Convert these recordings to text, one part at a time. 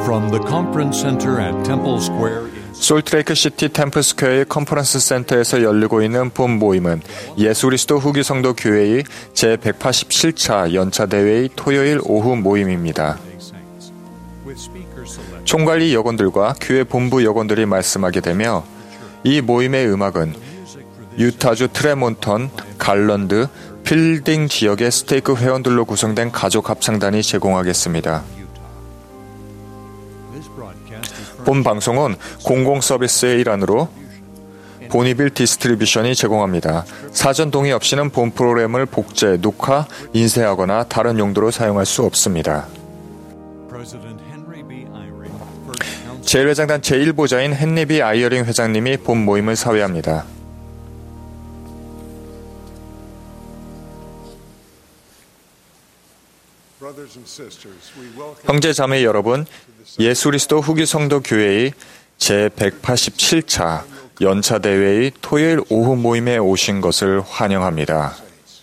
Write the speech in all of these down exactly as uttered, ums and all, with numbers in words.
From the Conference Center at Temple Square. 솔트레이크 시티 템플 스퀘어의 컨퍼런스 센터에서 열리고 있는 본 모임은 예수 그리스도 후기 성도 교회의 제백팔십칠 차 연차 대회의 토요일 오후 모임입니다. 총관리 여건들과 교회 본부 여건들이 말씀하게 되며 이 모임의 음악은 유타주 트레몬턴, 갈런드, 필딩 지역의 스테이크 회원들로 구성된 가족 합창단이 제공하겠습니다. 본 방송은 공공 서비스의 일환으로 보니빌 디스트리뷰션이 제공합니다. 사전 동의 없이는 본 프로그램을 복제, 녹화, 인쇄하거나 다른 용도로 사용할 수 없습니다. 제일 회장단 제일 보자인 헨리 비 아이어링 회장님이 본 모임을 사회합니다. 형제 자매 여러분, 예수 그리스도 후기 성도 교회의 제백팔십칠 차 연차 대회의 토요일 오후 모임에 오신 것을 환영합니다.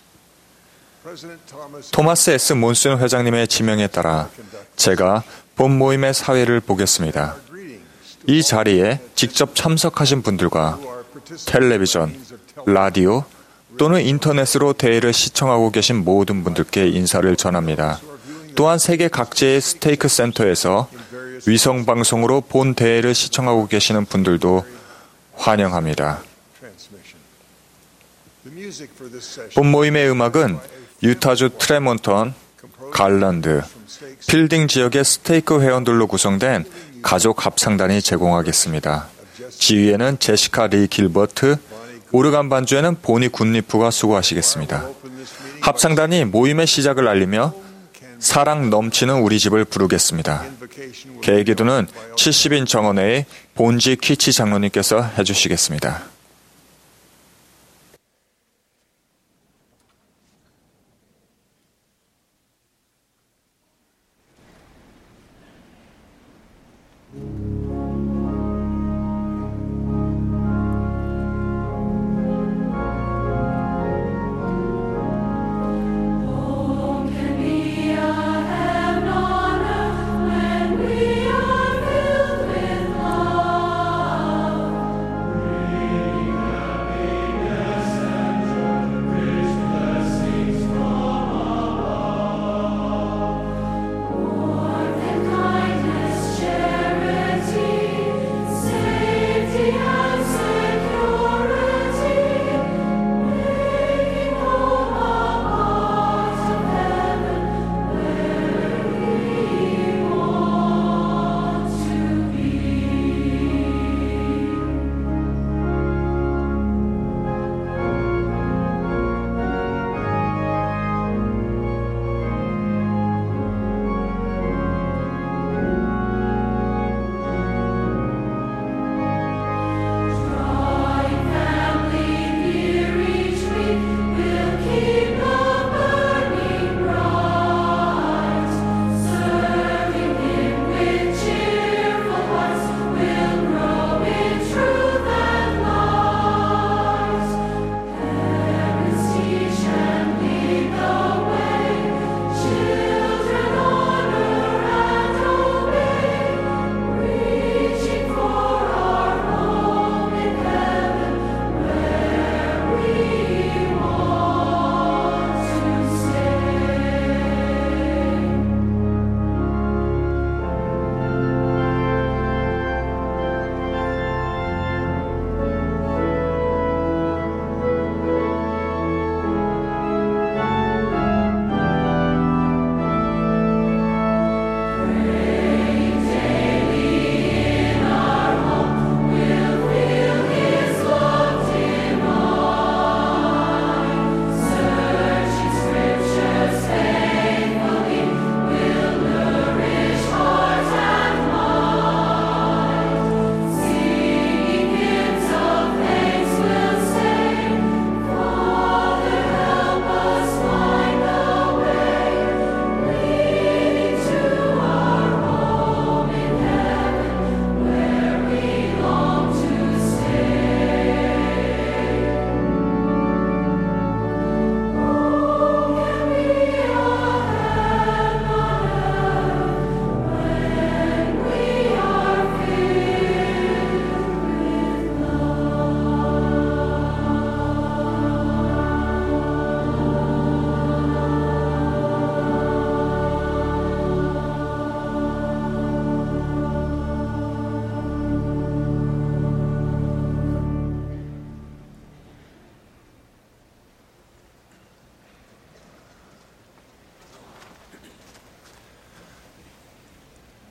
토마스 에스 몬슨 회장님의 지명에 따라 제가 본 모임의 사회를 보겠습니다. 이 자리에 직접 참석하신 분들과 텔레비전, 라디오 또는 인터넷으로 대회를 시청하고 계신 모든 분들께 인사를 전합니다. 또한 세계 각지의 스테이크 센터에서 위성방송으로 본 대회를 시청하고 계시는 분들도 환영합니다. 본 모임의 음악은 유타주 트레몬턴, 갈란드, 필딩 지역의 스테이크 회원들로 구성된 가족 합창단이 제공하겠습니다. 지휘에는 제시카 리 길버트, 오르간 반주에는 보니 굿리프가 수고하시겠습니다. 합창단이 모임의 시작을 알리며 사랑 넘치는 우리 집을 부르겠습니다. 개기도는 칠십 인 정원회의 본지 키치 장로님께서 해주시겠습니다.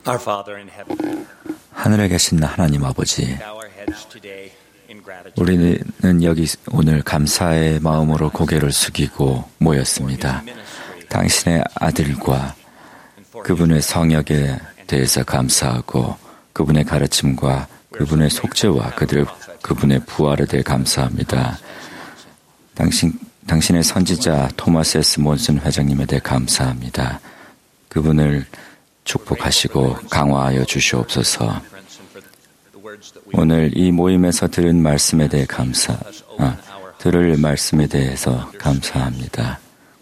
Our Father in heaven, 하늘에 계신 하나님 아버지, bow our heads today in gratitude. 우리는 여기 오늘 감사의 마음으로 고개를 숙이고 모였습니다. 당신의 아들과 그분의 성역에 대해서 감사하고 그분의 가르침과 그분의 속죄와 그들, 그분의 부활에 대해 감사합니다. 당신, 당신의 선지자 토마스 에스 몬슨 회장님에 대해 감사합니다. 그분을 축복하시고 강화하여 주시옵소서. 오늘 이 모임에서 들은 말씀에 대해 감사, 아, 들을 말씀에 대해서 감사합니다.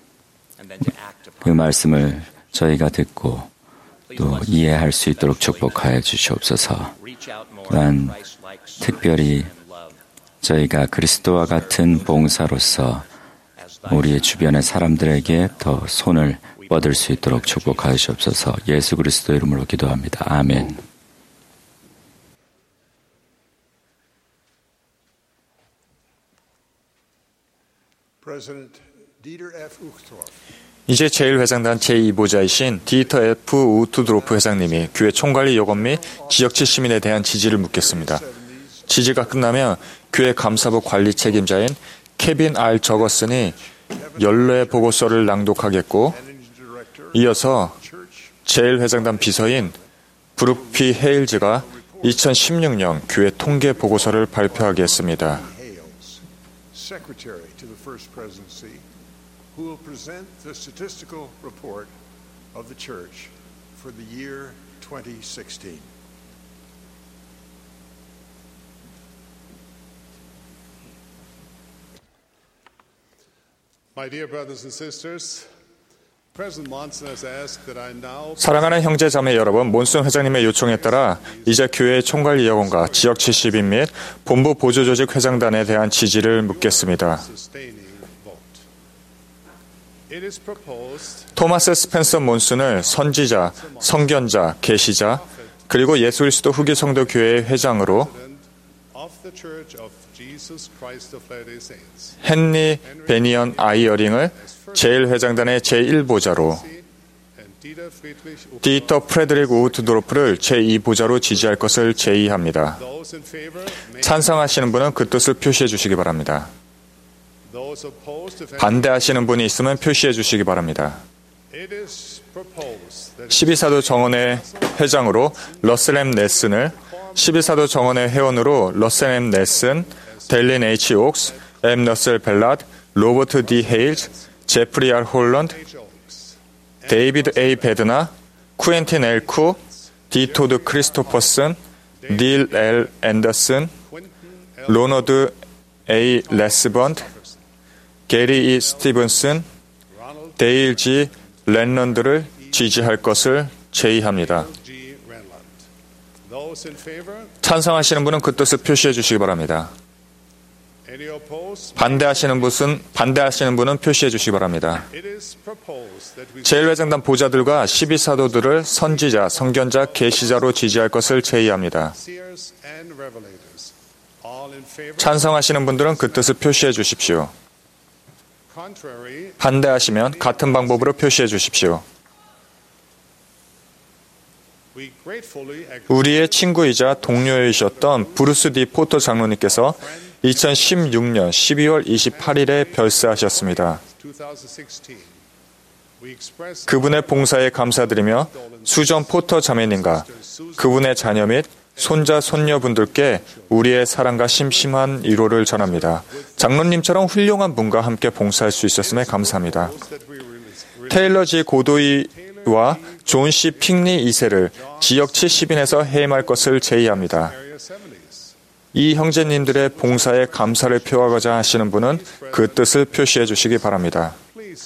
그 말씀을 저희가 듣고 또 이해할 수 있도록 축복하여 주시옵소서. 또한 특별히 저희가 그리스도와 같은 봉사로서 우리의 주변의 사람들에게 더 손을 뻗을 수 있도록 축복하여 주옵소서. 예수 그리스도 이름으로 기도합니다. 아멘. 이제 제일 회장단 제이 보좌이신 디터 에프 우투드로프 회장님이 교회 총관리 요건 및 지역체 시민에 대한 지지를 묻겠습니다. 지지가 끝나면 교회 감사부 관리 책임자인 케빈 알 저거슨이 연례 보고서를 낭독하겠고, 이어서 제일 회장단 비서인 브룩 피 헤일즈가 이천십육 년 교회 통계 보고서를 발표하겠습니다. who will present the statistical report of the church for the year twenty sixteen. My dear brothers and sisters, President Monson has asked that I now 사랑하는 형제 자매 여러분, 몬슨 회장님의 요청에 따라 이제 교회 총관리 여건과 지역 칠십인 및 본부 보조조직 회장단에 대한 지지를 묻겠습니다. 토마스 스펜서 몬슨을 선지자, 선견자, 계시자, 그리고 예수 그리스도 후기 성도 교회의 회장으로, 헨리 베니언 아이어링을 제일 회장단의 제일 보좌로, 디터 프레드릭 우트도로프를 제이 보좌로 지지할 것을 제의합니다. 찬성하시는 분은 그 뜻을 표시해 주시기 바랍니다. 반대하시는 분이 있으면 표시해 주시기 바랍니다. 십이사도 정원회 회장으로 러셀 엠 넬슨을, 십이사도 정원회 회원으로 러셀 엠 넬슨, 델린 H. 옥스, M. 러셀 벨랏, 로버트 D. 헤일즈, 제프리 R. 홀런드, 데이비드 A. 베드나, 쿠엔틴 L. 쿠, D. 토드 크리스토퍼슨, 닐 L. 앤더슨, 로너드 A. 레스번드, 게리 E. 스티븐슨, 데일 G. 랜런드를 지지할 것을 제의합니다. 찬성하시는 분은 그 뜻을 표시해 주시기 바랍니다. 반대하시는 분은, 반대하시는 분은 표시해 주시기 바랍니다. 제일 회장단 보좌들과 십이 사도들을 선지자, 선견자, 계시자로 지지할 것을 제의합니다. 찬성하시는 분들은 그 뜻을 표시해 주십시오. 반대하시면 같은 방법으로 표시해 주십시오. 우리의 친구이자 동료이셨던 브루스 디 포터 장로님께서 이천십육 년 십이월 이십팔일에 별세하셨습니다. 그분의 봉사에 감사드리며 수전 포터 자매님과 그분의 자녀 및 손자, 손녀분들께 우리의 사랑과 심심한 위로를 전합니다. 장로님처럼 훌륭한 분과 함께 봉사할 수 있었음에 감사합니다. 테일러 지 고도이와 존 씨 핑리 이 세를 지역 칠십인에서 해임할 것을 제의합니다. 이 형제님들의 봉사에 감사를 표하고자 하시는 분은 그 뜻을 표시해 주시기 바랍니다.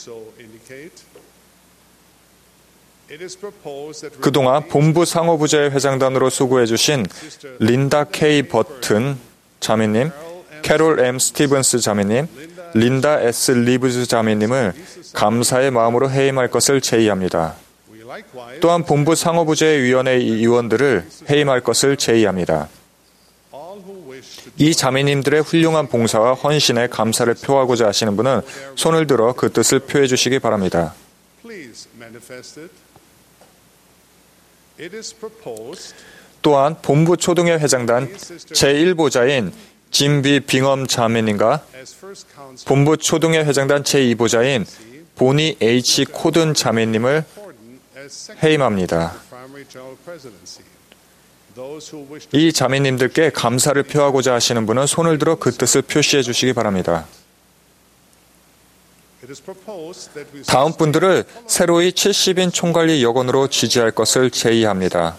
그동안 본부 상호부자의 회장단으로 수고해 주신 린다 K. 버튼 자매님, 캐롤 M. 스티븐스 자매님, 린다 S. 리브즈 자매님을 감사의 마음으로 해임할 것을 제의합니다. 또한 본부 상호부자의 위원회 위원들을 해임할 것을 제의합니다. 이 자매님들의 훌륭한 봉사와 헌신에 감사를 표하고자 하시는 분은 손을 들어 그 뜻을 표해 주시기 바랍니다. It is proposed 또한 본부 초등회 회장단 제일 보자인 짐 비 빙엄 자매님과 as first council 본부 초등회 회장단 제이 보자인 보니 H 코든 자매님을 important as second 해임합니다. primary general presidency. Those who wish to 이 자매님들께 감사를 표하고자 하시는 분은 손을 들어 그 뜻을 표시해 주시기 바랍니다. it is proposed that we 다음 분들을 새로이 칠십 인 총관리 여건으로 지지할 것을 제의합니다.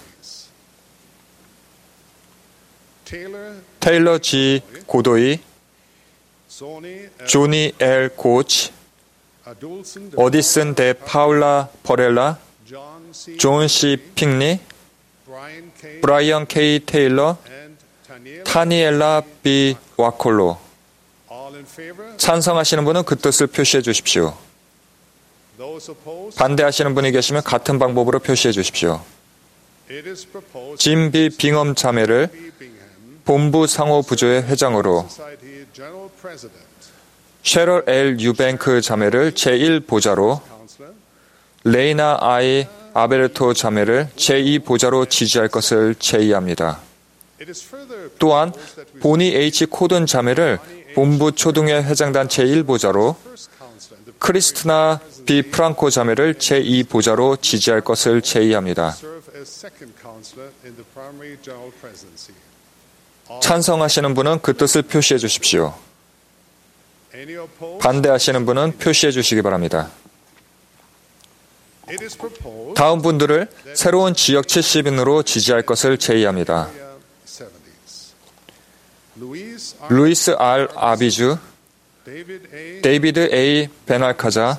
Taylor, 테일러 G. 고도이, Sony, 조니 L. 고치, Adolson, 어디슨 데 파울라 버렐라, John C. 존 C. 핑리, Brian K. 브라이언 K. 테일러, and Taniela. 타니엘라 B. 와콜로. All in favor? 찬성하시는 분은 그 뜻을 표시해 주십시오. Those opposed? 반대하시는 분이 계시면 같은 방법으로 표시해 주십시오. It is proposed 짐 B. 빙엄 자매를 B. Bingham, 본부 상호 부조의 회장으로, Society General President, 셰럴 L. 유뱅크 자매를 제일 보자로, Counselor, 레이나 I. 아베르토 자매를 제이 보자로 지지할 것을 제의합니다. it is further 또한 proposed that we 보니 H. 코든 자매를 본부 초등회 회장단 제일 보자로, first counselor and the 크리스티나 B. 프랑코 자매를 제이 보자로 지지할 것을 제의합니다. serve as second counselor in the primary general presidency. 찬성하시는 분은 그 뜻을 표시해 주십시오. Any opposed? 반대하시는 분은 표시해 주시기 바랍니다. It is proposed 다음 분들을 새로운 지역 칠십 인으로 지지할 것을 제의합니다. seventies. Luis R. 루이스 R. 아비주, David A. 데이비드 A. 베날카자,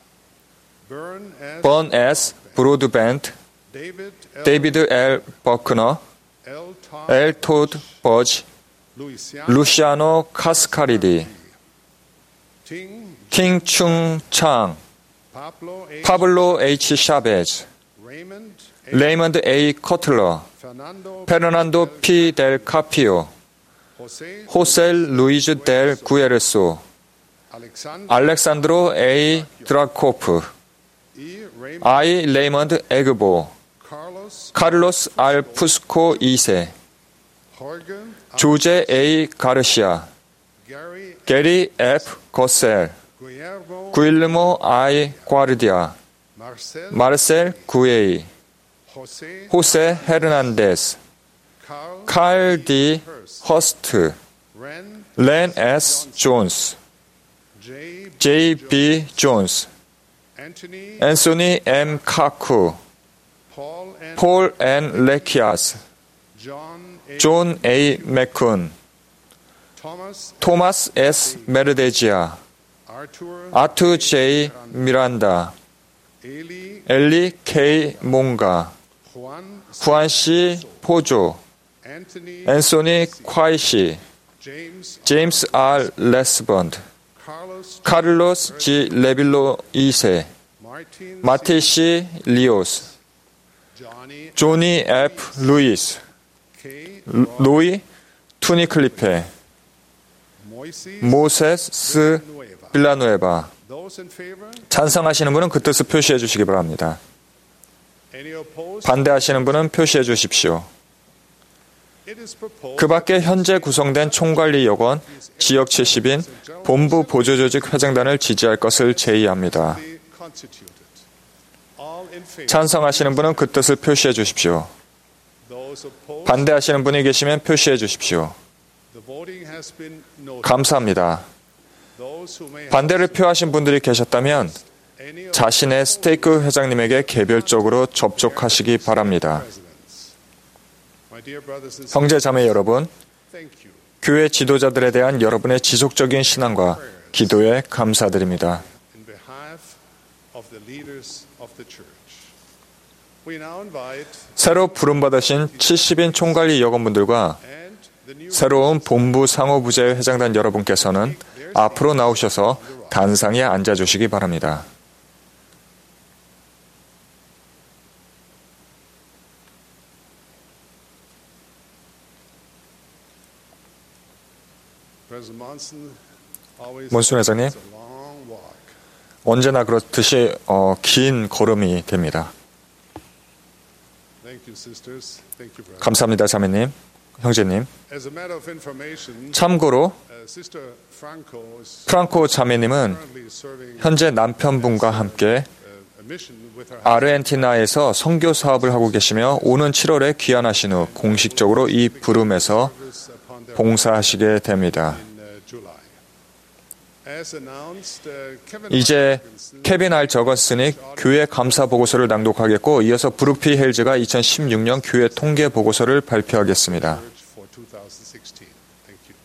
Byrne S. 번 S. 브로드밴드, David L. 데이비드 L. 버크너, L. Todd L. 토드 버지, Luciano 루시아노 카스카리디, Ting 킹 충 창, Pablo A. 파블로 H. 샤베즈, Raymond A. 레이먼드 A. 커틀러, Fernando 페르난도 P. 델 카피오, Jose 호셀 루이즈 델 구에르소, Alexander 알렉산드로 A. 드라코프, E. Raymond I. 레이먼드 에그보, Carlos 카를로스 알 푸스코 이 세, Jorge 조제 A. 가르시아, Gary 게리 F. 거셀, Guillermo 구일르모 I. 과르디아, Marcel 마르셀 구에이, Jose 호세 헤르난데스, Carl 칼 D. 허스트, Ren 렌 S. 존스, J. 제이 비. 존스, Anthony 앤소니 M. 카쿠, Paul and 폴 N. 레키아스, John A. 존 A. 맥쿤, Thomas 토마스 S. 메르데지아, Arthur 아투 J. 미란다, Eli 엘리 K. 몽가, Juan 후안 C. 포조, Anthony 앤소니 콰이시, James 제임스 R. 레스번드, Carlos 카를로스 G. 레빌로 이 세, Martin 마티 C. 리오스, Johnny 조니 F. 루이스, K. 로이 투니클리페, Moises 모세스 Nueva. 빌라누에바. Those in favor? 찬성하시는 분은 그 뜻을 표시해 주시기 바랍니다. Any opposed? 반대하시는 분은 표시해 주십시오. It is proposed 그 밖에 현재 구성된 총관리 여건, 지역 칠십 인, 본부 보조조직 회장단을 지지할 것을 제의합니다. be constituted. All in favor? 찬성하시는 분은 그 뜻을 표시해 주십시오. Those opposed? 반대하시는 분이 계시면 표시해 주십시오. The voting has been noted. 감사합니다. Those who may have 반대를 표하신 분들이 계셨다면 any 자신의 스테이크 회장님에게 개별적으로 접촉하시기 바랍니다. presidents. My dear brothers and sisters, 형제 자매 여러분, thank you 교회 지도자들에 대한 여러분의 지속적인 신앙과 기도에 감사드립니다. in behalf of the leaders of the church. We now invite 새로 부름받으신 칠십 인 총관리 여건분들과 and the new 새로운 본부 상호부제 회장단 여러분께서는 앞으로 나오셔서 단상에 앉아주시기 바랍니다. President Monson always 몬슨 회장님, it's a long walk. 언제나 그렇듯이 어, 긴 걸음이 됩니다. Thank Thank you, sisters. Thank you, brother. 감사합니다, 자매님, 형제님. As a matter of information, 참고로 uh, Sister Franco is 프랑코 자매님은 currently serving 현재 남편분과 함께 uh, a mission with her 아르헨티나에서 선교 사업을 하고 계시며 오는 칠월에 귀환하신 후 공식적으로 이 부름에서 service upon their 봉사하시게 됩니다. in uh, July. As announced, uh, Kevin 이제 Hopkinson 케빈 R. 저건슨이 교회 감사 보고서를 낭독하겠고 이어서 브룩 P. 헬즈가 이천십육 년 교회 통계 보고서를 발표하겠습니다. for twenty sixteen. Thank you.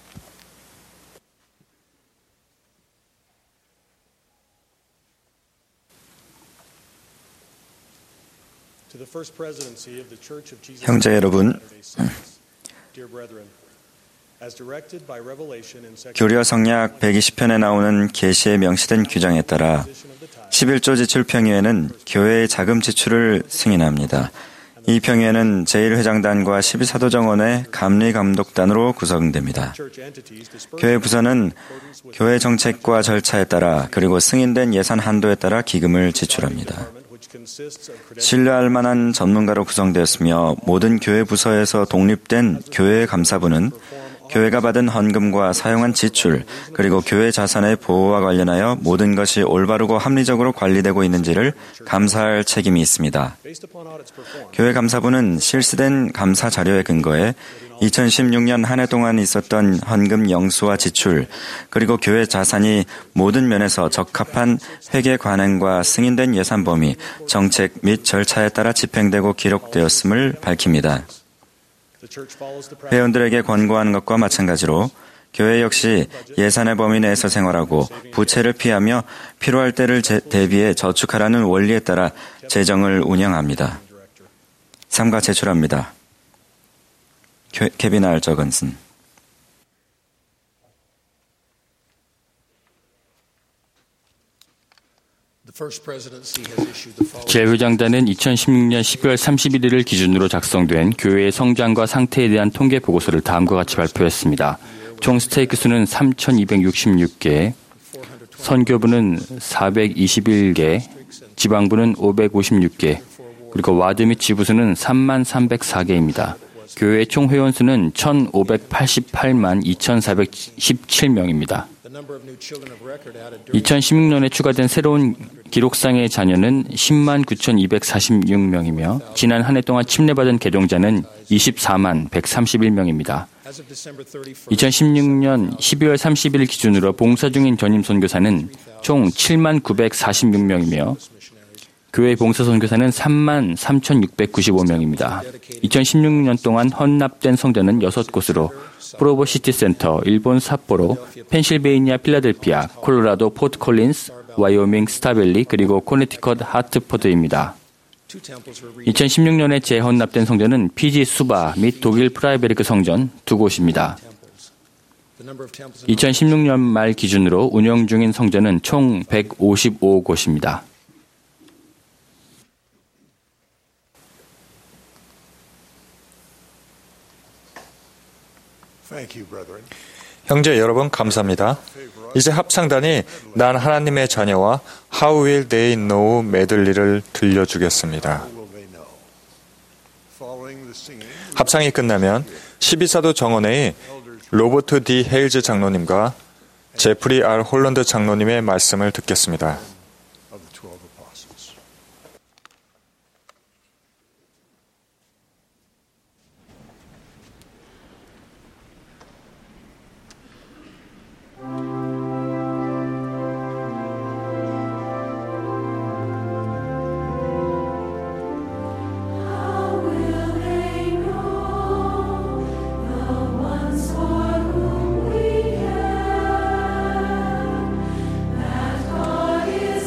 To the first presidency of the Church of Jesus 형제 여러분, Latter-day Saints. Dear brethren, as directed by Revelation in section 교리와 성약 백이십 편에 나오는 계시에 명시된 규정에 따라 십일 조 지출 평의회는 교회의 자금 지출을 승인합니다. 이 평의회는 제일 회장단과 십이 사도정원의 감리 감독단으로 구성됩니다. church entities dispersed 교회 부서는 교회 정책과 절차에 따라 그리고 승인된 예산 한도에 따라 기금을 지출합니다. which consists of credentials 신뢰할 만한 전문가로 구성되었으며 모든 교회 부서에서 독립된 교회 감사부는 교회가 받은 헌금과 사용한 지출, 그리고 교회 자산의 보호와 관련하여 모든 것이 올바르고 합리적으로 관리되고 있는지를 감사할 책임이 있습니다. based upon audits performed. 교회 감사부는 실시된 감사 자료에 근거해 이천십육 년 한 해 동안 있었던 헌금 영수와 지출, 그리고 교회 자산이 모든 면에서 적합한 회계 관행과 승인된 예산 범위, 정책 및 절차에 따라 집행되고 기록되었음을 밝힙니다. The church follows the practice 회원들에게 권고하는 것과 마찬가지로 교회 역시 예산의 범위 내에서 생활하고 부채를 피하며 필요할 때를 제, 대비해 저축하라는 원리에 따라 재정을 운영합니다. 삼가 제출합니다. 케, 케빈 R. 저건슨. the first presidency has issued the following 재회장단은 이천십육 년 십이월 삼십일일을 기준으로 작성된 교회의 성장과 상태에 대한 통계 보고서를 다음과 같이 발표했습니다. 총 스테이크 수는 삼천이백육십육 개, 선교부는 사백이십일 개, 지방부는 오백오십육 개, 그리고 와드 및 지부수는 삼만 삼백사 개입니다. 교회의 총 회원수는 천오백팔십팔만 이천사백십칠 명입니다. the number of new children of record added during 이천십육 년에 추가된 새로운 기록상의 자녀는 십만 구천이백사십육 명이며 지난 한 해 동안 침례받은 개종자는 이십사만 백삼십일 명입니다. as of December thirty-first. 이천십육 년 십이월 삼십일 기준으로 봉사 중인 전임 선교사는 총 칠만 구백사십육 명이며 교회 봉사 선교사는 삼만 삼천육백구십오 명입니다. 이천십육 년 동안 헌납된 성전은 여섯 곳으로 프로보 시티 센터, 일본 삿포로, 펜실베이니아 필라델피아, 콜로라도 포트 콜린스, 와이오밍 스타밸리, 그리고 코네티컷 하트포드입니다. Two temples were re- 이천십육 년에 재헌납된 성전은 피지 수바 및 독일 프라이베르크 성전 두 곳입니다. the number of temples in 이천십육 년 말 기준으로 운영 중인 성전은 총 백오십오 곳입니다. Thank you, brethren. 형제 여러분 감사합니다. 이제 합창단이 난 하나님의 자녀와 How Will They Know 메들리를 들려주겠습니다. Will they know? Following the singing, 합창이 끝나면 십이 사도 정원회의 로버트 D. 헤일즈 장로님과 제프리 R. 홀런드 장로님의 말씀을 듣겠습니다. of the twelve apostles. That God is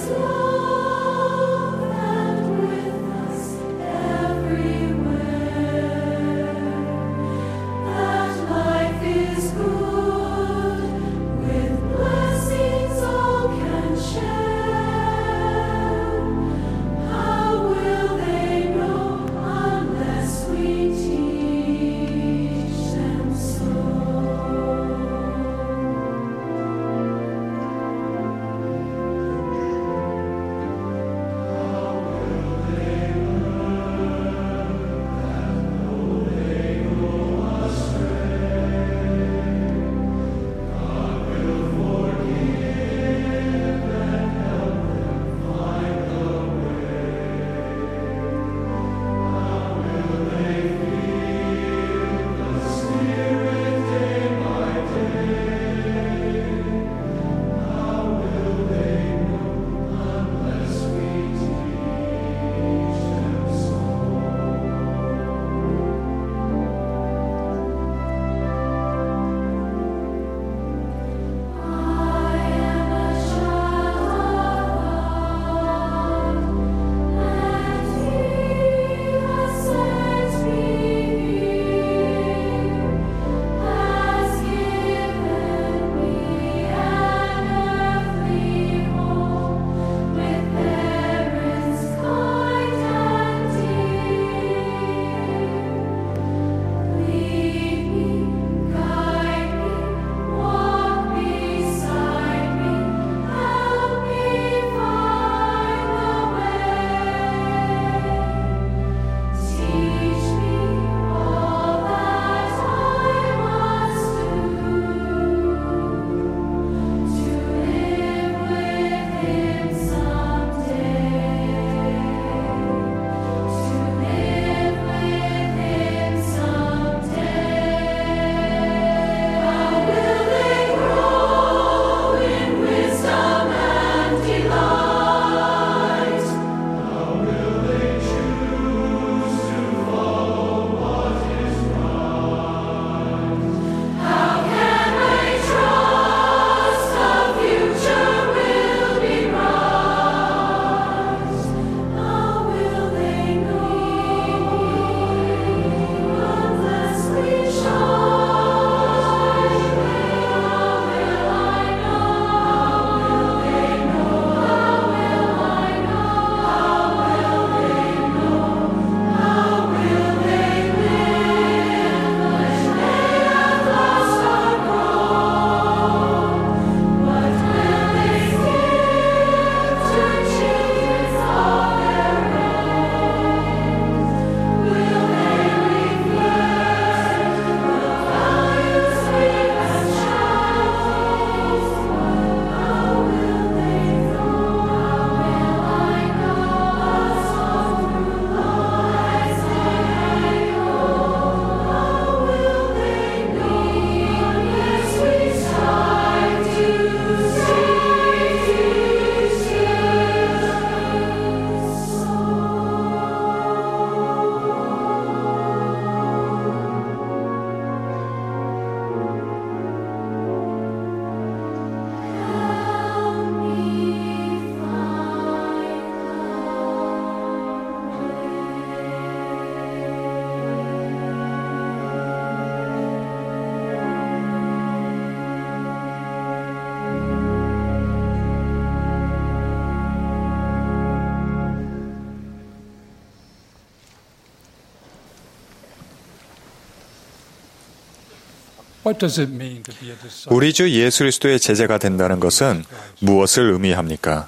우리 주 예수 그리스도의 제자가 된다는 것은 무엇을 의미합니까?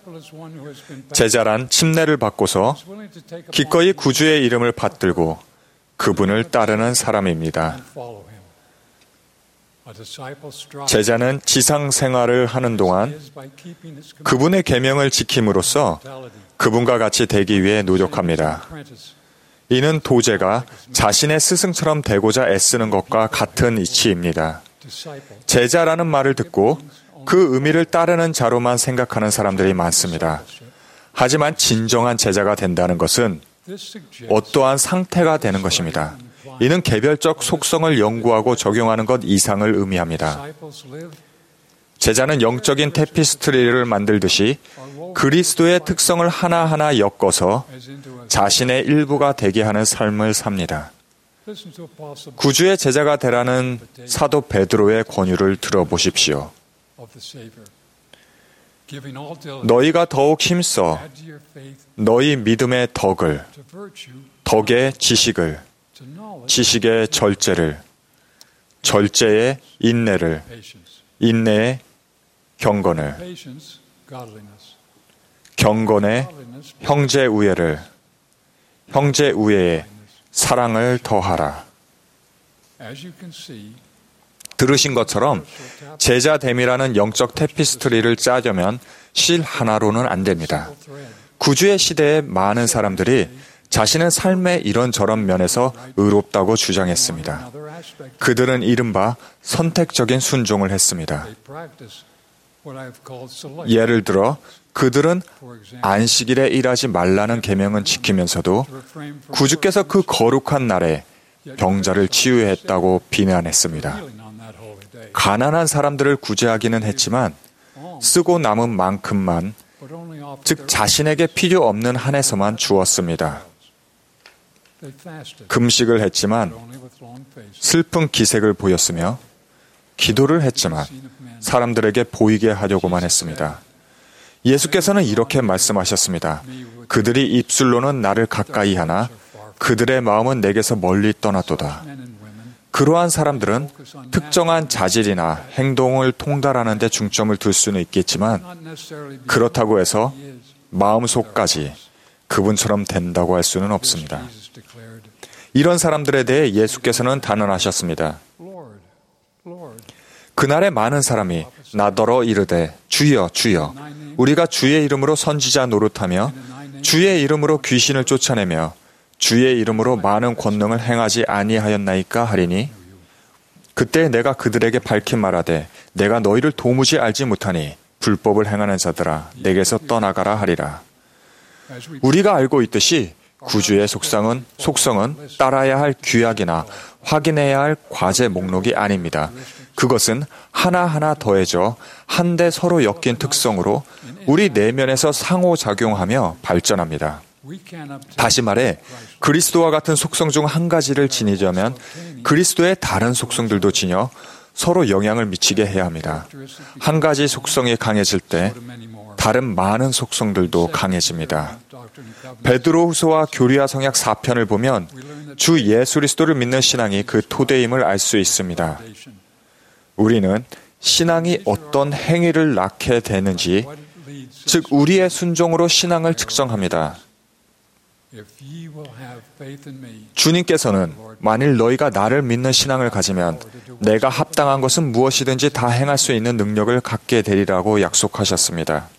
제자란 침례를 받고서 기꺼이 구주의 이름을 받들고 그분을 따르는 사람입니다. 제자는 지상 생활을 하는 동안 그분의 계명을 지킴으로써 그분과 같이 되기 위해 노력합니다. 이는 도제가 자신의 스승처럼 되고자 애쓰는 것과 같은 이치입니다. 제자라는 말을 듣고 그 의미를 따르는 자로만 생각하는 사람들이 많습니다. 하지만 진정한 제자가 된다는 것은 어떠한 상태가 되는 것입니다. 이는 개별적 속성을 연구하고 적용하는 것 이상을 의미합니다. 제자는 영적인 테피스트리를 만들듯이 그리스도의 특성을 하나하나 엮어서 자신의 일부가 되게 하는 삶을 삽니다. 구주의 제자가 되라는 사도 베드로의 권유를 들어보십시오. 너희가 더욱 힘써 너희 믿음의 덕을, 덕의 지식을, 지식의 절제를, 절제의 인내를, 인내의 경건을, 경건의 형제 우애를, 형제 우애에 사랑을 더하라. 들으신 것처럼 제자됨이라는 영적 테피스트리를 짜려면 실 하나로는 안 됩니다. 구주의 시대에 많은 사람들이 자신은 삶의 이런저런 면에서 의롭다고 주장했습니다. 그들은 이른바 선택적인 순종을 했습니다. 예를 들어 그들은 안식일에 일하지 말라는 계명은 지키면서도 구주께서 그 거룩한 날에 병자를 치유했다고 비난했습니다. 가난한 사람들을 구제하기는 했지만 쓰고 남은 만큼만, 즉 자신에게 필요 없는 한에서만 주었습니다. 금식을 했지만 슬픈 기색을 보였으며 기도를 했지만 사람들에게 보이게 하려고만 했습니다. 예수께서는 이렇게 말씀하셨습니다. 그들이 입술로는 나를 가까이 하나 그들의 마음은 내게서 멀리 떠났도다. 그러한 사람들은 특정한 자질이나 행동을 통달하는 데 중점을 둘 수는 있겠지만 그렇다고 해서 마음속까지 그분처럼 된다고 할 수는 없습니다. 이런 사람들에 대해 예수께서는 단언하셨습니다. 그날에 많은 사람이 나더러 이르되 주여 주여 우리가 주의 이름으로 선지자 노릇하며 주의 이름으로 귀신을 쫓아내며 주의 이름으로 많은 권능을 행하지 아니하였나이까 하리니 그때 내가 그들에게 밝히 말하되 내가 너희를 도무지 알지 못하니 불법을 행하는 자들아 내게서 떠나가라 하리라. 우리가 알고 있듯이 구주의 속성은, 속성은 따라야 할 규약이나 확인해야 할 과제 목록이 아닙니다. 그것은 하나하나 더해져 한데 서로 엮인 특성으로 우리 내면에서 상호작용하며 발전합니다. 다시 말해 그리스도와 같은 속성 중 한 가지를 지니려면 그리스도의 다른 속성들도 지녀 서로 영향을 미치게 해야 합니다. 한 가지 속성이 강해질 때 다른 많은 속성들도 강해집니다. 베드로후서와 교리와 성약 사 편을 보면 주 예수 그리스도를 믿는 신앙이 그 토대임을 알 수 있습니다. 우리는 신앙이 어떤 행위를 낳게 되는지, 즉 우리의 순종으로 신앙을 측정합니다. 주님께서는 만일 너희가 나를 믿는 신앙을 가지면 내가 합당한 것은 무엇이든지 다 행할 수 있는 능력을 갖게 되리라고 약속하셨습니다.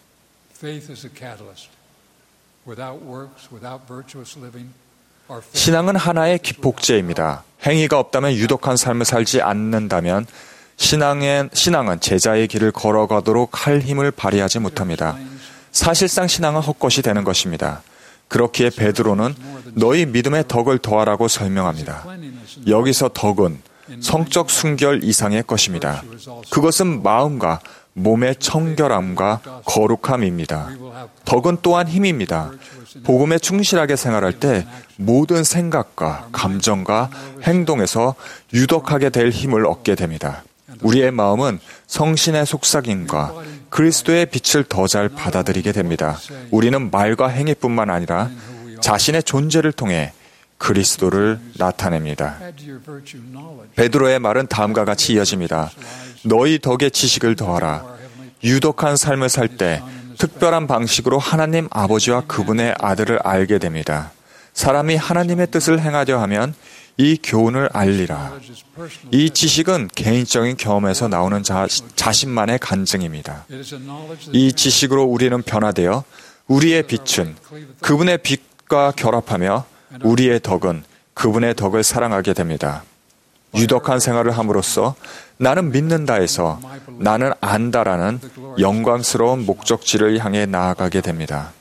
신앙은 하나의 기폭제입니다. 행위가 없다면 유독한 삶을 살지 않는다면 신앙엔, 신앙은 제자의 길을 걸어가도록 할 힘을 발휘하지 못합니다. 사실상 신앙은 헛것이 되는 것입니다. 그렇기에 베드로는 너희 믿음의 덕을 더하라고 설명합니다. 여기서 덕은 성적 순결 이상의 것입니다. 그것은 마음과 몸의 청결함과 거룩함입니다. 덕은 또한 힘입니다. 복음에 충실하게 생활할 때 모든 생각과 감정과 행동에서 유덕하게 될 힘을 얻게 됩니다. 우리의 마음은 성신의 속삭임과 그리스도의 빛을 더 잘 받아들이게 됩니다. 우리는 말과 행위뿐만 아니라 자신의 존재를 통해 그리스도를 나타냅니다. 베드로의 말은 다음과 같이 이어집니다. 너희 덕에 지식을 더하라. 유독한 삶을 살 때 특별한 방식으로 하나님 아버지와 그분의 아들을 알게 됩니다. 사람이 하나님의 뜻을 행하려 하면 이 교훈을 알리라. 이 지식은 개인적인 경험에서 나오는 자, 자신만의 간증입니다. 이 지식으로 우리는 변화되어 우리의 빛은 그분의 빛과 결합하며 우리의 덕은 그분의 덕을 사랑하게 됩니다. 유독한 생활을 함으로써 나는 믿는다에서 나는 안다라는 영광스러운 목적지를 향해 나아가게 됩니다.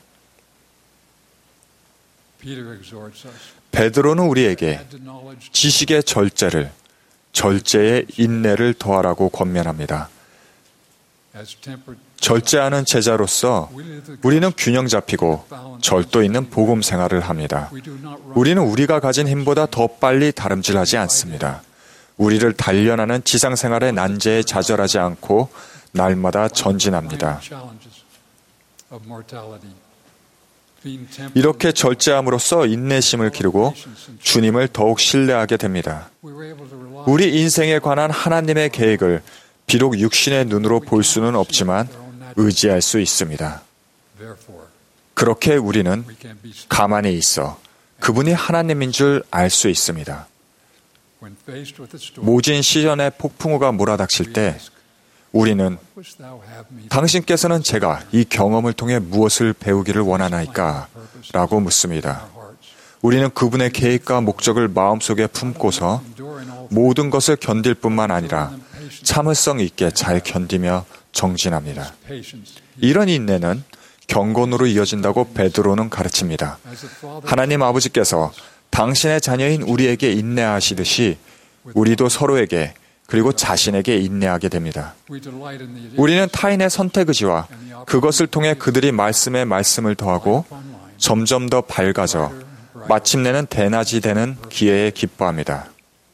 베드로는 우리에게 지식의 절제를, 절제의 인내를 더하라고 권면합니다. 절제하는 제자로서 우리는 균형 잡히고 절도 있는 복음 생활을 합니다. 우리는 우리가 가진 힘보다 더 빨리 다름질하지 않습니다. 우리를 단련하는 지상생활의 난제에 좌절하지 않고 날마다 전진합니다. 이렇게 절제함으로써 인내심을 기르고 주님을 더욱 신뢰하게 됩니다. 우리 인생에 관한 하나님의 계획을 비록 육신의 눈으로 볼 수는 없지만 의지할 수 있습니다. 그렇게 우리는 가만히 있어 그분이 하나님인 줄 알 수 있습니다. 모진 시련의 폭풍우가 몰아닥칠 때 우리는 당신께서는 제가 이 경험을 통해 무엇을 배우기를 원하나이까? 라고 묻습니다. 우리는 그분의 계획과 목적을 마음속에 품고서 모든 것을 견딜 뿐만 아니라 참을성 있게 잘 견디며 정진합니다. 이런 인내는 경건으로 이어진다고 베드로는 가르칩니다. 하나님 아버지께서 당신의 자녀인 우리에게 인내하시듯이 우리도 서로에게 그리고 자신에게 인내하게 됩니다. 우리는 타인의 선택의지와 그것을 통해 그들이 말씀에 말씀을 더하고 점점 더 밝아져 마침내는 대낮이 되는 기회에 기뻐합니다.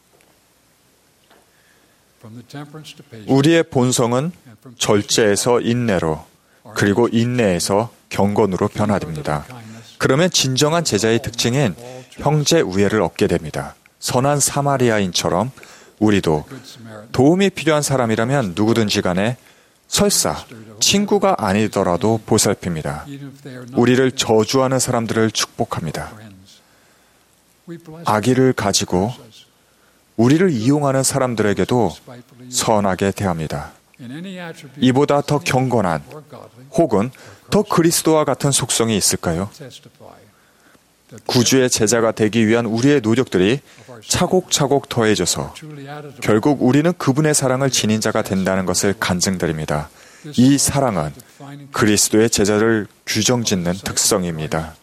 우리의 본성은 절제에서 인내로 그리고 인내에서 경건으로 변화됩니다. 그러면 진정한 제자의 특징인 형제 우애를 얻게 됩니다. 선한 사마리아인처럼 우리도 도움이 필요한 사람이라면 누구든지 간에 설사 친구가 아니더라도 보살핍니다. 우리를 저주하는 사람들을 축복합니다. 악의를 가지고 우리를 이용하는 사람들에게도 선하게 대합니다. 이보다 더 경건한 혹은 더 그리스도와 같은 속성이 있을까요? 구주의 제자가 되기 위한 우리의 노력들이 차곡차곡 더해져서 결국 우리는 그분의 사랑을 지닌 자가 된다는 것을 간증드립니다. 이 사랑은 그리스도의 제자를 규정짓는 특성입니다.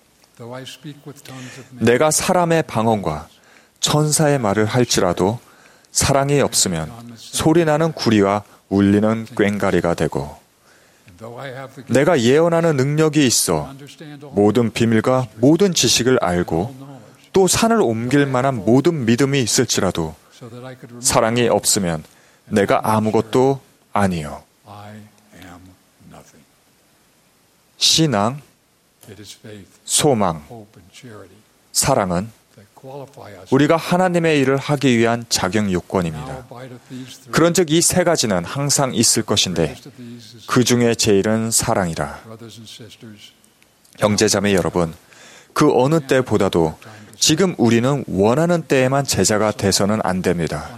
내가 사람의 방언과 천사의 말을 할지라도 사랑이 없으면 소리나는 구리와 울리는 꽹가리가 되고 내가 예언하는 능력이 있어 모든 비밀과 모든 지식을 알고 또 산을 옮길 만한 모든 믿음이 있을지라도 사랑이 없으면 내가 아무것도 아니요. 신앙, 소망, 사랑은 우리가 하나님의 일을 하기 위한 자격 요건입니다. 그런즉 이 세 가지는 항상 있을 것인데 그 중에 제일은 사랑이라. 형제자매 여러분, 그 어느 때보다도 지금 우리는 원하는 때에만 제자가 돼서는 안 됩니다.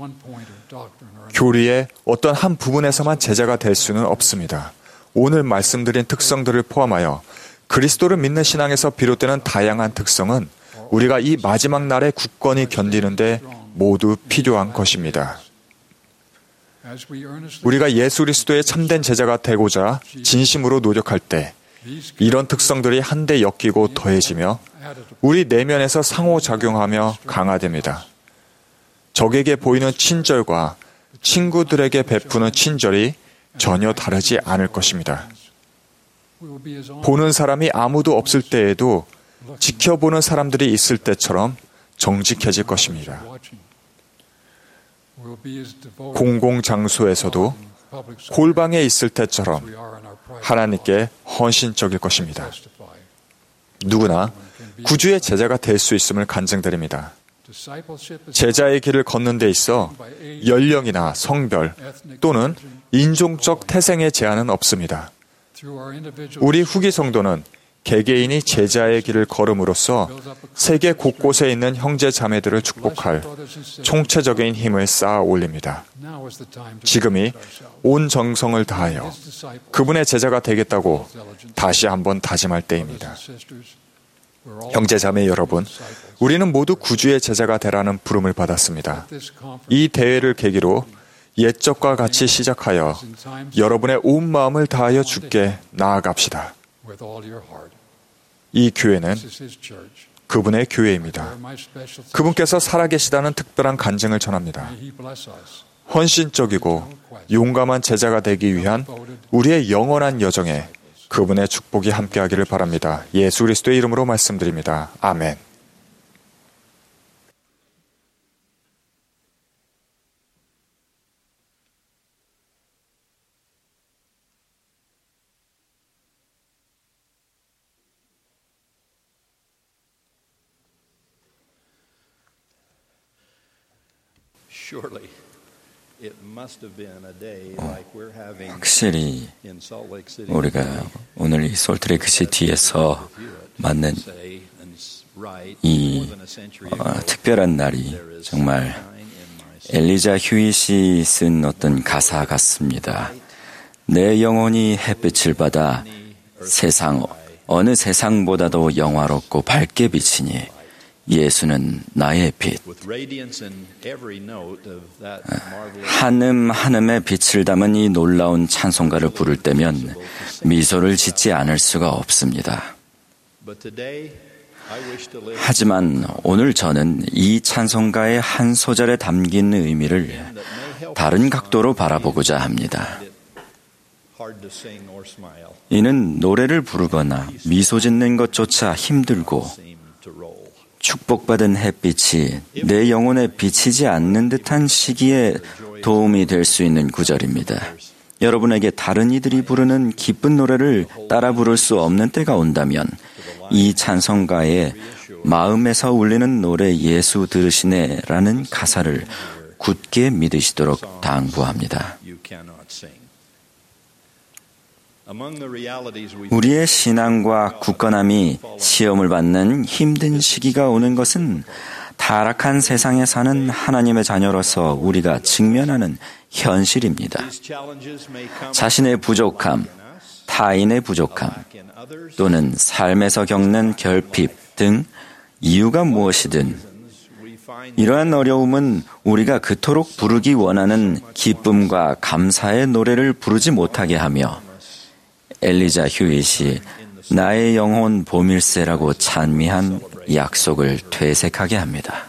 교리의 어떤 한 부분에서만 제자가 될 수는 없습니다. 오늘 말씀드린 특성들을 포함하여 그리스도를 믿는 신앙에서 비롯되는 다양한 특성은 우리가 이 마지막 날에 굳건히 견디는데 모두 필요한 것입니다. 우리가 예수 그리스도의 참된 제자가 되고자 진심으로 노력할 때 이런 특성들이 한데 엮이고 더해지며 우리 내면에서 상호작용하며 강화됩니다. 적에게 보이는 친절과 친구들에게 베푸는 친절이 전혀 다르지 않을 것입니다. 보는 사람이 아무도 없을 때에도 지켜보는 사람들이 있을 때처럼 정직해질 것입니다. 공공장소에서도 골방에 있을 때처럼 하나님께 헌신적일 것입니다. 누구나 구주의 제자가 될 수 있음을 간증드립니다. 제자의 길을 걷는 데 있어 연령이나 성별 또는 인종적 태생의 제한은 없습니다. 우리 후기 성도는 개개인이 제자의 길을 걸음으로써 세계 곳곳에 있는 형제 자매들을 축복할 총체적인 힘을 쌓아 올립니다. 지금이 온 정성을 다하여 그분의 제자가 되겠다고 다시 한번 다짐할 때입니다. 형제 자매 여러분, 우리는 모두 구주의 제자가 되라는 부름을 받았습니다. 이 대회를 계기로 옛적과 같이 시작하여 여러분의 온 마음을 다하여 주께 나아갑시다. 이 교회는 그분의 교회입니다. 그분께서 살아계시다는 특별한 간증을 전합니다. 헌신적이고 용감한 제자가 되기 위한 우리의 영원한 여정에 그분의 축복이 함께하기를 바랍니다. 예수 그리스도의 이름으로 말씀드립니다. 아멘. 확실히 우리가 오늘 이 솔트레이크 시티에서 맞는 이 어, 특별한 날이 정말 엘리자 휴잇이 쓴 어떤 가사 같습니다. 내 영혼이 햇빛을 받아 세상 어느 세상보다도 영화롭고 밝게 비치니 예수는 나의 빛. 한음 한음에 빛을 담은 이 놀라운 찬송가를 부를 때면 미소를 짓지 않을 수가 없습니다. 하지만 오늘 저는 이 찬송가의 한 소절에 담긴 의미를 다른 각도로 바라보고자 합니다. 이는 노래를 부르거나 미소 짓는 것조차 힘들고 축복받은 햇빛이 내 영혼에 비치지 않는 듯한 시기에 도움이 될 수 있는 구절입니다. 여러분에게 다른 이들이 부르는 기쁜 노래를 따라 부를 수 없는 때가 온다면 이 찬송가에 마음에서 울리는 노래 예수 들으시네라는 가사를 굳게 믿으시도록 당부합니다. 우리의 신앙과 굳건함이 시험을 받는 힘든 시기가 오는 것은 타락한 세상에 사는 하나님의 자녀로서 우리가 직면하는 현실입니다. 자신의 부족함, 타인의 부족함, 또는 삶에서 겪는 결핍 등 이유가 무엇이든 이러한 어려움은 우리가 그토록 부르기 원하는 기쁨과 감사의 노래를 부르지 못하게 하며 엘리자 휴잇이 나의 영혼 봄일세라고 찬미한 약속을 퇴색하게 합니다.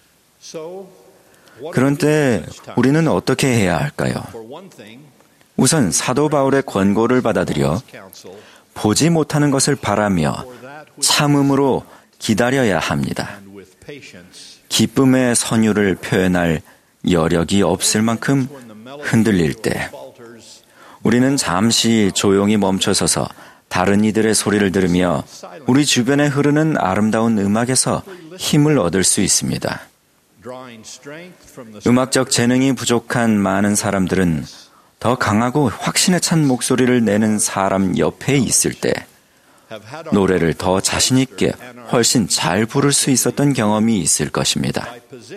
그런 때 우리는 어떻게 해야 할까요? 우선 사도 바울의 권고를 받아들여 보지 못하는 것을 바라며 참음으로 기다려야 합니다. 기쁨의 선율을 표현할 여력이 없을 만큼 흔들릴 때 우리는 잠시 조용히 멈춰서서 다른 이들의 소리를 들으며 우리 주변에 흐르는 아름다운 음악에서 힘을 얻을 수 있습니다. 음악적 재능이 부족한 많은 사람들은 더 강하고 확신에 찬 목소리를 내는 사람 옆에 있을 때 노래를 더 자신 있게 훨씬 잘 부를 수 있었던 경험이 있을 것입니다.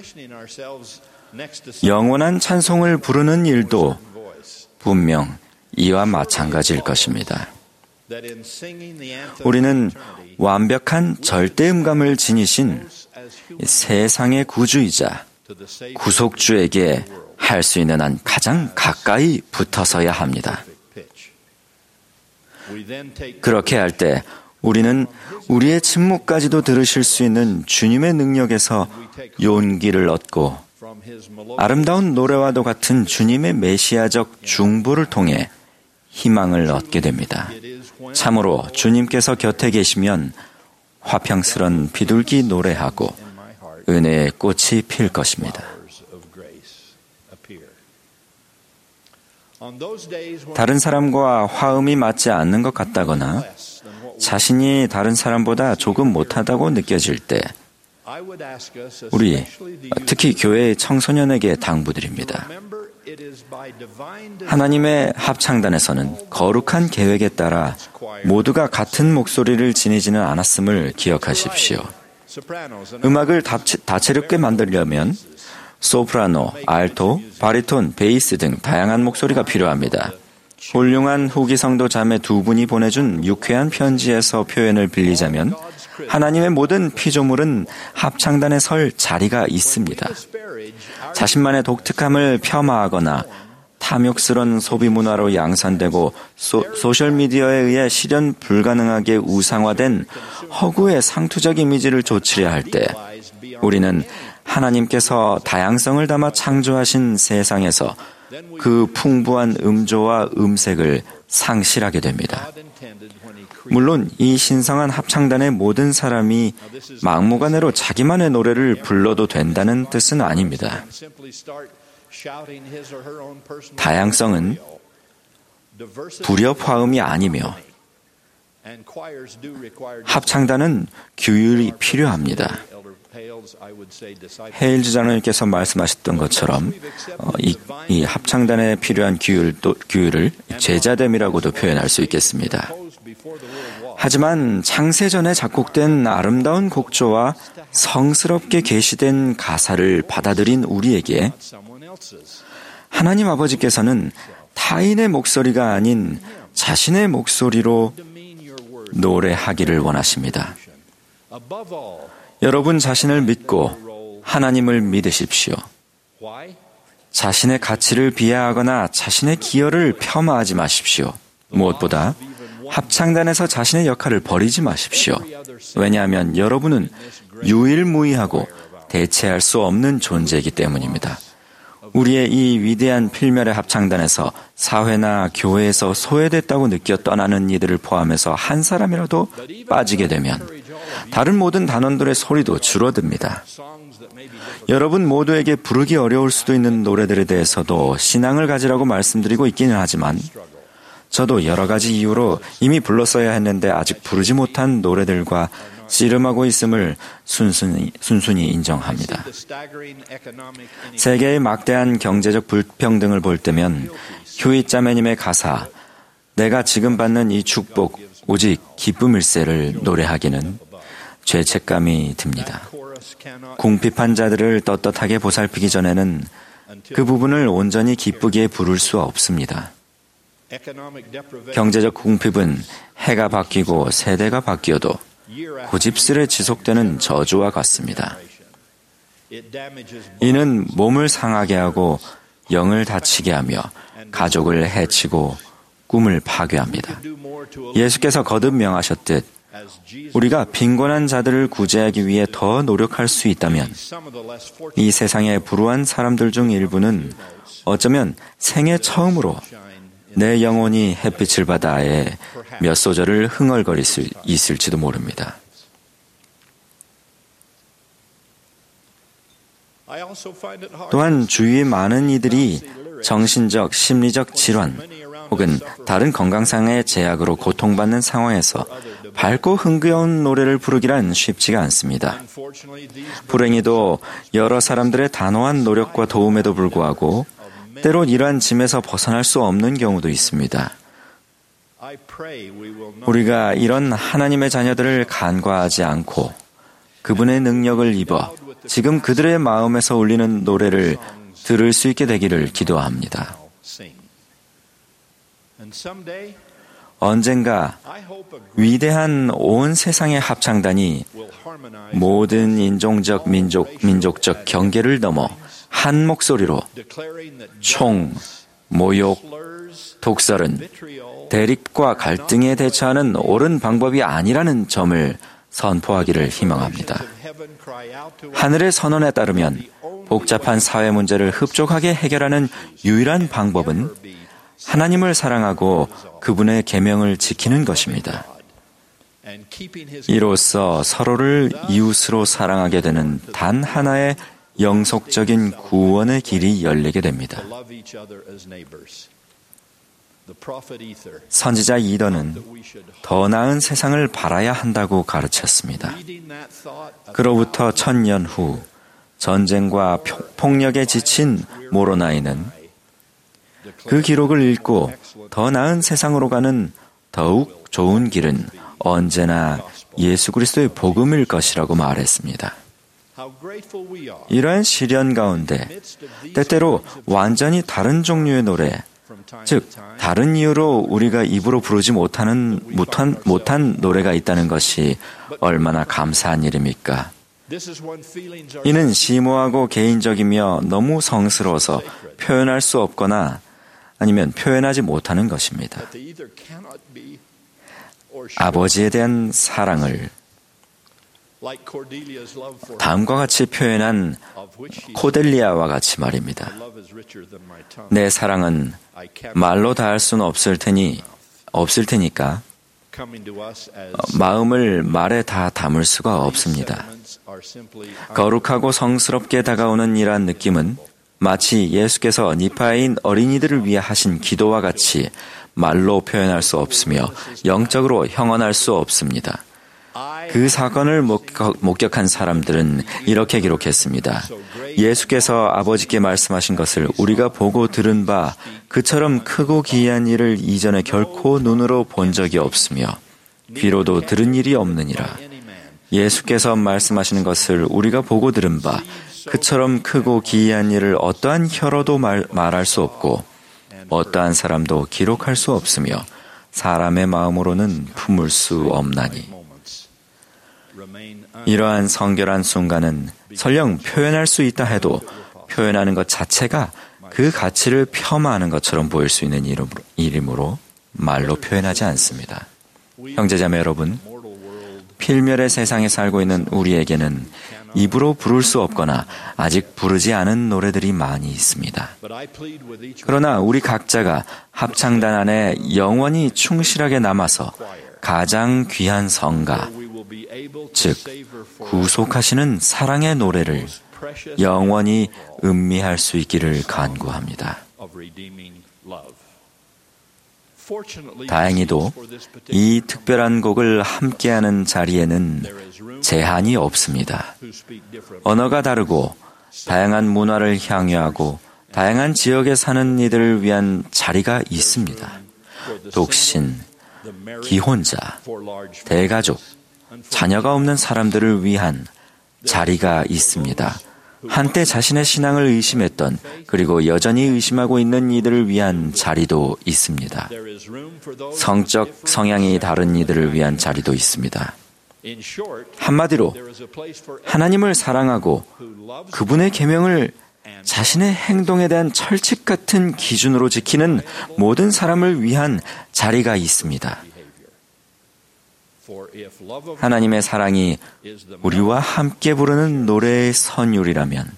영원한 찬송을 부르는 일도 분명 이와 마찬가지일 것입니다. 우리는 완벽한 절대음감을 지니신 세상의 구주이자 구속주에게 할 수 있는 한 가장 가까이 붙어서야 합니다. 그렇게 할 때 우리는 우리의 침묵까지도 들으실 수 있는 주님의 능력에서 용기를 얻고 아름다운 노래와도 같은 주님의 메시아적 중보를 통해 희망을 얻게 됩니다. 참으로 주님께서 곁에 계시면 화평스런 비둘기 노래하고 은혜의 꽃이 필 것입니다. 다른 사람과 화음이 맞지 않는 것 같다거나 자신이 다른 사람보다 조금 못하다고 느껴질 때 우리 특히 교회의 청소년에게 당부드립니다. 하나님의 합창단에서는 거룩한 계획에 따라 모두가 같은 목소리를 지니지는 않았음을 기억하십시오. 음악을 다채롭게 만들려면 소프라노, 알토, 바리톤, 베이스 등 다양한 목소리가 필요합니다. 훌륭한 후기성도 자매 두 분이 보내준 유쾌한 편지에서 표현을 빌리자면 하나님의 모든 피조물은 합창단에 설 자리가 있습니다. 자신만의 독특함을 폄하하거나 탐욕스러운 소비 문화로 양산되고 소, 소셜미디어에 의해 실현 불가능하게 우상화된 허구의 상투적 이미지를 조치려 할 때 우리는 하나님께서 다양성을 담아 창조하신 세상에서 그 풍부한 음조와 음색을 상실하게 됩니다. 물론 이 신성한 합창단의 모든 사람이 막무가내로 자기만의 노래를 불러도 된다는 뜻은 아닙니다. 다양성은 불협화음이 아니며 합창단은 규율이 필요합니다. 헤일즈 장로님께서 말씀하셨던 것처럼 어, 이, 이 합창단에 필요한 규율, 또, 규율을 제자됨이라고도 표현할 수 있겠습니다. 하지만 창세전에 작곡된 아름다운 곡조와 성스럽게 계시된 가사를 받아들인 우리에게 하나님 아버지께서는 타인의 목소리가 아닌 자신의 목소리로 노래하기를 원하십니다. 여러분 자신을 믿고 하나님을 믿으십시오. 자신의 가치를 비하하거나 자신의 기여를 폄하하지 마십시오. 무엇보다 합창단에서 자신의 역할을 버리지 마십시오. 왜냐하면 여러분은 유일무이하고 대체할 수 없는 존재이기 때문입니다. 우리의 이 위대한 필멸의 합창단에서 사회나 교회에서 소외됐다고 느껴 떠나는 이들을 포함해서 한 사람이라도 빠지게 되면 다른 모든 단원들의 소리도 줄어듭니다. 여러분 모두에게 부르기 어려울 수도 있는 노래들에 대해서도 신앙을 가지라고 말씀드리고 있기는 하지만 저도 여러 가지 이유로 이미 불렀어야 했는데 아직 부르지 못한 노래들과 씨름하고 있음을 순순히, 순순히 인정합니다. 세계의 막대한 경제적 불평등을 볼 때면 휴이 자매님의 가사 내가 지금 받는 이 축복 오직 기쁨일세를 노래하기는 죄책감이 듭니다. 궁핍한 자들을 떳떳하게 보살피기 전에는 그 부분을 온전히 기쁘게 부를 수 없습니다. 경제적 궁핍은 해가 바뀌고 세대가 바뀌어도 고집스레 지속되는 저주와 같습니다. 이는 몸을 상하게 하고 영을 다치게 하며 가족을 해치고 꿈을 파괴합니다. 예수께서 거듭 명하셨듯 우리가 빈곤한 자들을 구제하기 위해 더 노력할 수 있다면 이 세상의 불우한 사람들 중 일부는 어쩌면 생애 처음으로 내 영혼이 햇빛을 받아에 몇 소절을 흥얼거릴 수 있을지도 모릅니다. 또한 주위의 많은 이들이 정신적, 심리적 질환 혹은 다른 건강상의 제약으로 고통받는 상황에서 밝고 흥겨운 노래를 부르기란 쉽지가 않습니다. 불행히도 여러 사람들의 단호한 노력과 도움에도 불구하고 때론 이러한 짐에서 벗어날 수 없는 경우도 있습니다. 우리가 이런 하나님의 자녀들을 간과하지 않고 그분의 능력을 입어 지금 그들의 마음에서 울리는 노래를 들을 수 있게 되기를 기도합니다. 언젠가 위대한 온 세상의 합창단이 모든 인종적, 민족, 민족적 경계를 넘어 한 목소리로 총, 모욕, 독설은 대립과 갈등에 대처하는 옳은 방법이 아니라는 점을 선포하기를 희망합니다. 하늘의 선언에 따르면 복잡한 사회 문제를 흡족하게 해결하는 유일한 방법은 하나님을 사랑하고 그분의 계명을 지키는 것입니다. 이로써 서로를 이웃으로 사랑하게 되는 단 하나의 영속적인 구원의 길이 열리게 됩니다. 선지자 이더는 더 나은 세상을 바라야 한다고 가르쳤습니다. 그로부터 천년 후 전쟁과 폭력에 지친 모로나이는 그 기록을 읽고 더 나은 세상으로 가는 더욱 좋은 길은 언제나 예수 그리스도의 복음일 것이라고 말했습니다. 이러한 시련 가운데 때때로 완전히 다른 종류의 노래, 즉 다른 이유로 우리가 입으로 부르지 못하는 못한, 못한 노래가 있다는 것이 얼마나 감사한 일입니까? 이는 심오하고 개인적이며 너무 성스러워서 표현할 수 없거나 아니면 표현하지 못하는 것입니다. 아버지에 대한 사랑을 다음과 같이 표현한 코델리아와 같이 말입니다. 내 사랑은 말로 다할 수는 없을 테니 없을 테니까 마음을 말에 다 담을 수가 없습니다. 거룩하고 성스럽게 다가오는 이러한 느낌은 마치 예수께서 니파인 어린이들을 위해 하신 기도와 같이 말로 표현할 수 없으며 영적으로 형언할 수 없습니다. 그 사건을 목격한 사람들은 이렇게 기록했습니다. 예수께서 아버지께 말씀하신 것을 우리가 보고 들은 바 그처럼 크고 기이한 일을 이전에 결코 눈으로 본 적이 없으며 귀로도 들은 일이 없느니라. 예수께서 말씀하시는 것을 우리가 보고 들은 바 그처럼 크고 기이한 일을 어떠한 혀로도 말, 말할 수 없고 어떠한 사람도 기록할 수 없으며 사람의 마음으로는 품을 수 없나니. 이러한 성결한 순간은 설령 표현할 수 있다 해도 표현하는 것 자체가 그 가치를 폄하하는 것처럼 보일 수 있는 일이므로 말로 표현하지 않습니다. 형제자매 여러분, 필멸의 세상에 살고 있는 우리에게는 입으로 부를 수 없거나 아직 부르지 않은 노래들이 많이 있습니다. 그러나 우리 각자가 합창단 안에 영원히 충실하게 남아서 가장 귀한 성가, 즉 구속하시는 사랑의 노래를 영원히 음미할 수 있기를 간구합니다. 다행히도 이 특별한 곡을 함께하는 자리에는 제한이 없습니다. 언어가 다르고 다양한 문화를 향유하고 다양한 지역에 사는 이들을 위한 자리가 있습니다. 독신, 기혼자, 대가족, 자녀가 없는 사람들을 위한 자리가 있습니다. 한때 자신의 신앙을 의심했던 그리고 여전히 의심하고 있는 이들을 위한 자리도 있습니다. 성적 성향이 다른 이들을 위한 자리도 있습니다. 한마디로 하나님을 사랑하고 그분의 계명을 자신의 행동에 대한 철칙 같은 기준으로 지키는 모든 사람을 위한 자리가 있습니다. 하나님의 사랑이 우리와 함께 부르는 노래의 선율이라면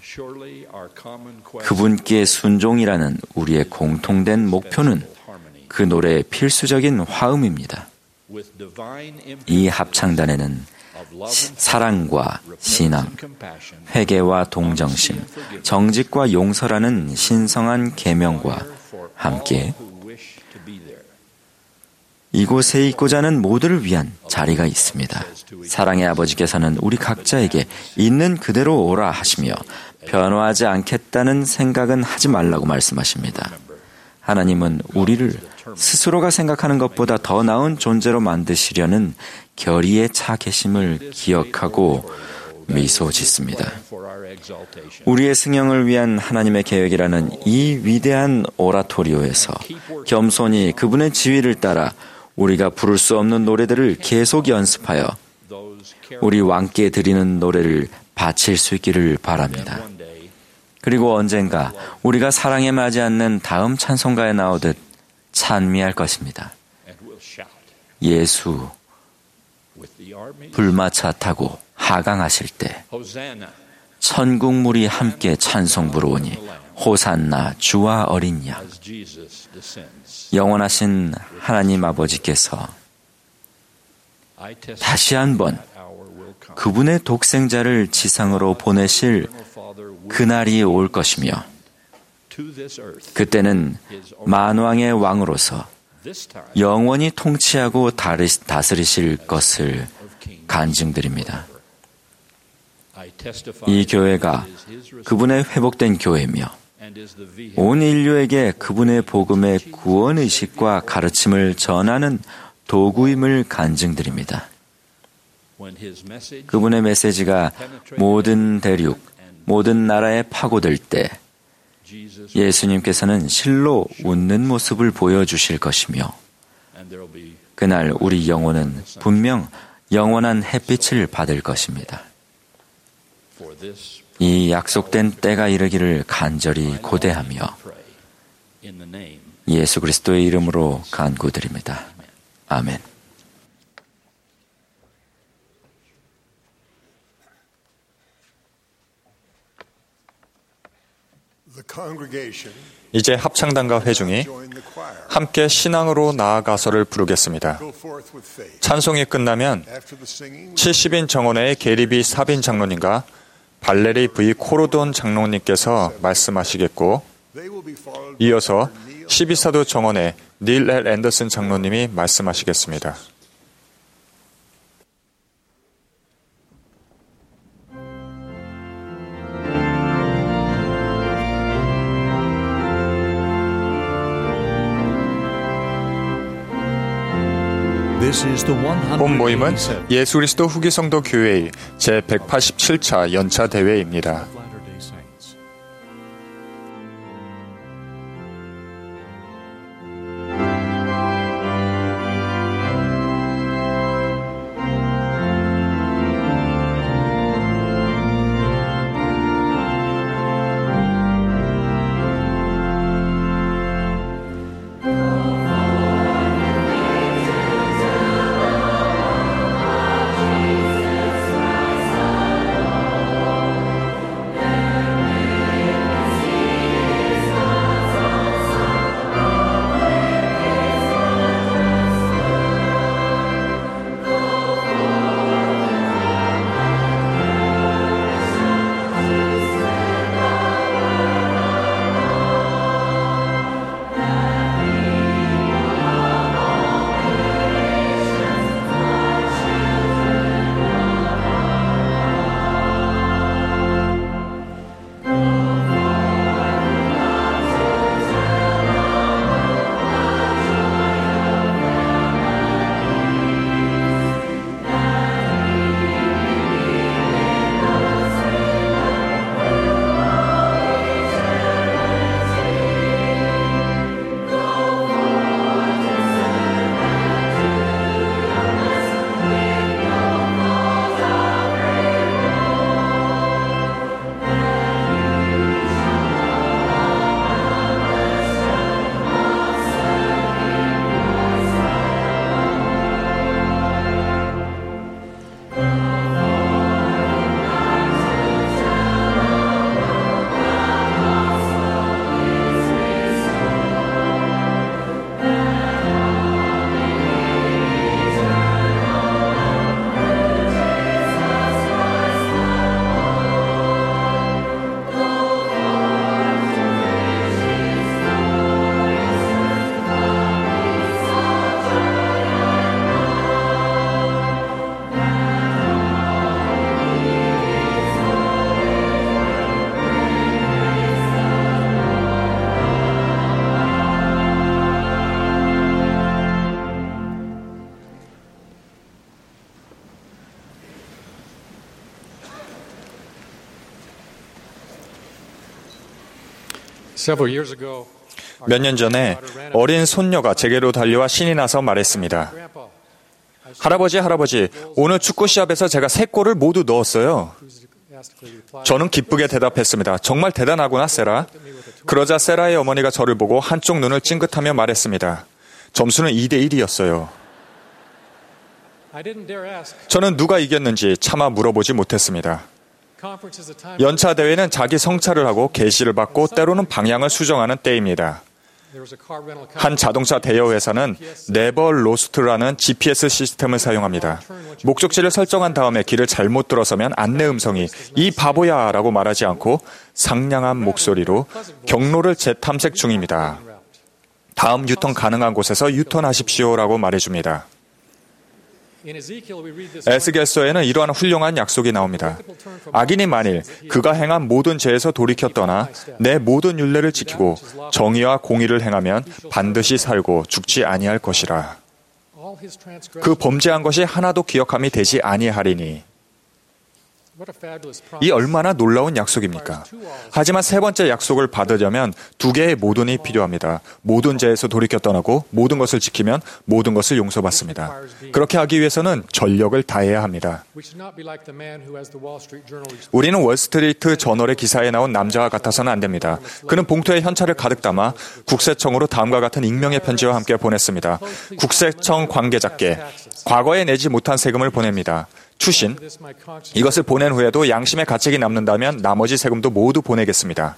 그분께 순종이라는 우리의 공통된 목표는 그 노래의 필수적인 화음입니다. 이 합창단에는 시, 사랑과 신앙, 회개와 동정심, 정직과 용서라는 신성한 계명과 함께 이곳에 있고자 하는 모두를 위한 자리가 있습니다. 사랑의 아버지께서는 우리 각자에게 있는 그대로 오라 하시며 변화하지 않겠다는 생각은 하지 말라고 말씀하십니다. 하나님은 우리를 스스로가 생각하는 것보다 더 나은 존재로 만드시려는 결의에 차 계심을 기억하고 미소 짓습니다. 우리의 승영을 위한 하나님의 계획이라는 이 위대한 오라토리오에서 겸손히 그분의 지휘를 따라 우리가 부를 수 없는 노래들을 계속 연습하여 우리 왕께 드리는 노래를 바칠 수 있기를 바랍니다. 그리고 언젠가 우리가 사랑에 맞지 않는 다음 찬송가에 나오듯 찬미할 것입니다. 예수 불마차 타고 하강하실 때 천국물이 함께 찬송 부르오니 호산나 주와 어린 양. 영원하신 하나님 아버지께서 다시 한번 그분의 독생자를 지상으로 보내실 그날이 올 것이며 그때는 만왕의 왕으로서 영원히 통치하고 다스리실 것을 간증드립니다. 이 교회가 그분의 회복된 교회며 온 인류에게 그분의 복음의 구원의식과 가르침을 전하는 도구임을 간증드립니다. 그분의 메시지가 모든 대륙, 모든 나라에 파고들 때 예수님께서는 실로 웃는 모습을 보여주실 것이며 그날 우리 영혼은 분명 영원한 햇빛을 받을 것입니다. 이 약속된 때가 이르기를 간절히 고대하며 예수 그리스도의 이름으로 간구드립니다. 아멘. 이제 합창단과 회중이 함께 신앙으로 나아가서를 부르겠습니다. 찬송이 끝나면 칠십 인 정원회의 게리비 사빈 장로님과 발레리 V 코로돈 장로님께서 말씀하시겠고, 이어서 십이 사도 정원회 닐 엘 앤더슨 장로님이 말씀하시겠습니다. 본 모임은 예수 그리스도 후기 성도 교회의 제백팔십칠 차 연차 대회입니다. 몇 년 전에 어린 손녀가 제게로 달려와 신이 나서 말했습니다. 할아버지, 할아버지, 오늘 축구 시합에서 제가 세 골을 모두 넣었어요. 저는 기쁘게 대답했습니다. 정말 대단하구나, 세라. 그러자 세라의 어머니가 저를 보고 한쪽 눈을 찡긋하며 말했습니다. 점수는 이 대 일이었어요. 저는 누가 이겼는지 차마 물어보지 못했습니다. 연차 대회는 자기 성찰을 하고 계시를 받고 때로는 방향을 수정하는 때입니다. 한 자동차 대여 회사는 네버 로스트라는 지피에스 시스템을 사용합니다. 목적지를 설정한 다음에 길을 잘못 들어서면 안내 음성이 이 바보야 라고 말하지 않고 상냥한 목소리로 경로를 재탐색 중입니다. 다음 유턴 가능한 곳에서 유턴하십시오라고 말해줍니다. 에스겔서에는 이러한 훌륭한 약속이 나옵니다. 악인이 만일 그가 행한 모든 죄에서 돌이켜 떠나 내 모든 율례를 지키고 정의와 공의를 행하면 반드시 살고 죽지 아니할 것이라. 그 범죄한 것이 하나도 기억함이 되지 아니하리니. 이 얼마나 놀라운 약속입니까? 하지만 세 번째 약속을 받으려면 두 개의 모든이 필요합니다. 모든 죄에서 돌이켜 떠나고 모든 것을 지키면 모든 것을 용서받습니다. 그렇게 하기 위해서는 전력을 다해야 합니다. 우리는 월스트리트 저널의 기사에 나온 남자와 같아서는 안 됩니다. 그는 봉투에 현찰을 가득 담아 국세청으로 다음과 같은 익명의 편지와 함께 보냈습니다. 국세청 관계자께 과거에 내지 못한 세금을 보냅니다. 추신, 이것을 보낸 후에도 양심의 가책이 남는다면 나머지 세금도 모두 보내겠습니다.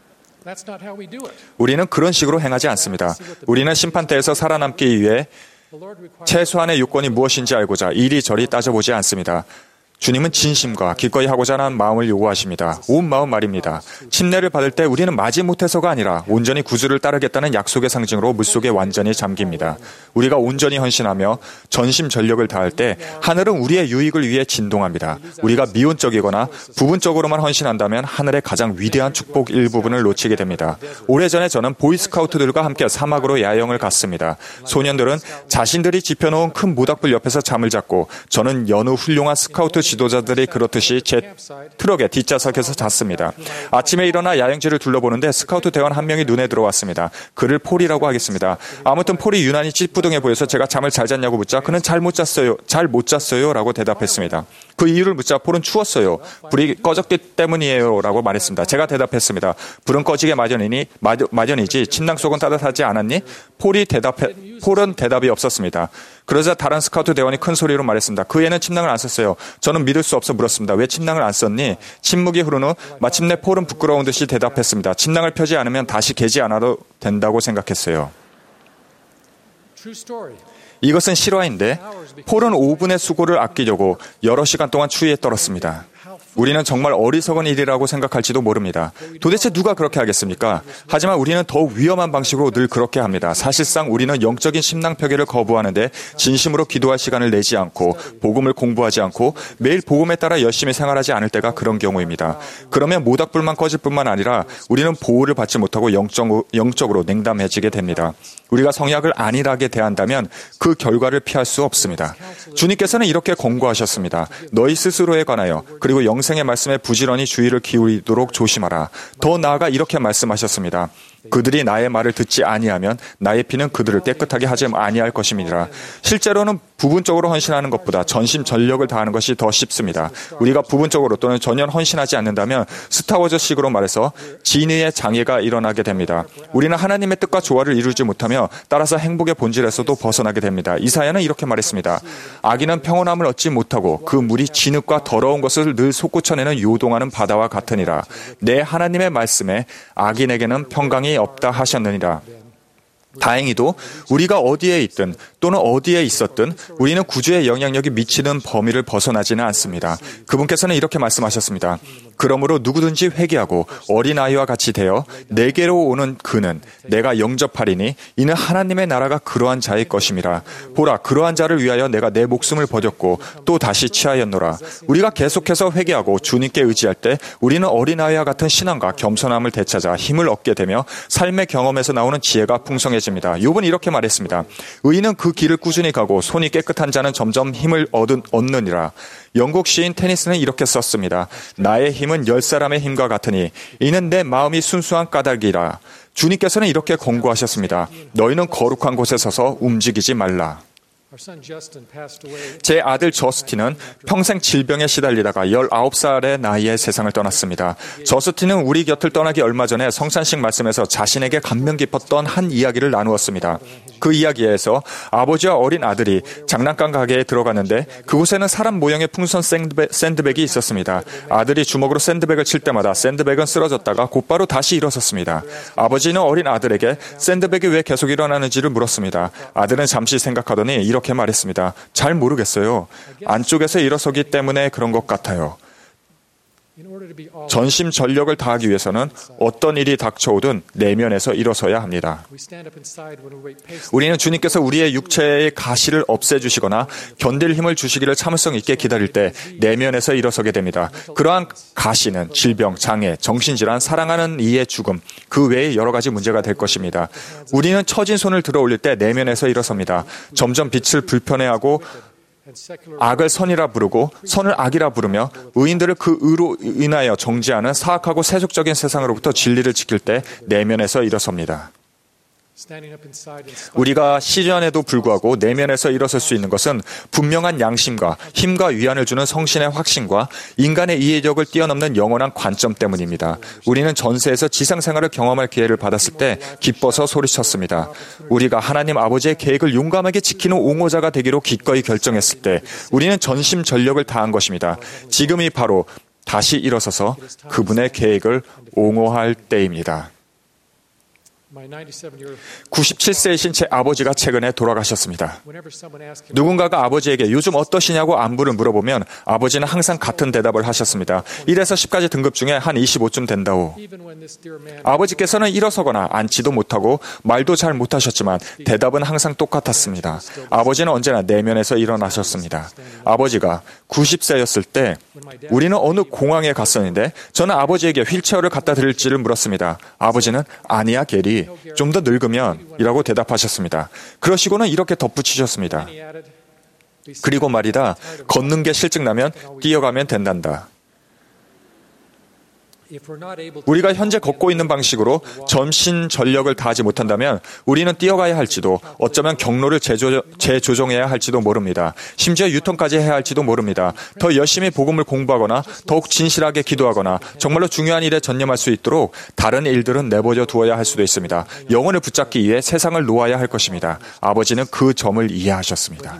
우리는 그런 식으로 행하지 않습니다. 우리는 심판대에서 살아남기 위해 최소한의 요건이 무엇인지 알고자 이리저리 따져보지 않습니다. 주님은 진심과 기꺼이 하고자 하는 마음을 요구하십니다. 온 마음 말입니다. 침례를 받을 때 우리는 마지못해서가 아니라 온전히 구주를 따르겠다는 약속의 상징으로 물속에 완전히 잠깁니다. 우리가 온전히 헌신하며 전심전력을 다할 때 하늘은 우리의 유익을 위해 진동합니다. 우리가 미온적이거나 부분적으로만 헌신한다면 하늘의 가장 위대한 축복 일부분을 놓치게 됩니다. 오래전에 저는 보이스카우트들과 함께 사막으로 야영을 갔습니다. 소년들은 자신들이 지펴놓은 큰 모닥불 옆에서 잠을 잤고 저는 여느 훌륭한 스카우트 지도자들이 그렇듯이 제 트럭의 뒷좌석에서 잤습니다. 아침에 일어나 야영지를 둘러보는데 스카우트 대원 한 명이 눈에 들어왔습니다. 그를 폴이라고 하겠습니다. 아무튼 폴이 유난히 찌뿌둥해 보여서 제가 잠을 잘 잤냐고 묻자 그는 잘 못 잤어요. 잘 못 잤어요. 라고 대답했습니다. 그 이유를 묻자 폴은 추웠어요. 불이 꺼졌기 때문이에요. 라고 말했습니다. 제가 대답했습니다. 불은 꺼지게 마련이니, 마련이지 침낭 속은 따뜻하지 않았니? 폴이 대답해, 폴은 대답이 없었습니다. 그러자 다른 스카우트 대원이 큰 소리로 말했습니다. 그 애는 침낭을 안 썼어요. 저는 믿을 수 없어 물었습니다. 왜 침낭을 안 썼니? 침묵이 흐른 후 마침내 폴은 부끄러운 듯이 대답했습니다. 침낭을 펴지 않으면 다시 개지 않아도 된다고 생각했어요. 이것은 실화인데 폴은 오 분의 수고를 아끼려고 여러 시간 동안 추위에 떨었습니다. 우리는 정말 어리석은 일이라고 생각할지도 모릅니다. 도대체 누가 그렇게 하겠습니까? 하지만 우리는 더욱 위험한 방식으로 늘 그렇게 합니다. 사실상 우리는 영적인 심낭표기를 거부하는데 진심으로 기도할 시간을 내지 않고 복음을 공부하지 않고 매일 복음에 따라 열심히 생활하지 않을 때가 그런 경우입니다. 그러면 모닥불만 꺼질 뿐만 아니라 우리는 보호를 받지 못하고 영적, 영적으로 냉담해지게 됩니다. 우리가 성약을 안일하게 대한다면 그 결과를 피할 수 없습니다. 주님께서는 이렇게 권고하셨습니다. 너희 스스로에 관하여 그리고 영 생의 말씀에 부지런히 주의를 기울이도록 조심하라. 더 나아가 이렇게 말씀하셨습니다. 그들이 나의 말을 듣지 아니하면 나의 피는 그들을 깨끗하게 하지 아니할 것입니다. 실제로는 부분적으로 헌신하는 것보다 전심 전력을 다하는 것이 더 쉽습니다. 우리가 부분적으로 또는 전혀 헌신하지 않는다면 스타워즈식으로 말해서 진의의 장애가 일어나게 됩니다. 우리는 하나님의 뜻과 조화를 이루지 못하며 따라서 행복의 본질에서도 벗어나게 됩니다. 이사야는 이렇게 말했습니다. 악인은 평온함을 얻지 못하고 그 물이 진흙과 더러운 것을 늘 솟구쳐내는 요동하는 바다와 같으니라. 내 하나님의 말씀에 악인에게는 평강이 없다 하셨느니라. 다행히도 우리가 어디에 있든 또는 어디에 있었든 우리는 구주의 영향력이 미치는 범위를 벗어나지는 않습니다. 그분께서는 이렇게 말씀하셨습니다. 그러므로 누구든지 회개하고 어린아이와 같이 되어 내게로 오는 그는 내가 영접하리니 이는 하나님의 나라가 그러한 자의 것임이라. 보라, 그러한 자를 위하여 내가 내 목숨을 버렸고 또 다시 취하였노라. 우리가 계속해서 회개하고 주님께 의지할 때 우리는 어린아이와 같은 신앙과 겸손함을 되찾아 힘을 얻게 되며 삶의 경험에서 나오는 지혜가 풍성해집니다. 욥은 이렇게 말했습니다. 의인은 그 길을 꾸준히 가고 손이 깨끗한 자는 점점 힘을 얻은, 얻느니라. 영국 시인 테니스는 이렇게 썼습니다. 나의 힘은 열 사람의 힘과 같으니 이는 내 마음이 순수한 까닭이라. 주님께서는 이렇게 권고하셨습니다. 너희는 거룩한 곳에 서서 움직이지 말라. 제 아들 저스틴은 평생 질병에 시달리다가 열아홉 살의 나이에 세상을 떠났습니다. 저스틴은 우리 곁을 떠나기 얼마 전에 성찬식 말씀에서 자신에게 감명 깊었던 한 이야기를 나누었습니다. 그 이야기에서 아버지와 어린 아들이 장난감 가게에 들어갔는데 그곳에는 사람 모양의 풍선 샌드백이 있었습니다. 아들이 주먹으로 샌드백을 칠 때마다 샌드백은 쓰러졌다가 곧바로 다시 일어섰습니다. 아버지는 어린 아들에게 샌드백이 왜 계속 일어나는지를 물었습니다. 아들은 잠시 생각하더니 이렇게 이렇게 말했습니다. 잘 모르겠어요. 안쪽에서 일어서기 때문에 그런 것 같아요. 전심 전력을 다하기 위해서는 어떤 일이 닥쳐오든 내면에서 일어서야 합니다. 우리는 주님께서 우리의 육체의 가시를 없애주시거나 견딜 힘을 주시기를 참을성 있게 기다릴 때 내면에서 일어서게 됩니다. 그러한 가시는 질병, 장애, 정신질환, 사랑하는 이의 죽음, 그 외에 여러 가지 문제가 될 것입니다. 우리는 처진 손을 들어 올릴 때 내면에서 일어섭니다. 점점 빛을 불편해하고 악을 선이라 부르고 선을 악이라 부르며 의인들을 그 의로 인하여 정죄하는 사악하고 세속적인 세상으로부터 진리를 지킬 때 내면에서 일어섭니다. 우리가 시련에도 불구하고 내면에서 일어설 수 있는 것은 분명한 양심과 힘과 위안을 주는 성신의 확신과 인간의 이해력을 뛰어넘는 영원한 관점 때문입니다. 우리는 전세에서 지상생활을 경험할 기회를 받았을 때 기뻐서 소리쳤습니다. 우리가 하나님 아버지의 계획을 용감하게 지키는 옹호자가 되기로 기꺼이 결정했을 때 우리는 전심 전력을 다한 것입니다. 지금이 바로 다시 일어서서 그분의 계획을 옹호할 때입니다. 구십칠 세이신 제 아버지가 최근에 돌아가셨습니다. 누군가가 아버지에게 요즘 어떠시냐고 안부를 물어보면 아버지는 항상 같은 대답을 하셨습니다. 일에서 십까지 등급 중에 한 이십오쯤 된다오. 아버지께서는 일어서거나 앉지도 못하고 말도 잘 못하셨지만 대답은 항상 똑같았습니다. 아버지는 언제나 내면에서 일어나셨습니다. 아버지가 구십 세였을 때 우리는 어느 공항에 갔었는데 저는 아버지에게 휠체어를 갖다 드릴지를 물었습니다. 아버지는 아니야 게리, 좀 더 늙으면 이라고 대답하셨습니다. 그러시고는 이렇게 덧붙이셨습니다. 그리고 말이다, 걷는 게 실증나면 뛰어가면 된단다. 우리가 현재 걷고 있는 방식으로 전신 전력을 다하지 못한다면 우리는 뛰어가야 할지도 어쩌면 경로를 재조, 재조정해야 할지도 모릅니다. 심지어 유턴까지 해야 할지도 모릅니다. 더 열심히 복음을 공부하거나 더욱 진실하게 기도하거나 정말로 중요한 일에 전념할 수 있도록 다른 일들은 내버려 두어야 할 수도 있습니다. 영혼을 붙잡기 위해 세상을 놓아야 할 것입니다. 아버지는 그 점을 이해하셨습니다.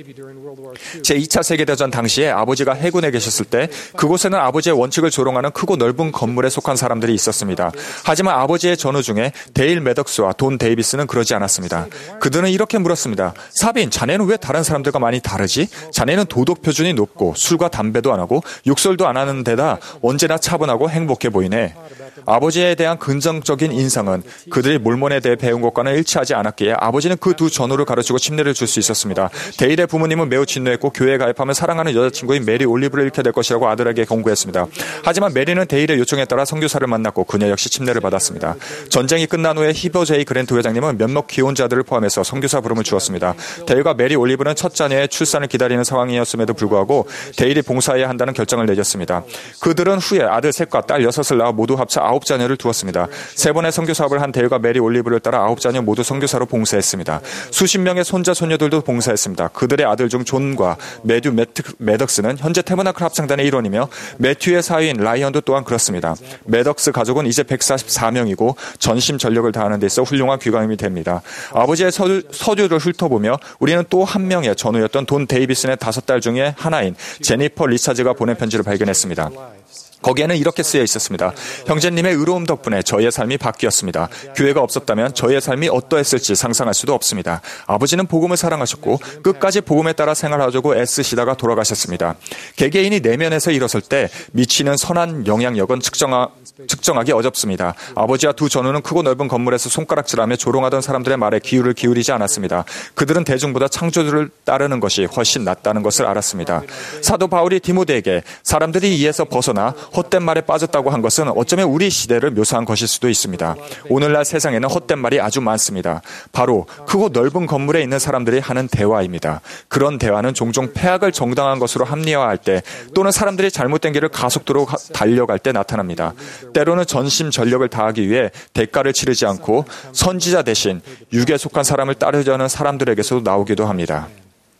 제이 차 세계대전 당시에 아버지가 해군에 계셨을 때 그곳에는 아버지의 원칙을 조롱하는 크고 넓은 건물에 속한 사람들이 있었습니다. 하지만 아버지의 전우 중에 데일 매덕스와 돈 데이비스는 그러지 않았습니다. 그들은 이렇게 물었습니다. 사빈, 자네는 왜 다른 사람들과 많이 다르지? 자네는 도덕 표준이 높고 술과 담배도 안 하고 욕설도 안 하는 데다 언제나 차분하고 행복해 보이네. 아버지에 대한 긍정적인 인상은 그들이 몰몬에 대해 배운 것과는 일치하지 않았기에 아버지는 그 두 전우를 가르치고 침례를 줄 수 있었습니다. 데일의 부모님은 매우 진노했고 교회에 가입하면 사랑하는 여자친구인 메리 올리브를 잃게 될 것이라고 아들에게 경고했습니다. 하지만 메리는 데일의 요청에 따라 선교사를 만났고 그녀 역시 침례를 받았습니다. 전쟁이 끝난 후에 히버 제이 그랜트 회장님은 몇몇 기혼자들을 포함해서 선교사 부름을 주었습니다. 데일과 메리 올리브는 첫 자녀의 출산을 기다리는 상황이었음에도 불구하고 데일이 봉사해야 한다는 결정을 내렸습니다. 그들은 후에 아들 셋과 딸 여섯을 낳아 모두 합쳐 아홉 자녀를 두었습니다. 세 번의 선교 사업을 한 데일과 메리 올리브를 따라 아홉 자녀 모두 선교사로 봉사했습니다. 수십 명의 손자 손녀들도 봉사했습니다. 그들의 아들 중 존과 매튜 매덕스는 현재 태버나클 합창단의 일원이며 매튜의 사위인 라이언도 또한 그렇습니다. 매덕스 가족은 이제 백사십사 명이고 전심 전력을 다하는 데 있어 훌륭한 귀감이 됩니다. 아버지의 서류, 서류를 훑어보며 우리는 또 한 명의 전우였던 돈 데이비슨의 다섯 딸 중에 하나인 제니퍼 리차즈가 보낸 편지를 발견했습니다. 거기에는 이렇게 쓰여 있었습니다. 형제님의 의로움 덕분에 저희의 삶이 바뀌었습니다. 교회가 없었다면 저희의 삶이 어떠했을지 상상할 수도 없습니다. 아버지는 복음을 사랑하셨고 끝까지 복음에 따라 생활하려고 애쓰시다가 돌아가셨습니다. 개개인이 내면에서 일어설 때 미치는 선한 영향력은 측정하, 측정하기 어렵습니다. 아버지와 두 전우는 크고 넓은 건물에서 손가락질하며 조롱하던 사람들의 말에 귀를 기울이지 않았습니다. 그들은 대중보다 창조주를 따르는 것이 훨씬 낫다는 것을 알았습니다. 사도 바울이 디모데에게 사람들이 이에서 벗어나 헛된 말에 빠졌다고 한 것은 어쩌면 우리 시대를 묘사한 것일 수도 있습니다. 오늘날 세상에는 헛된 말이 아주 많습니다. 바로 크고 넓은 건물에 있는 사람들이 하는 대화입니다. 그런 대화는 종종 폐악을 정당한 것으로 합리화할 때 또는 사람들이 잘못된 길을 가속도로 달려갈 때 나타납니다. 때로는 전심 전력을 다하기 위해 대가를 치르지 않고 선지자 대신 육에 속한 사람을 따르려는 사람들에게서도 나오기도 합니다.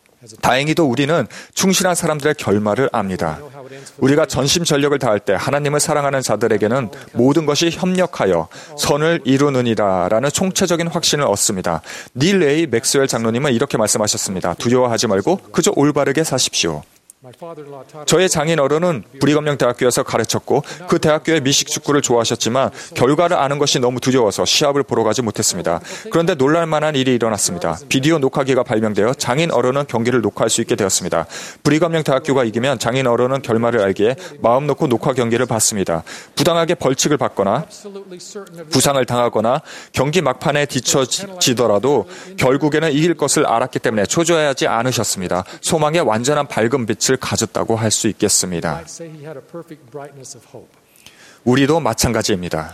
다행히도 우리는 충실한 사람들의 결말을 압니다. 우리가 전심 전력을 다할 때 하나님을 사랑하는 자들에게는 모든 것이 협력하여 선을 이루느니라 라는 총체적인 확신을 얻습니다. 닐 에이 맥스웰 장로님은 이렇게 말씀하셨습니다. 두려워하지 말고 그저 올바르게 사십시오. 저의 장인 어른은 브리검령 대학교에서 가르쳤고 그 대학교의 미식축구를 좋아하셨지만 결과를 아는 것이 너무 두려워서 시합을 보러 가지 못했습니다. 그런데 놀랄만한 일이 일어났습니다. 비디오 녹화기가 발명되어 장인 어른은 경기를 녹화할 수 있게 되었습니다. 브리검령 대학교가 이기면 장인 어른은 결말을 알기에 마음 놓고 녹화 경기를 봤습니다. 부당하게 벌칙을 받거나 부상을 당하거나 경기 막판에 뒤처지더라도 결국에는 이길 것을 알았기 때문에 초조해하지 않으셨습니다. 소망의 완전한 밝은 빛을 가졌다고 할 수 있겠습니다. 우리도 마찬가지입니다.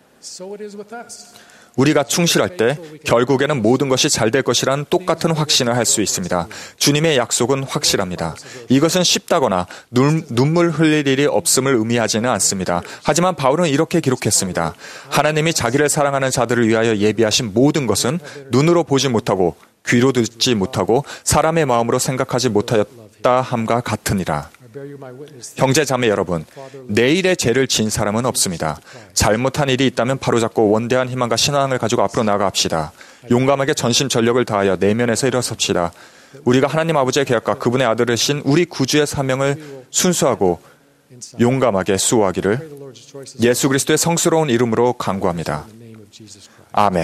우리가 충실할 때 결국에는 모든 것이 잘 될 것이란 똑같은 확신을 할 수 있습니다. 주님의 약속은 확실합니다. 이것은 쉽다거나 눈, 눈물 흘릴 일이 없음을 의미하지는 않습니다. 하지만 바울은 이렇게 기록했습니다. 하나님이 자기를 사랑하는 자들을 위하여 예비하신 모든 것은 눈으로 보지 못하고 귀로 듣지 못하고 사람의 마음으로 생각하지 못하였다 함과 같으니라. 형제 자매 여러분, 내일의 죄를 지은 사람은 없습니다. 잘못한 일이 있다면 바로잡고 원대한 희망과 신앙을 가지고 앞으로 나아갑시다. 용감하게 전심전력을 다하여 내면에서 일어섭시다. 우리가 하나님 아버지의 계약과 그분의 아들이신 우리 구주의 사명을 순수하고 용감하게 수호하기를 예수 그리스도의 성스러운 이름으로 간구합니다. 아멘.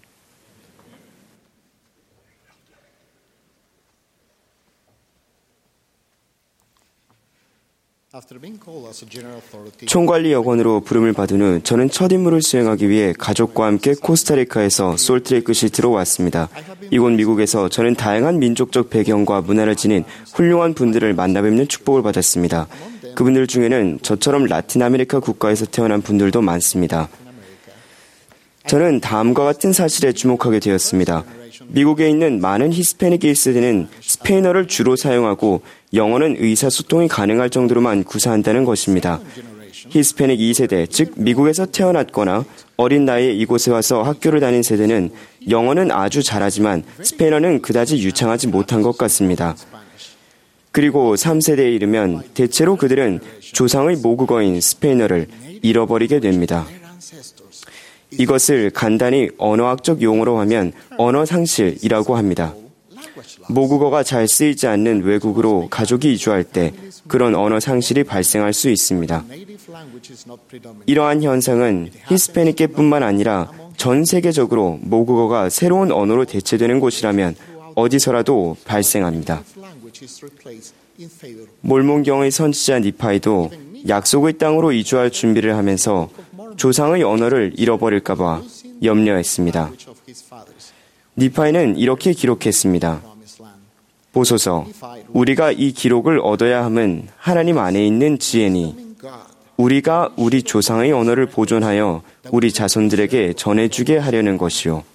총관리 여건으로 부름을 받은 후 저는 첫 임무를 수행하기 위해 가족과 함께 코스타리카에서 솔트레이크 시티로 왔습니다. 이곳 미국에서 저는 다양한 민족적 배경과 문화를 지닌 훌륭한 분들을 만나 뵙는 축복을 받았습니다. 그분들 중에는 저처럼 라틴 아메리카 국가에서 태어난 분들도 많습니다. 저는 다음과 같은 사실에 주목하게 되었습니다. 미국에 있는 많은 히스패닉 일 세대는 스페인어를 주로 사용하고 영어는 의사소통이 가능할 정도로만 구사한다는 것입니다. 히스패닉 이 세대, 즉 미국에서 태어났거나 어린 나이에 이곳에 와서 학교를 다닌 세대는 영어는 아주 잘하지만 스페인어는 그다지 유창하지 못한 것 같습니다. 그리고 삼 세대에 이르면 대체로 그들은 조상의 모국어인 스페인어를 잃어버리게 됩니다. 이것을 간단히 언어학적 용어로 하면 언어상실이라고 합니다. 모국어가 잘 쓰이지 않는 외국으로 가족이 이주할 때 그런 언어상실이 발생할 수 있습니다. 이러한 현상은 히스패닉계뿐만 아니라 전 세계적으로 모국어가 새로운 언어로 대체되는 곳이라면 어디서라도 발생합니다. 몰몬경의 선지자 니파이도 약속의 땅으로 이주할 준비를 하면서 조상의 언어를 잃어버릴까봐 염려했습니다. 니파이는 이렇게 기록했습니다. 보소서, 우리가 이 기록을 얻어야 함은 하나님 안에 있는 지혜니 우리가 우리 조상의 언어를 보존하여 우리 자손들에게 전해주게 하려는 것이요.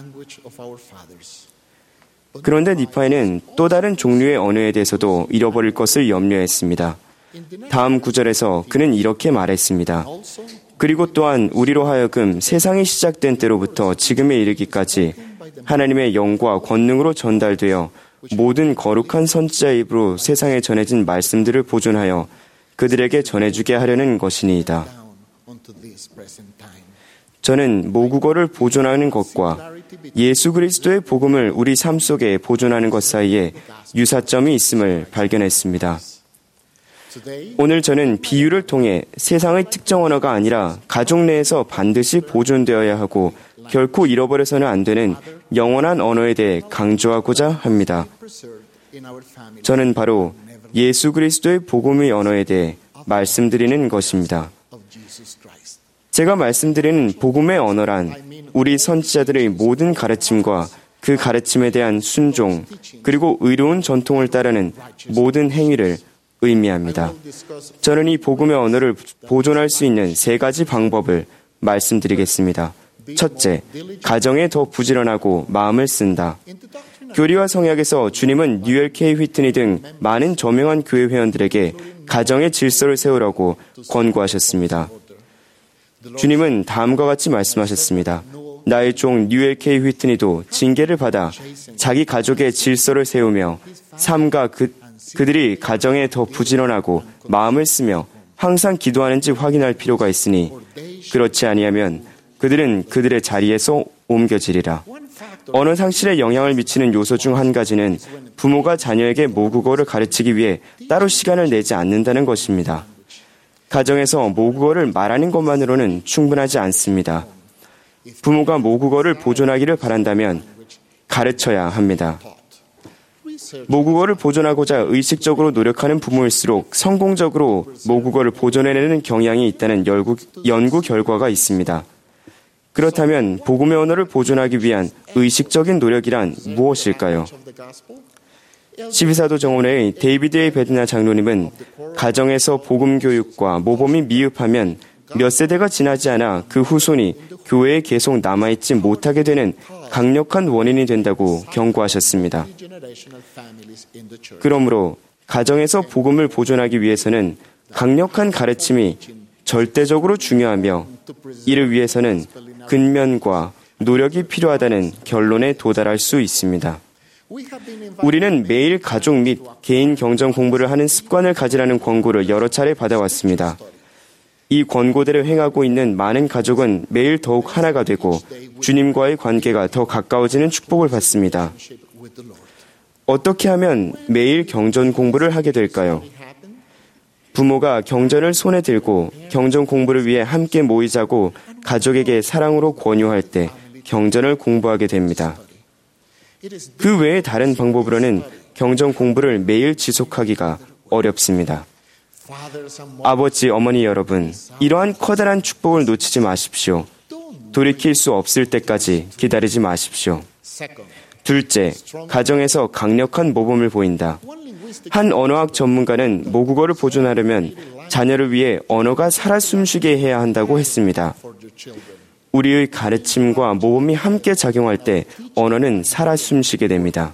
그런데 니파이는 또 다른 종류의 언어에 대해서도 잃어버릴 것을 염려했습니다. 다음 구절에서 그는 이렇게 말했습니다. 그리고 또한 우리로 하여금 세상이 시작된 때로부터 지금에 이르기까지 하나님의 영과 권능으로 전달되어 모든 거룩한 선지자의 입으로 세상에 전해진 말씀들을 보존하여 그들에게 전해주게 하려는 것이니이다. 저는 모국어를 보존하는 것과 예수 그리스도의 복음을 우리 삶 속에 보존하는 것 사이에 유사점이 있음을 발견했습니다. 오늘 저는 비유를 통해 세상의 특정 언어가 아니라 가족 내에서 반드시 보존되어야 하고 결코 잃어버려서는 안 되는 영원한 언어에 대해 강조하고자 합니다. 저는 바로 예수 그리스도의 복음의 언어에 대해 말씀드리는 것입니다. 제가 말씀드리는 복음의 언어란 우리 선지자들의 모든 가르침과 그 가르침에 대한 순종 그리고 의로운 전통을 따르는 모든 행위를 의미합니다. 저는 이 복음의 언어를 보존할 수 있는 세 가지 방법을 말씀드리겠습니다. 첫째, 가정에 더 부지런하고 마음을 쓴다. 교리와 성약에서 주님은 뉴엘 케이 휘트니 등 많은 저명한 교회 회원들에게 가정의 질서를 세우라고 권고하셨습니다. 주님은 다음과 같이 말씀하셨습니다. 나의 종 뉴엘 케이 휘트니도 징계를 받아 자기 가족의 질서를 세우며 삶과 그, 그들이 가정에 더 부지런하고 마음을 쓰며 항상 기도하는지 확인할 필요가 있으니 그렇지 아니하면 그들은 그들의 자리에서 옮겨지리라. 언어 상실에 영향을 미치는 요소 중 한 가지는 부모가 자녀에게 모국어를 가르치기 위해 따로 시간을 내지 않는다는 것입니다. 가정에서 모국어를 말하는 것만으로는 충분하지 않습니다. 부모가 모국어를 보존하기를 바란다면 가르쳐야 합니다. 모국어를 보존하고자 의식적으로 노력하는 부모일수록 성공적으로 모국어를 보존해내는 경향이 있다는 연구, 연구 결과가 있습니다. 그렇다면 복음의 언어를 보존하기 위한 의식적인 노력이란 무엇일까요? 십이사도 정원회의 데이비드 A. 베드나 장로님은 가정에서 복음 교육과 모범이 미흡하면 몇 세대가 지나지 않아 그 후손이 교회에 계속 남아있지 못하게 되는 강력한 원인이 된다고 경고하셨습니다. 그러므로 가정에서 복음을 보존하기 위해서는 강력한 가르침이 절대적으로 중요하며 이를 위해서는 근면과 노력이 필요하다는 결론에 도달할 수 있습니다. 우리는 매일 가족 및 개인 경전 공부를 하는 습관을 가지라는 권고를 여러 차례 받아왔습니다. 이 권고대로 행하고 있는 많은 가족은 매일 더욱 하나가 되고 주님과의 관계가 더 가까워지는 축복을 받습니다. 어떻게 하면 매일 경전 공부를 하게 될까요? 부모가 경전을 손에 들고 경전 공부를 위해 함께 모이자고 가족에게 사랑으로 권유할 때 경전을 공부하게 됩니다. 그 외에 다른 방법으로는 경전 공부를 매일 지속하기가 어렵습니다. 아버지, 어머니 여러분, 이러한 커다란 축복을 놓치지 마십시오. 돌이킬 수 없을 때까지 기다리지 마십시오. 둘째, 가정에서 강력한 모범을 보인다. 한 언어학 전문가는 모국어를 보존하려면 자녀를 위해 언어가 살아 숨쉬게 해야 한다고 했습니다. 우리의 가르침과 모범이 함께 작용할 때 언어는 살아 숨쉬게 됩니다.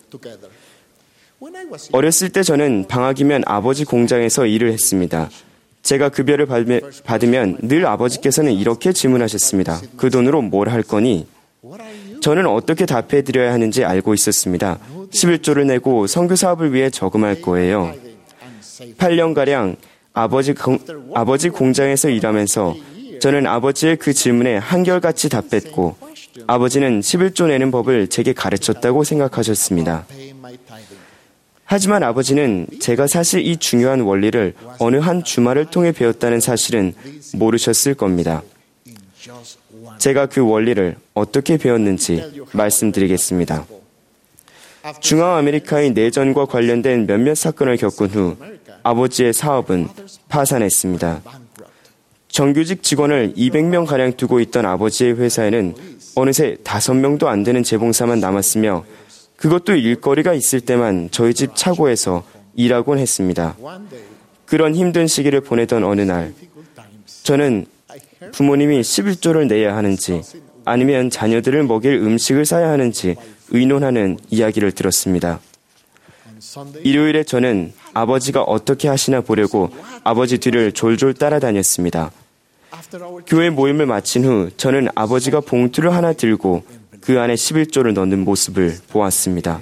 어렸을 때 저는 방학이면 아버지 공장에서 일을 했습니다. 제가 급여를 받으면 늘 아버지께서는 이렇게 질문하셨습니다. 그 돈으로 뭘 할 거니? 저는 어떻게 답해드려야 하는지 알고 있었습니다. 십일조를 내고 선교 사업을 위해 저금할 거예요. 팔 년가량 아버지, 공, 아버지 공장에서 일하면서 저는 아버지의 그 질문에 한결같이 답했고 아버지는 십일조 내는 법을 제게 가르쳤다고 생각하셨습니다. 하지만 아버지는 제가 사실 이 중요한 원리를 어느 한 주말을 통해 배웠다는 사실은 모르셨을 겁니다. 제가 그 원리를 어떻게 배웠는지 말씀드리겠습니다. 중앙아메리카의 내전과 관련된 몇몇 사건을 겪은 후 아버지의 사업은 파산했습니다. 정규직 직원을 이백 명가량 두고 있던 아버지의 회사에는 어느새 다섯 명도 안 되는 재봉사만 남았으며 그것도 일거리가 있을 때만 저희 집 차고에서 일하곤 했습니다. 그런 힘든 시기를 보내던 어느 날 저는 부모님이 십일조를 내야 하는지 아니면 자녀들을 먹일 음식을 사야 하는지 의논하는 이야기를 들었습니다. 일요일에 저는 아버지가 어떻게 하시나 보려고 아버지 뒤를 졸졸 따라다녔습니다. 교회 모임을 마친 후 저는 아버지가 봉투를 하나 들고 그 안에 십일조를 넣는 모습을 보았습니다.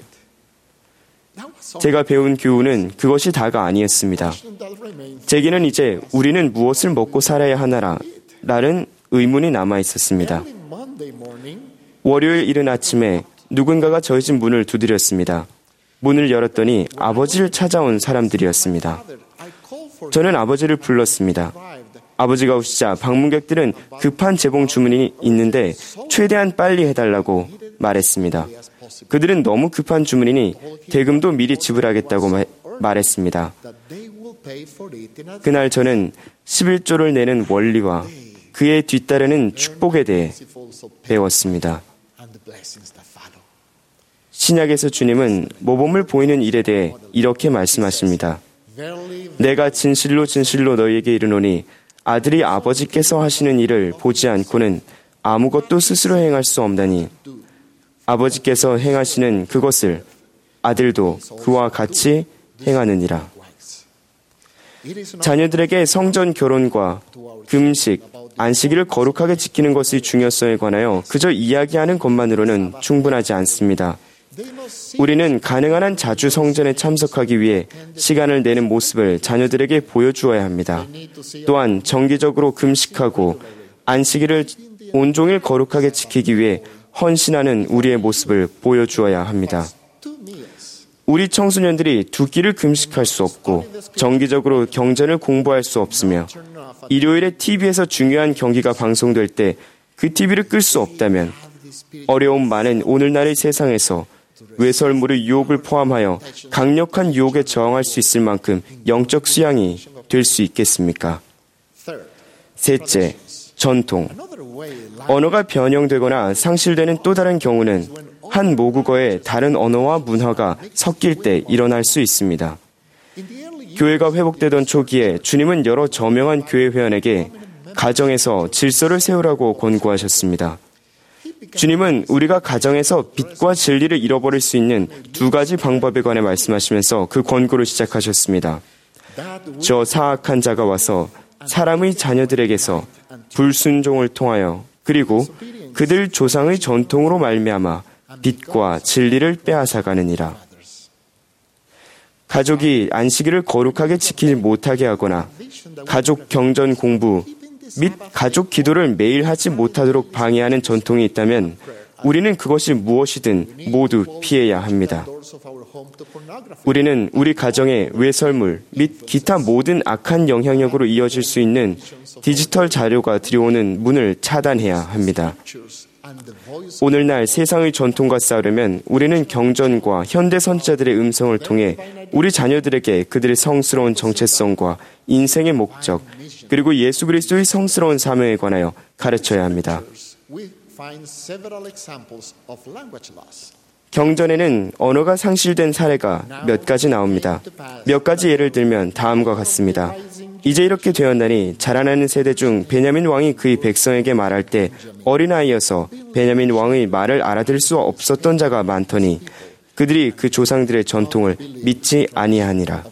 제가 배운 교훈은 그것이 다가 아니었습니다. 제게는 이제 우리는 무엇을 먹고 살아야 하나라 라는 의문이 남아 있었습니다. 월요일 이른 아침에 누군가가 저희 집 문을 두드렸습니다. 문을 열었더니 아버지를 찾아온 사람들이었습니다. 저는 아버지를 불렀습니다. 아버지가 오시자 방문객들은 급한 재봉 주문이 있는데 최대한 빨리 해달라고 말했습니다. 그들은 너무 급한 주문이니 대금도 미리 지불하겠다고 마, 말했습니다. 그날 저는 십일조를 내는 원리와 그에 뒤따르는 축복에 대해 배웠습니다. 신약에서 주님은 모범을 보이는 일에 대해 이렇게 말씀하십니다. 내가 진실로 진실로 너희에게 이르노니 아들이 아버지께서 하시는 일을 보지 않고는 아무것도 스스로 행할 수 없나니 아버지께서 행하시는 그것을 아들도 그와 같이 행하느니라. 자녀들에게 성전 결혼과 금식, 안식일을 거룩하게 지키는 것의 중요성에 관하여 그저 이야기하는 것만으로는 충분하지 않습니다. 우리는 가능한 한 자주 성전에 참석하기 위해 시간을 내는 모습을 자녀들에게 보여주어야 합니다. 또한 정기적으로 금식하고 안식일을 온종일 거룩하게 지키기 위해 헌신하는 우리의 모습을 보여주어야 합니다. 우리 청소년들이 두 끼를 금식할 수 없고 정기적으로 경전을 공부할 수 없으며 일요일에 티비에서 중요한 경기가 방송될 때 그 티비를 끌 수 없다면 어려움 많은 오늘날의 세상에서 외설물의 유혹을 포함하여 강력한 유혹에 저항할 수 있을 만큼 영적 수양이 될 수 있겠습니까? 셋째, 전통. 언어가 변형되거나 상실되는 또 다른 경우는 한 모국어에 다른 언어와 문화가 섞일 때 일어날 수 있습니다. 교회가 회복되던 초기에 주님은 여러 저명한 교회 회원에게 가정에서 질서를 세우라고 권고하셨습니다. 주님은 우리가 가정에서 빛과 진리를 잃어버릴 수 있는 두 가지 방법에 관해 말씀하시면서 그 권고를 시작하셨습니다. 저 사악한 자가 와서 사람의 자녀들에게서 불순종을 통하여 그리고 그들 조상의 전통으로 말미암아 빛과 진리를 빼앗아가느니라. 가족이 안식일을 거룩하게 지키지 못하게 하거나 가족 경전 공부 및 가족 기도를 매일 하지 못하도록 방해하는 전통이 있다면 우리는 그것이 무엇이든 모두 피해야 합니다. 우리는 우리 가정의 외설물 및 기타 모든 악한 영향력으로 이어질 수 있는 디지털 자료가 들여오는 문을 차단해야 합니다. 오늘날 세상의 전통과 싸우려면 우리는 경전과 현대 선지자들의 음성을 통해 우리 자녀들에게 그들의 성스러운 정체성과 인생의 목적, 그리고 예수 그리스도의 성스러운 사명에 관하여 가르쳐야 합니다. 경전에는 언어가 상실된 사례가 몇 가지 나옵니다. 몇 가지 예를 들면 다음과 같습니다. 이제 이렇게 되었나니 자라나는 세대 중 베냐민 왕이 그의 백성에게 말할 때 어린아이여서 베냐민 왕의 말을 알아들을 수 없었던 자가 많더니 그들이 그 조상들의 전통을 믿지 아니하니라.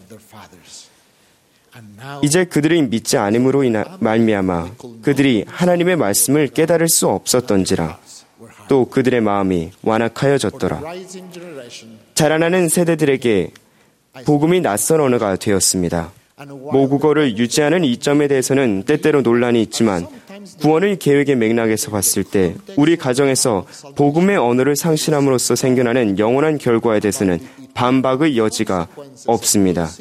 이제 그들이 믿지 않음으로 인하 말미암아 그들이 하나님의 말씀을 깨달을 수 없었던지라. 또 그들의 마음이 완악하여졌더라. 자라나는 세대들에게 복음이 낯선 언어가 되었습니다. 모국어를 유지하는 이 점에 대해서는 때때로 논란이 있지만 구원의 계획의 맥락에서 봤을 때 우리 가정에서 복음의 언어를 상실함으로써 생겨나는 영원한 결과에 대해서는 반박의 여지가 없습니다.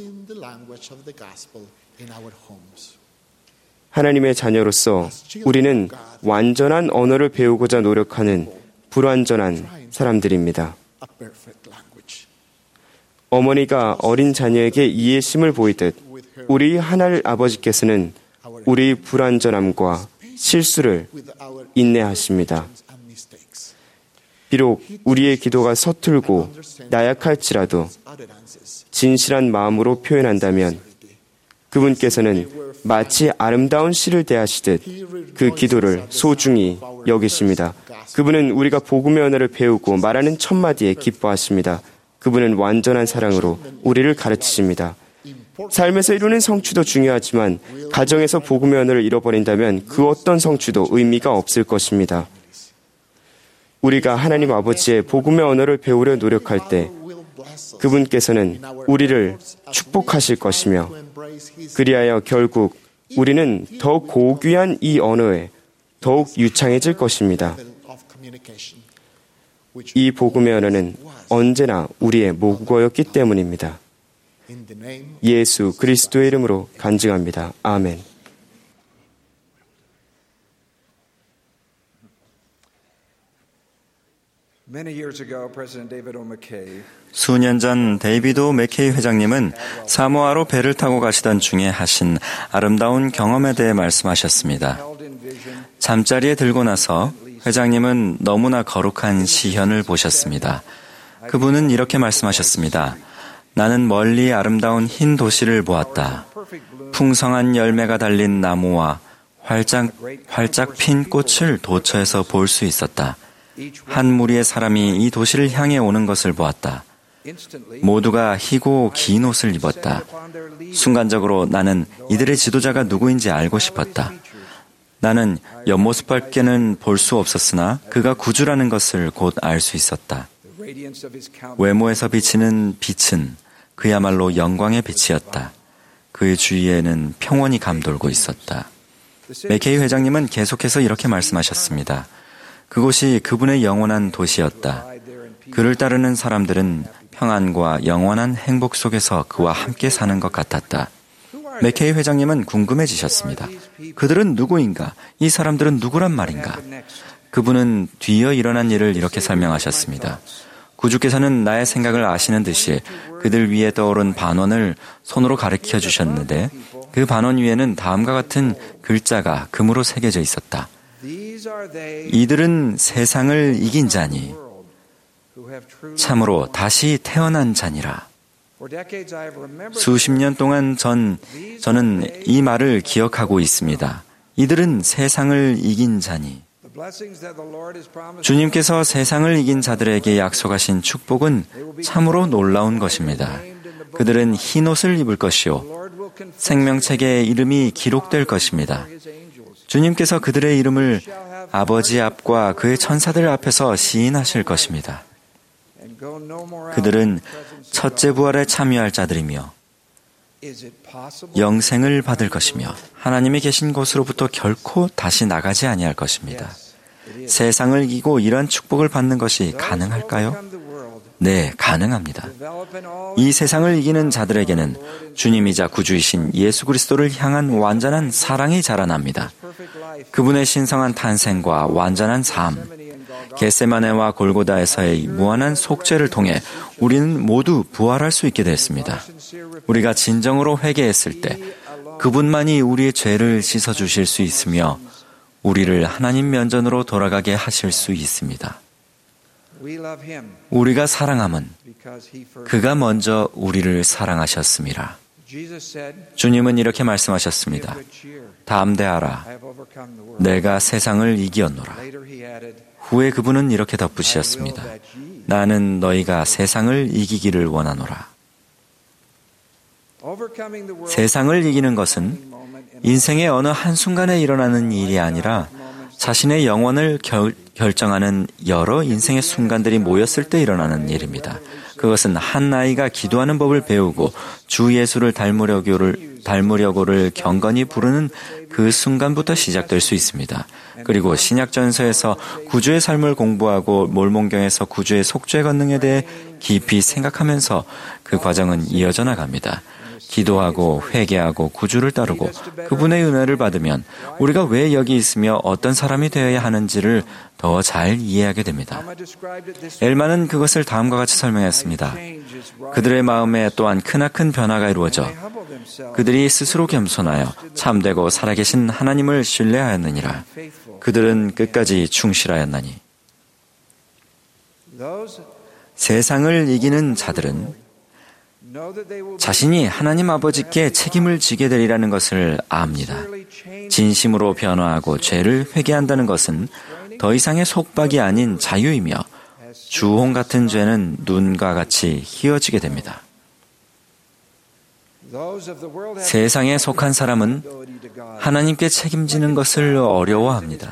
하나님의 자녀로서 우리는 완전한 언어를 배우고자 노력하는 불완전한 사람들입니다. 어머니가 어린 자녀에게 이해심을 보이듯 우리 하늘 아버지께서는 우리의 불완전함과 실수를 인내하십니다. 비록 우리의 기도가 서툴고 나약할지라도 진실한 마음으로 표현한다면 그분께서는 마치 아름다운 시를 대하시듯 그 기도를 소중히 여기십니다. 그분은 우리가 복음의 언어를 배우고 말하는 첫마디에 기뻐하십니다. 그분은 완전한 사랑으로 우리를 가르치십니다. 삶에서 이루는 성취도 중요하지만 가정에서 복음의 언어를 잃어버린다면 그 어떤 성취도 의미가 없을 것입니다. 우리가 하나님 아버지의 복음의 언어를 배우려 노력할 때 그분께서는 우리를 축복하실 것이며 그리하여 결국 우리는 더 고귀한 이 언어에 더욱 유창해질 것입니다. 이 복음의 언어는 언제나 우리의 모국어였기 때문입니다. 예수 그리스도의 이름으로 간증합니다. 아멘. 수년 전 데이비드 오 맥케이 회장님은 사모아로 배를 타고 가시던 중에 하신 아름다운 경험에 대해 말씀하셨습니다. 잠자리에 들고 나서 회장님은 너무나 거룩한 시현을 보셨습니다. 그분은 이렇게 말씀하셨습니다. 나는 멀리 아름다운 흰 도시를 보았다. 풍성한 열매가 달린 나무와 활짝, 활짝 핀 꽃을 도처에서 볼 수 있었다. 한 무리의 사람이 이 도시를 향해 오는 것을 보았다. 모두가 희고 긴 옷을 입었다. 순간적으로 나는 이들의 지도자가 누구인지 알고 싶었다. 나는 옆모습밖에는 볼 수 없었으나 그가 구주라는 것을 곧 알 수 있었다. 외모에서 비치는 빛은 그야말로 영광의 빛이었다. 그의 주위에는 평온이 감돌고 있었다. 맥케이 회장님은 계속해서 이렇게 말씀하셨습니다. 그곳이 그분의 영원한 도시였다. 그를 따르는 사람들은 평안과 영원한 행복 속에서 그와 함께 사는 것 같았다. 맥케이 회장님은 궁금해지셨습니다. 그들은 누구인가? 이 사람들은 누구란 말인가? 그분은 뒤이어 일어난 일을 이렇게 설명하셨습니다. 구주께서는 나의 생각을 아시는 듯이 그들 위에 떠오른 반원을 손으로 가리켜 주셨는데 그 반원 위에는 다음과 같은 글자가 금으로 새겨져 있었다. 이들은 세상을 이긴 자니 참으로 다시 태어난 자니라. 수십 년 동안 전, 저는 이 말을 기억하고 있습니다. 이들은 세상을 이긴 자니. 주님께서 세상을 이긴 자들에게 약속하신 축복은 참으로 놀라운 것입니다. 그들은 흰 옷을 입을 것이요 생명책에 이름이 기록될 것입니다. 주님께서 그들의 이름을 아버지 앞과 그의 천사들 앞에서 시인하실 것입니다. 그들은 첫째 부활에 참여할 자들이며 영생을 받을 것이며 하나님이 계신 곳으로부터 결코 다시 나가지 아니할 것입니다. 세상을 이기고 이러한 축복을 받는 것이 가능할까요? 네, 가능합니다. 이 세상을 이기는 자들에게는 주님이자 구주이신 예수 그리스도를 향한 완전한 사랑이 자라납니다. 그분의 신성한 탄생과 완전한 삶, 겟세마네와 골고다에서의 무한한 속죄를 통해 우리는 모두 부활할 수 있게 됐습니다. 우리가 진정으로 회개했을 때 그분만이 우리의 죄를 씻어주실 수 있으며 우리를 하나님 면전으로 돌아가게 하실 수 있습니다. 우리가 사랑함은 그가 먼저 우리를 사랑하셨습니다. 주님은 이렇게 말씀하셨습니다. 담대하라. 내가 세상을 이기었노라. 후에 그분은 이렇게 덧붙이셨습니다. 나는 너희가 세상을 이기기를 원하노라. 세상을 이기는 것은 인생의 어느 한순간에 일어나는 일이 아니라 자신의 영혼을 결, 결정하는 여러 인생의 순간들이 모였을 때 일어나는 일입니다. 그것은 한 아이가 기도하는 법을 배우고 주 예수를 닮으려고를, 닮으려고를 경건히 부르는 그 순간부터 시작될 수 있습니다. 그리고 신약전서에서 구주의 삶을 공부하고 몰몬경에서 구주의 속죄 권능에 대해 깊이 생각하면서 그 과정은 이어져 나갑니다. 기도하고 회개하고 구주를 따르고 그분의 은혜를 받으면 우리가 왜 여기 있으며 어떤 사람이 되어야 하는지를 더 잘 이해하게 됩니다. 엘만은 그것을 다음과 같이 설명했습니다. 그들의 마음에 또한 크나큰 변화가 이루어져 그들이 스스로 겸손하여 참되고 살아계신 하나님을 신뢰하였느니라. 그들은 끝까지 충실하였나니. 세상을 이기는 자들은 자신이 하나님 아버지께 책임을 지게 되리라는 것을 압니다. 진심으로 변화하고 죄를 회개한다는 것은 더 이상의 속박이 아닌 자유이며 주홍 같은 죄는 눈과 같이 희어지게 됩니다. 세상에 속한 사람은 하나님께 책임지는 것을 어려워합니다.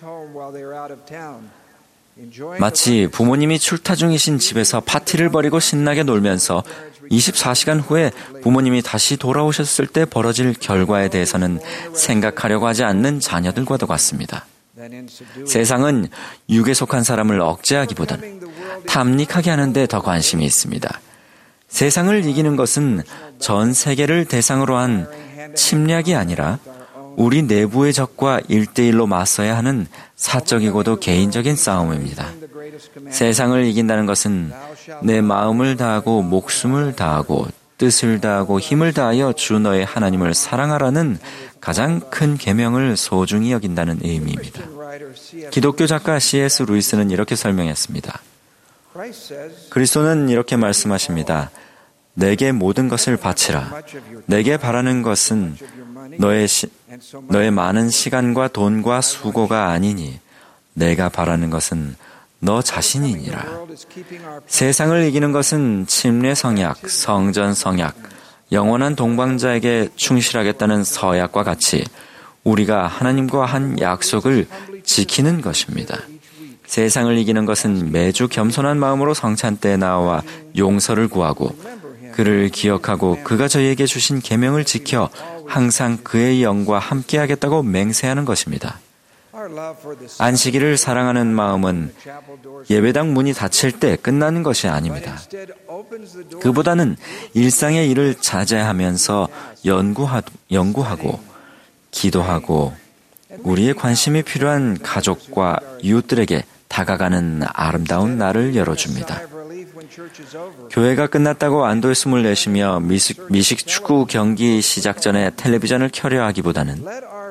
마치 부모님이 출타 중이신 집에서 파티를 벌이고 신나게 놀면서 이십사 시간 후에 부모님이 다시 돌아오셨을 때 벌어질 결과에 대해서는 생각하려고 하지 않는 자녀들과도 같습니다. 세상은 육에 속한 사람을 억제하기보다는 탐닉하게 하는 데 더 관심이 있습니다. 세상을 이기는 것은 전 세계를 대상으로 한 침략이 아니라 우리 내부의 적과 일대일로 맞서야 하는 사적이고도 개인적인 싸움입니다. 세상을 이긴다는 것은 내 마음을 다하고 목숨을 다하고 뜻을 다하고 힘을 다하여 주 너의 하나님을 사랑하라는 가장 큰 계명을 소중히 여긴다는 의미입니다. 기독교 작가 씨 에스 루이스는 이렇게 설명했습니다. 그리스도는 이렇게 말씀하십니다. 내게 모든 것을 바치라. 내게 바라는 것은 너의, 시, 너의 많은 시간과 돈과 수고가 아니니 내가 바라는 것은 너 자신이니라. 세상을 이기는 것은 침례 성약, 성전 성약, 영원한 동방자에게 충실하겠다는 서약과 같이 우리가 하나님과 한 약속을 지키는 것입니다. 세상을 이기는 것은 매주 겸손한 마음으로 성찬대에 나와 용서를 구하고 그를 기억하고 그가 저희에게 주신 계명을 지켜 항상 그의 영과 함께하겠다고 맹세하는 것입니다. 안식일을 사랑하는 마음은 예배당 문이 닫힐 때 끝나는 것이 아닙니다. 그보다는 일상의 일을 자제하면서 연구하, 연구하고 기도하고 우리의 관심이 필요한 가족과 이웃들에게 다가가는 아름다운 날을 열어줍니다. 교회가 끝났다고 안도의 숨을 내쉬며 미식, 미식 축구 경기 시작 전에 텔레비전을 켜려 하기보다는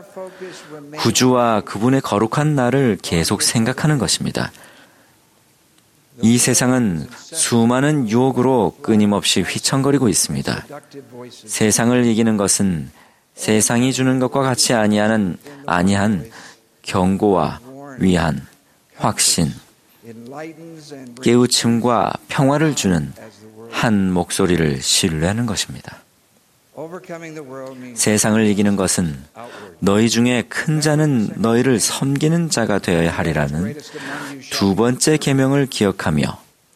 구주와 그분의 거룩한 날을 계속 생각하는 것입니다. 이 세상은 수많은 유혹으로 끊임없이 휘청거리고 있습니다. 세상을 이기는 것은 세상이 주는 것과 같이 아니하는, 아니한 경고와 위안, 확신, 깨우침과 평화를 주는 한 목소리를 신뢰하는 것입니다. 세상을 이기는 것은 너희 중에 큰 자는 너희를 섬기는 자가 되어야 하리라는 두 번째 계명을 기억하며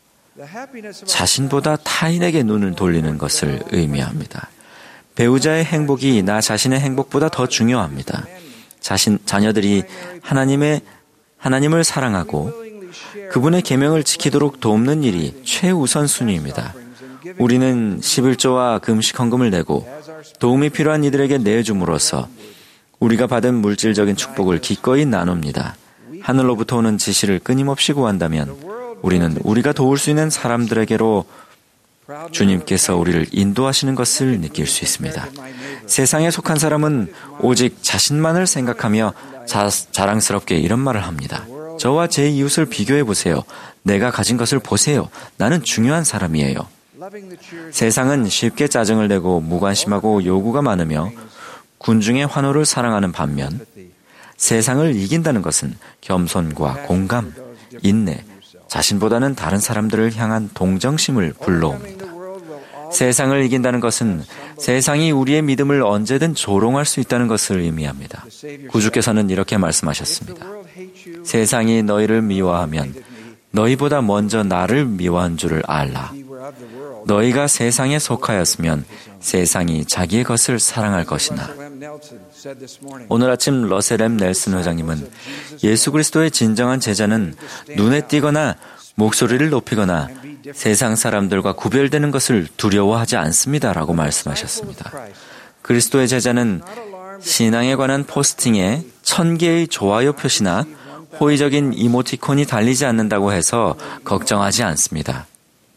자신보다 타인에게 눈을 돌리는 것을 의미합니다. 배우자의 행복이 나 자신의 행복보다 더 중요합니다. 자신, 자녀들이 하나님의, 하나님을 사랑하고 그분의 계명을 지키도록 돕는 일이 최우선 순위입니다. 우리는 십일조와 금식 헌금을 내고 도움이 필요한 이들에게 내줌으로써 우리가 받은 물질적인 축복을 기꺼이 나눕니다. 하늘로부터 오는 지시를 끊임없이 구한다면 우리는 우리가 도울 수 있는 사람들에게로 주님께서 우리를 인도하시는 것을 느낄 수 있습니다. 세상에 속한 사람은 오직 자신만을 생각하며 자, 자랑스럽게 이런 말을 합니다. 저와 제 이웃을 비교해 보세요. 내가 가진 것을 보세요. 나는 중요한 사람이에요. 세상은 쉽게 짜증을 내고 무관심하고 요구가 많으며 군중의 환호를 사랑하는 반면 세상을 이긴다는 것은 겸손과 공감, 인내, 자신보다는 다른 사람들을 향한 동정심을 불러옵니다. 세상을 이긴다는 것은 세상이 우리의 믿음을 언제든 조롱할 수 있다는 것을 의미합니다. 구주께서는 이렇게 말씀하셨습니다. 세상이 너희를 미워하면 너희보다 먼저 나를 미워한 줄을 알라. 너희가 세상에 속하였으면 세상이 자기의 것을 사랑할 것이나. 오늘 아침 러셀 엠 넬슨 회장님은 예수 그리스도의 진정한 제자는 눈에 띄거나 목소리를 높이거나 세상 사람들과 구별되는 것을 두려워하지 않습니다라고 말씀하셨습니다. 그리스도의 제자는 신앙에 관한 포스팅에 천 개의 좋아요 표시나 호의적인 이모티콘이 달리지 않는다고 해서 걱정하지 않습니다.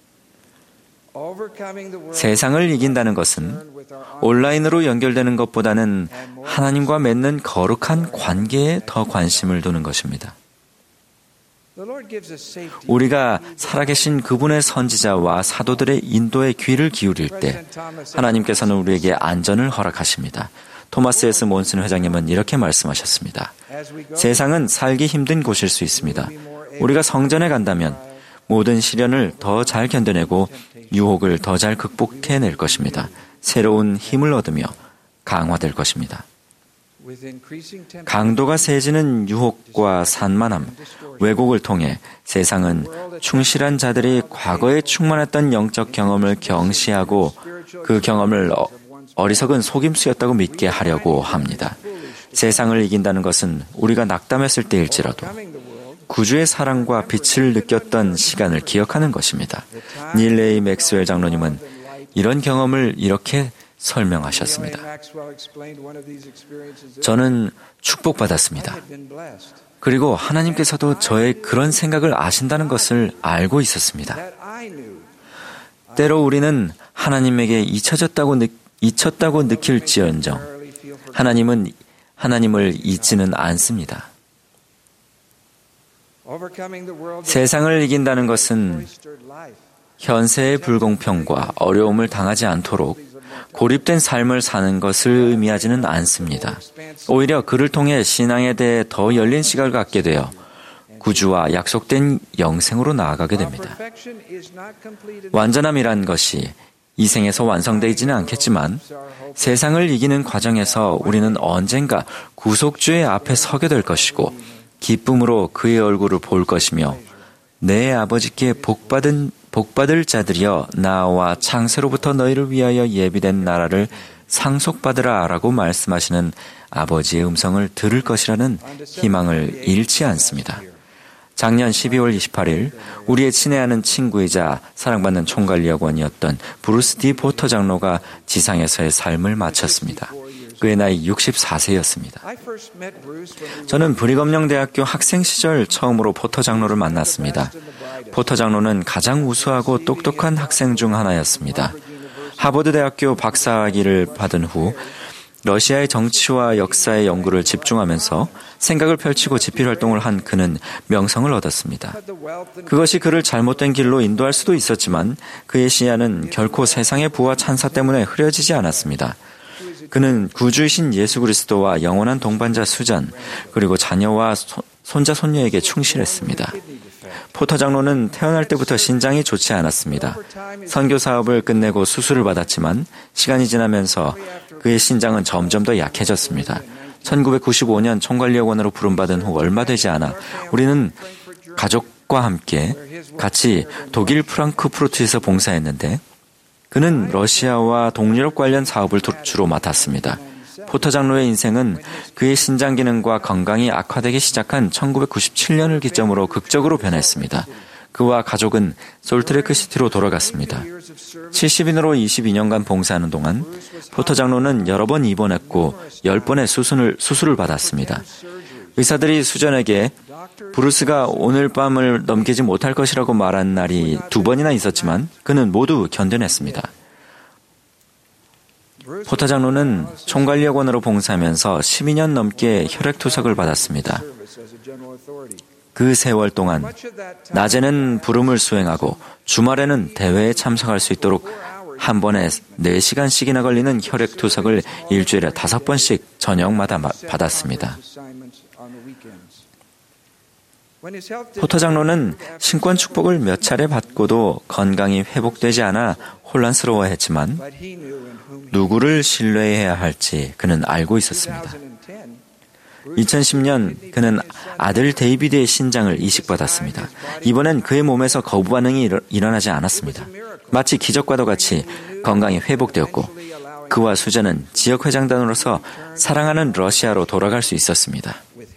세상을 이긴다는 것은 온라인으로 연결되는 것보다는 하나님과 맺는 거룩한 관계에 더 관심을 두는 것입니다. 우리가 살아계신 그분의 선지자와 사도들의 인도에 귀를 기울일 때 하나님께서는 우리에게 안전을 허락하십니다. 토마스 에스 몬슨 회장님은 이렇게 말씀하셨습니다. 세상은 살기 힘든 곳일 수 있습니다. 우리가 성전에 간다면 모든 시련을 더 잘 견뎌내고 유혹을 더 잘 극복해낼 것입니다. 새로운 힘을 얻으며 강화될 것입니다. 강도가 세지는 유혹과 산만함, 왜곡을 통해 세상은 충실한 자들이 과거에 충만했던 영적 경험을 경시하고 그 경험을 어, 어리석은 속임수였다고 믿게 하려고 합니다. 세상을 이긴다는 것은 우리가 낙담했을 때일지라도 구주의 사랑과 빛을 느꼈던 시간을 기억하는 것입니다. 닐 레이 맥스웰 장로님은 이런 경험을 이렇게 설명하셨습니다. 저는 축복받았습니다. 그리고 하나님께서도 저의 그런 생각을 아신다는 것을 알고 있었습니다. 때로 우리는 하나님에게 잊혀졌다고, 느, 잊혔다고 느낄지언정 하나님은 하나님을 잊지는 않습니다. 세상을 이긴다는 것은 현세의 불공평과 어려움을 당하지 않도록 고립된 삶을 사는 것을 의미하지는 않습니다. 오히려 그를 통해 신앙에 대해 더 열린 시각을 갖게 되어 구주와 약속된 영생으로 나아가게 됩니다. 완전함이란 것이 이 생에서 완성되지는 않겠지만 세상을 이기는 과정에서 우리는 언젠가 구속주의 앞에 서게 될 것이고 기쁨으로 그의 얼굴을 볼 것이며 내 아버지께 복받은 복받을 자들이여 나와 창세로부터 너희를 위하여 예비된 나라를 상속받으라라고 말씀하시는 아버지의 음성을 들을 것이라는 희망을 잃지 않습니다. 작년 십이월 이십팔일 우리의 친애하는 친구이자 사랑받는 총괄리학원이었던 브루스 디 포터 장로가 지상에서의 삶을 마쳤습니다. 그의 나이 육십사 세였습니다. 저는 브리검령 대학교 학생 시절 처음으로 포터 장로를 만났습니다. 포터 장로는 가장 우수하고 똑똑한 학생 중 하나였습니다. 하버드 대학교 박사학위를 받은 후 러시아의 정치와 역사의 연구를 집중하면서 생각을 펼치고 집필활동을 한 그는 명성을 얻었습니다. 그것이 그를 잘못된 길로 인도할 수도 있었지만 그의 시야는 결코 세상의 부와 찬사 때문에 흐려지지 않았습니다. 그는 구주이신 예수 그리스도와 영원한 동반자 수잔, 그리고 자녀와 소, 손자 손녀에게 충실했습니다. 포터 장로는 태어날 때부터 신장이 좋지 않았습니다. 선교 사업을 끝내고 수술을 받았지만 시간이 지나면서 그의 신장은 점점 더 약해졌습니다. 천구백구십오년 총괄리학원으로 부름받은 후 얼마 되지 않아 우리는 가족과 함께 같이 독일 프랑크푸르트에서 봉사했는데 그는 러시아와 동유럽 관련 사업을 주로 맡았습니다. 포터 장로의 인생은 그의 신장 기능과 건강이 악화되기 시작한 천구백구십칠년을 기점으로 극적으로 변했습니다. 그와 가족은 솔트레이크 시티로 돌아갔습니다. 칠십인으로 이십이년간 봉사하는 동안 포터 장로는 여러 번 입원했고 열 번의 수술을, 수술을 받았습니다. 의사들이 수전에게 브루스가 오늘 밤을 넘기지 못할 것이라고 말한 날이 두 번이나 있었지만 그는 모두 견뎌냈습니다. 포터 장로는 총괄리학원으로 봉사하면서 십이년 넘게 혈액투석을 받았습니다. 그 세월 동안 낮에는 부름을 수행하고 주말에는 대회에 참석할 수 있도록 한 번에 네 시간씩이나 걸리는 혈액투석을 일주일에 다섯 번씩 저녁마다 받았습니다. 포터 장로는 신권 축복을 몇 차례 받고도 건강이 회복되지 않아 혼란스러워했지만 누구를 신뢰해야 할지 그는 알고 있었습니다. 이천십년 그는 아들 데이비드의 신장을 이식받았습니다. 이번엔 그의 몸에서 거부 반응이 일어나지 않았습니다. 마치 기적과도 같이 건강이 회복되었고 그와 수잔은 지역회장단으로서 사랑하는 러시아로 돌아갈 수 있었습니다.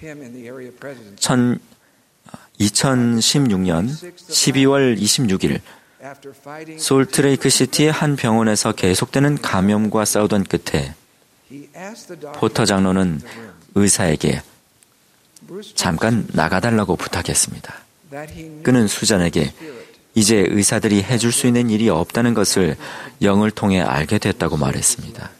이천십육년 십이월 이십육일 솔트레이크 시티의 한 병원에서 계속되는 감염과 싸우던 끝에 포터 장로는 의사에게 잠깐 나가달라고 부탁했습니다. 그는 수잔에게 이제 의사들이 해줄 수 있는 일이 없다는 것을 영을 통해 알게 됐다고 말했습니다.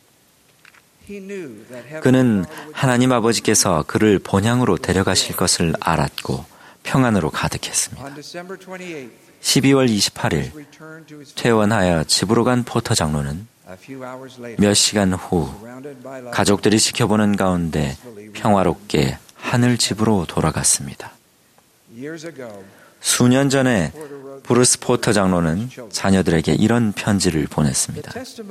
그는 하나님 아버지께서 그를 본향으로 데려가실 것을 알았고 평안으로 가득했습니다. 십이월 이십팔일 퇴원하여 집으로 간 포터 장로는 몇 시간 후 가족들이 지켜보는 가운데 평화롭게 하늘 집으로 돌아갔습니다. 수년 전에 브루스 포터 장로는 자녀들에게 이런 편지를 보냈습니다.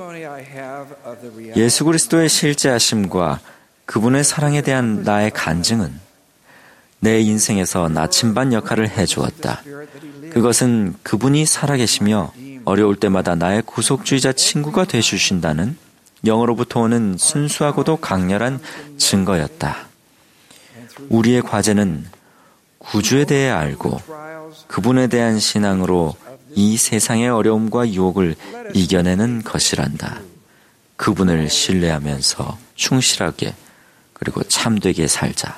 예수 그리스도의 실제하심과 그분의 사랑에 대한 나의 간증은 내 인생에서 나침반 역할을 해주었다. 그것은 그분이 살아계시며 어려울 때마다 나의 구속주의자 친구가 되주신다는 영으로부터 오는 순수하고도 강렬한 증거였다. 우리의 과제는 구주에 대해 알고 그분에 대한 신앙으로 이 세상의 어려움과 유혹을 이겨내는 것이란다. 그분을 신뢰하면서 충실하게 그리고 참되게 살자.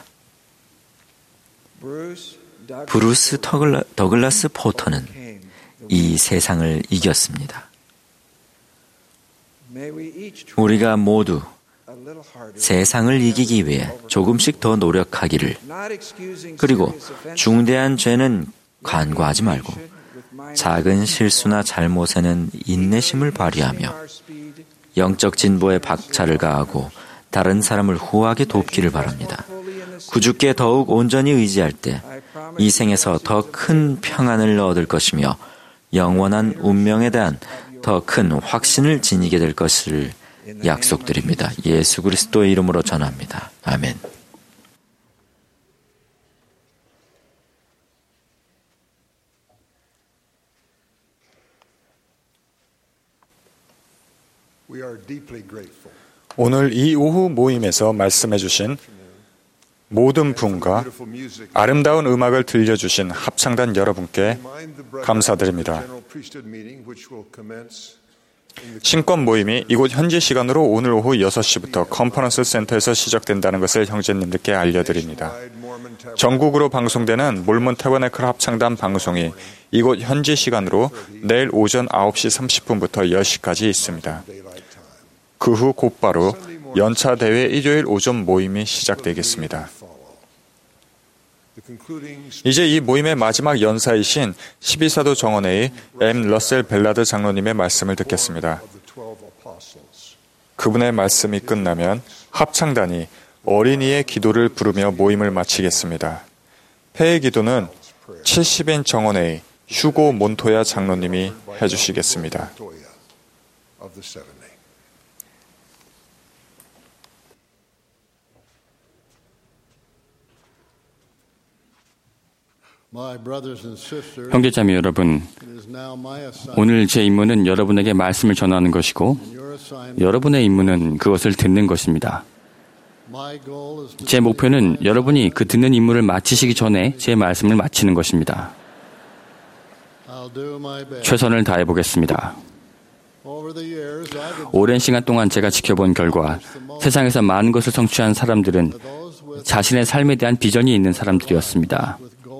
브루스 더글라, 더글라스 포터는 이 세상을 이겼습니다. 우리가 모두 세상을 이기기 위해 조금씩 더 노력하기를, 그리고 중대한 죄는 간과하지 말고 작은 실수나 잘못에는 인내심을 발휘하며 영적 진보에 박차를 가하고 다른 사람을 후하게 돕기를 바랍니다. 구주께 더욱 온전히 의지할 때 이 생에서 더 큰 평안을 얻을 것이며 영원한 운명에 대한 더 큰 확신을 지니게 될 것을 약속드립니다. 예수 그리스도의 이름으로 전합니다. 아멘. 오늘 이 오후 모임에서 말씀해 주신 모든 분과 아름다운 음악을 들려주신 합창단 여러분께 감사드립니다. 신권 모임이 이곳 현지 시간으로 오늘 오후 여섯 시부터 컨퍼런스 센터에서 시작된다는 것을 형제님들께 알려드립니다. 전국으로 방송되는 몰몬 태버네클 합창단 방송이 이곳 현지 시간으로 내일 오전 아홉 시 삼십 분부터 열 시까지 있습니다. 그 후 곧바로 연차 대회 일요일 오전 모임이 시작되겠습니다. 이제 이 모임의 마지막 연사이신 십이사도 정원회의 엠. 러셀 벨라드 장로님의 말씀을 듣겠습니다. 그분의 말씀이 끝나면 합창단이 어린이의 기도를 부르며 모임을 마치겠습니다. 폐의 기도는 칠십 인 정원회의 휴고 몬토야 장로님이 해주시겠습니다. 형제자매 여러분, 오늘 제 임무는 여러분에게 말씀을 전하는 것이고 여러분의 임무는 그것을 듣는 것입니다. 제 목표는 여러분이 그 듣는 임무를 마치시기 전에 제 말씀을 마치는 것입니다. 최선을 다해 보겠습니다. 오랜 시간 동안 제가 지켜본 결과 세상에서 많은 것을 성취한 사람들은 자신의 삶에 대한 비전이 있는 사람들이었습니다.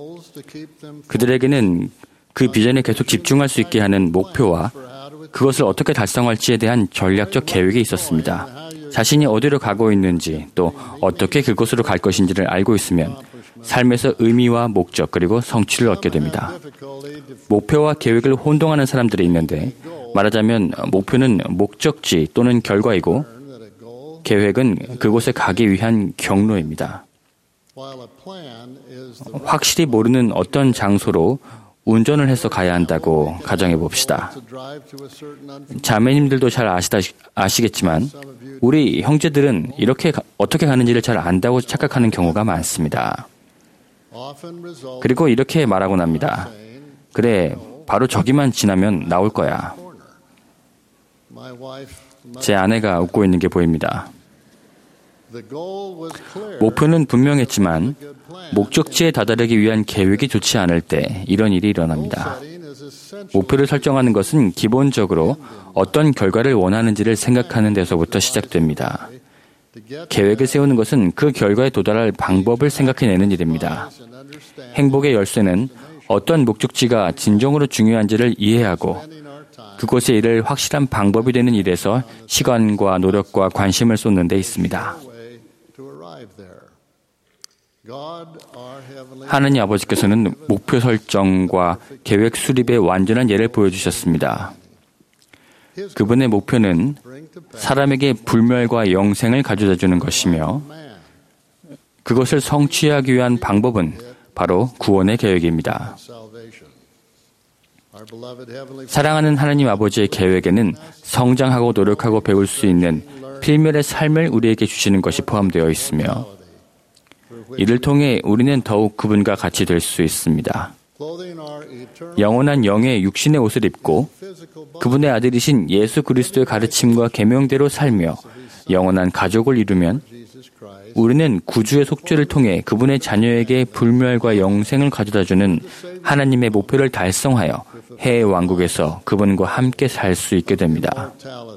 그들에게는 그 비전에 계속 집중할 수 있게 하는 목표와 그것을 어떻게 달성할지에 대한 전략적 계획이 있었습니다. 자신이 어디로 가고 있는지 또 어떻게 그곳으로 갈 것인지를 알고 있으면 삶에서 의미와 목적 그리고 성취를 얻게 됩니다. 목표와 계획을 혼동하는 사람들이 있는데 말하자면 목표는 목적지 또는 결과이고 계획은 그곳에 가기 위한 경로입니다. 확실히 모르는 어떤 장소로 운전을 해서 가야 한다고 가정해 봅시다. 자매님들도 잘 아시다, 아시겠지만 우리 형제들은 이렇게 가, 어떻게 가는지를 잘 안다고 착각하는 경우가 많습니다. 그리고 이렇게 말하곤 합니다. 그래, 바로 저기만 지나면 나올 거야. 제 아내가 웃고 있는 게 보입니다. 목표는 분명했지만 목적지에 다다르기 위한 계획이 좋지 않을 때 이런 일이 일어납니다. 목표를 설정하는 것은 기본적으로 어떤 결과를 원하는지를 생각하는 데서부터 시작됩니다. 계획을 세우는 것은 그 결과에 도달할 방법을 생각해내는 일입니다. 행복의 열쇠는 어떤 목적지가 진정으로 중요한지를 이해하고 그곳에 이를 확실한 방법이 되는 일에서 시간과 노력과 관심을 쏟는 데 있습니다. 하느님 아버지께서는 목표 설정과 계획 수립의 완전한 예를 보여주셨습니다. 그분의 목표는 사람에게 불멸과 영생을 가져다 주는 것이며 그것을 성취하기 위한 방법은 바로 구원의 계획입니다. 사랑하는 하나님 아버지의 계획에는 성장하고 노력하고 배울 수 있는 필멸의 삶을 우리에게 주시는 것이 포함되어 있으며 이를 통해 우리는 더욱 그분과 같이 될 수 있습니다. 영원한 영의 육신의 옷을 입고 그분의 아들이신 예수 그리스도의 가르침과 계명대로 살며 영원한 가족을 이루면 우리는 구주의 속죄를 통해 그분의 자녀에게 불멸과 영생을 가져다주는 하나님의 목표를 달성하여 해의 왕국에서 그분과 함께 살 수 있게 됩니다.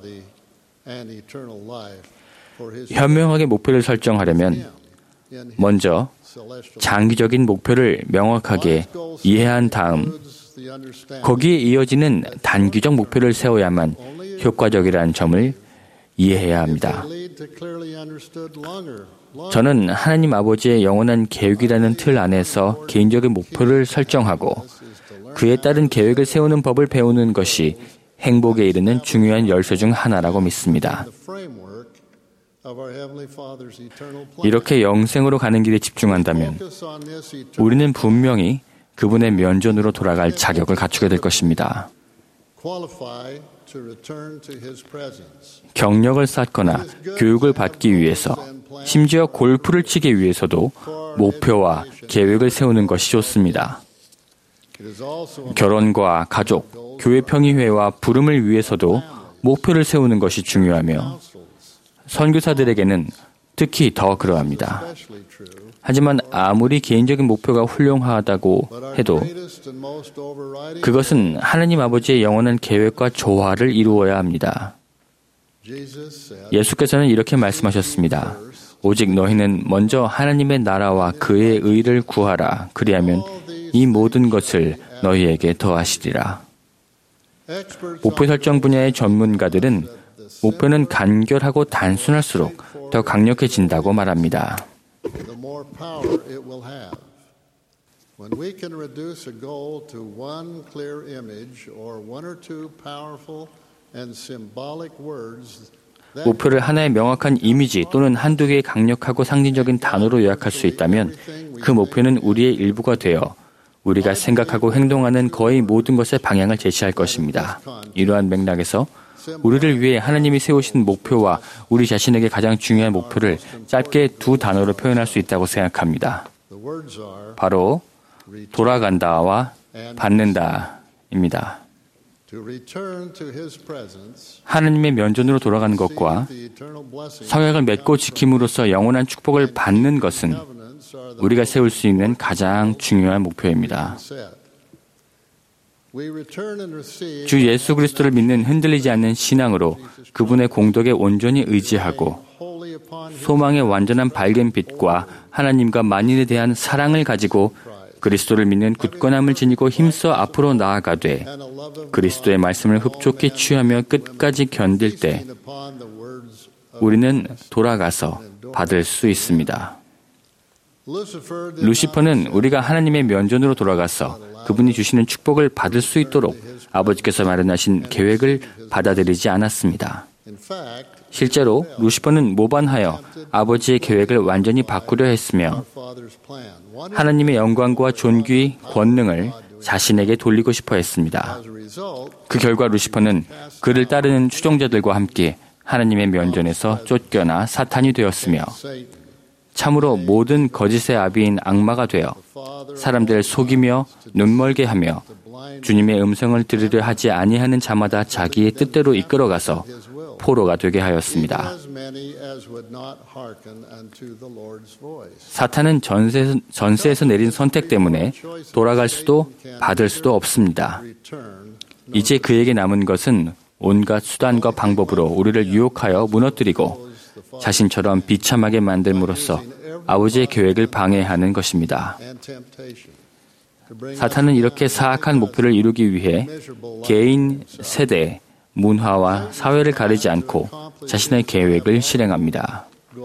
현명하게 목표를 설정하려면 먼저 장기적인 목표를 명확하게 이해한 다음 거기에 이어지는 단기적 목표를 세워야만 효과적이라는 점을 이해해야 합니다. 저는 하나님 아버지의 영원한 계획이라는 틀 안에서 개인적인 목표를 설정하고 그에 따른 계획을 세우는 법을 배우는 것이 행복에 이르는 중요한 열쇠 중 하나라고 믿습니다. 이렇게 영생으로 가는 길에 집중한다면 우리는 분명히 그분의 면전으로 돌아갈 자격을 갖추게 될 것입니다. 경력을 쌓거나 교육을 받기 위해서 심지어 골프를 치기 위해서도 목표와 계획을 세우는 것이 좋습니다. 결혼과 가족, 교회 평의회와 부름을 위해서도 목표를 세우는 것이 중요하며 선교사들에게는 특히 더 그러합니다. 하지만 아무리 개인적인 목표가 훌륭하다고 해도 그것은 하나님 아버지의 영원한 계획과 조화를 이루어야 합니다. 예수께서는 이렇게 말씀하셨습니다. 오직 너희는 먼저 하나님의 나라와 그의 의를 구하라. 그리하면 이 모든 것을 너희에게 더하시리라. 목표 설정 분야의 전문가들은 목표는 간결하고 단순할수록 더 강력해진다고 말합니다. When we can reduce a goal to one clear image or one or two powerful and symbolic words, 목표를 하나의 명확한 이미지 또는 한두 개의 강력하고 상징적인 단어로 요약할 수 있다면 그 목표는 우리의 일부가 되어 우리가 생각하고 행동하는 거의 모든 것의 방향을 제시할 것입니다. 이러한 맥락에서 우리를 위해 하나님이 세우신 목표와 우리 자신에게 가장 중요한 목표를 짧게 두 단어로 표현할 수 있다고 생각합니다. 바로 돌아간다와 받는다입니다. 하나님의 면전으로 돌아가는 것과 성약을 맺고 지킴으로써 영원한 축복을 받는 것은 우리가 세울 수 있는 가장 중요한 목표입니다. 주 예수 그리스도를 믿는 흔들리지 않는 신앙으로 그분의 공덕에 온전히 의지하고 소망의 완전한 밝은 빛과 하나님과 만인에 대한 사랑을 가지고 그리스도를 믿는 굳건함을 지니고 힘써 앞으로 나아가되 그리스도의 말씀을 흡족히 취하며 끝까지 견딜 때 우리는 돌아가서 받을 수 있습니다. 루시퍼는 우리가 하나님의 면전으로 돌아가서 그분이 주시는 축복을 받을 수 있도록 아버지께서 마련하신 계획을 받아들이지 않았습니다. 실제로 루시퍼는 모반하여 아버지의 계획을 완전히 바꾸려 했으며 하나님의 영광과 존귀, 권능을 자신에게 돌리고 싶어 했습니다. 그 결과 루시퍼는 그를 따르는 추종자들과 함께 하나님의 면전에서 쫓겨나 사탄이 되었으며 참으로 모든 거짓의 아비인 악마가 되어 사람들을 속이며 눈멀게 하며 주님의 음성을 들으려 하지 아니하는 자마다 자기의 뜻대로 이끌어가서 포로가 되게 하였습니다. 사탄은 전세, 전세에서 내린 선택 때문에 돌아갈 수도 받을 수도 없습니다. 이제 그에게 남은 것은 온갖 수단과 방법으로 우리를 유혹하여 무너뜨리고 자신처럼 비참하게 만들므로써 아버지의 계획을 방해하는 것입니다. 사탄은 이렇게 사악한 목표를 이루기 위해 개인, 세대, 문화와 사회를 가리지 않고 자신의 계획을 실행합니다.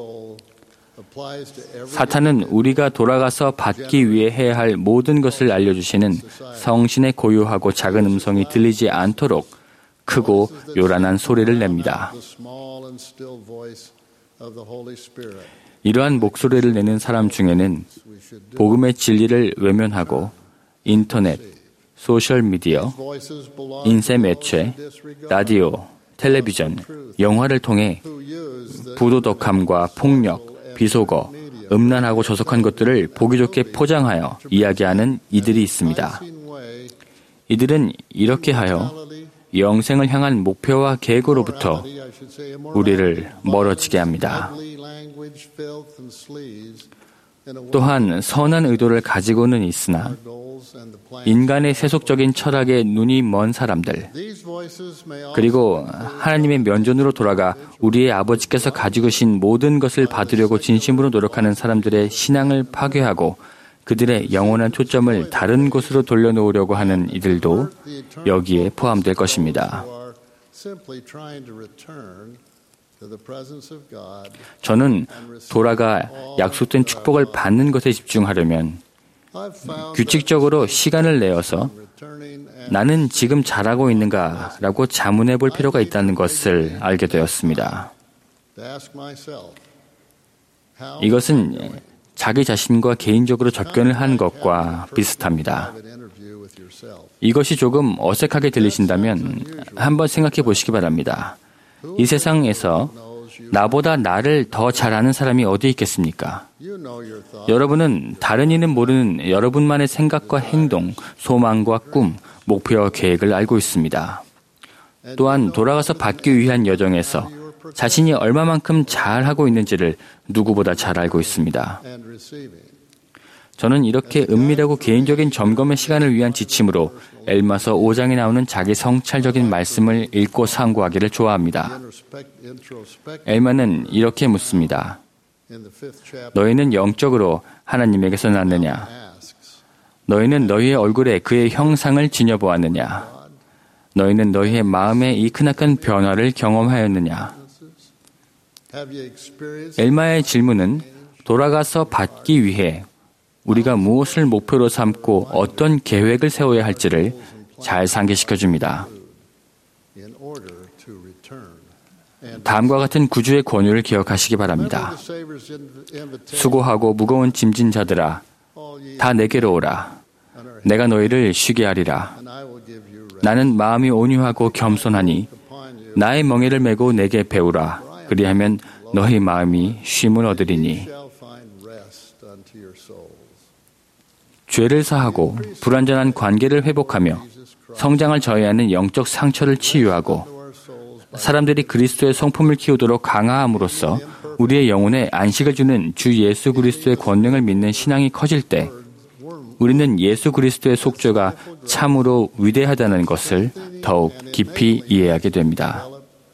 사탄은 우리가 돌아가서 받기 위해 해야 할 모든 것을 알려주시는 성신의 고요하고 작은 음성이 들리지 않도록 크고 요란한 소리를 냅니다. 이러한 목소리를 내는 사람 중에는 복음의 진리를 외면하고 인터넷, 소셜미디어, 인쇄 매체, 라디오, 텔레비전, 영화를 통해 부도덕함과 폭력, 비속어, 음란하고 저속한 것들을 보기 좋게 포장하여 이야기하는 이들이 있습니다. 이들은 이렇게 하여 영생을 향한 목표와 계획으로부터 우리를 멀어지게 합니다. 또한 선한 의도를 가지고는 있으나 인간의 세속적인 철학에 눈이 먼 사람들, 그리고 하나님의 면전으로 돌아가 우리의 아버지께서 가지고 계신 모든 것을 받으려고 진심으로 노력하는 사람들의 신앙을 파괴하고 그들의 영원한 초점을 다른 곳으로 돌려놓으려고 하는 이들도 여기에 포함될 것입니다. 저는 돌아가 약속된 축복을 받는 것에 집중하려면 규칙적으로 시간을 내어서 나는 지금 잘하고 있는가라고 자문해 볼 필요가 있다는 것을 알게 되었습니다. 이것은 자기 자신과 개인적으로 접견을 한 것과 비슷합니다. 이것이 조금 어색하게 들리신다면 한번 생각해 보시기 바랍니다. 이 세상에서 나보다 나를 더 잘 아는 사람이 어디 있겠습니까? 여러분은 다른 이는 모르는 여러분만의 생각과 행동, 소망과 꿈, 목표와 계획을 알고 있습니다. 또한 돌아가서 받기 위한 여정에서 자신이 얼마만큼 잘하고 있는지를 누구보다 잘 알고 있습니다. 저는 이렇게 은밀하고 개인적인 점검의 시간을 위한 지침으로 엘마서 오 장에 나오는 자기 성찰적인 말씀을 읽고 상고하기를 좋아합니다. 엘마는 이렇게 묻습니다. 너희는 영적으로 하나님에게서 났느냐? 너희는 너희의 얼굴에 그의 형상을 지녀보았느냐? 너희는 너희의 마음에 이 크나큰 변화를 경험하였느냐? 엘마의 질문은 돌아가서 받기 위해 우리가 무엇을 목표로 삼고 어떤 계획을 세워야 할지를 잘 상기시켜 줍니다. 다음과 같은 구주의 권유를 기억하시기 바랍니다. 수고하고 무거운 짐진 자들아, 다 내게로 오라. 내가 너희를 쉬게 하리라. 나는 마음이 온유하고 겸손하니 나의 멍에를 메고 내게 배우라. 그리하면 너희 마음이 쉼을 얻으리니. 죄를 사하고 불완전한 관계를 회복하며 성장을 저해하는 영적 상처를 치유하고 사람들이 그리스도의 성품을 키우도록 강화함으로써 우리의 영혼에 안식을 주는 주 예수 그리스도의 권능을 믿는 신앙이 커질 때 우리는 예수 그리스도의 속죄가 참으로 위대하다는 것을 더욱 깊이 이해하게 됩니다.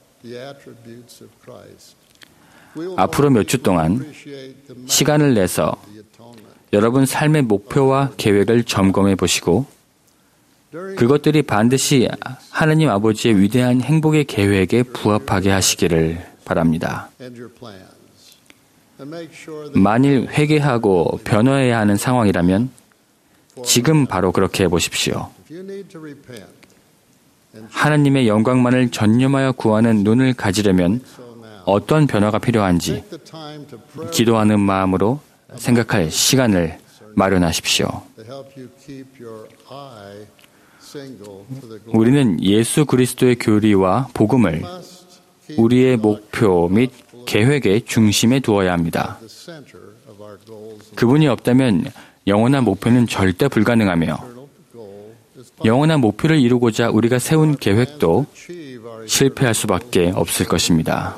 앞으로 몇 주 동안 시간을 내서 여러분 삶의 목표와 계획을 점검해 보시고 그것들이 반드시 하나님 아버지의 위대한 행복의 계획에 부합하게 하시기를 바랍니다. 만일 회개하고 변화해야 하는 상황이라면 지금 바로 그렇게 해보십시오. 하나님의 영광만을 전념하여 구하는 눈을 가지려면 어떤 변화가 필요한지 기도하는 마음으로 생각할 시간을 마련하십시오. 우리는 예수 그리스도의 교리와 복음을 우리의 목표 및 계획의 중심에 두어야 합니다. 그분이 없다면 영원한 목표는 절대 불가능하며 영원한 목표를 이루고자 우리가 세운 계획도 실패할 수밖에 없을 것입니다.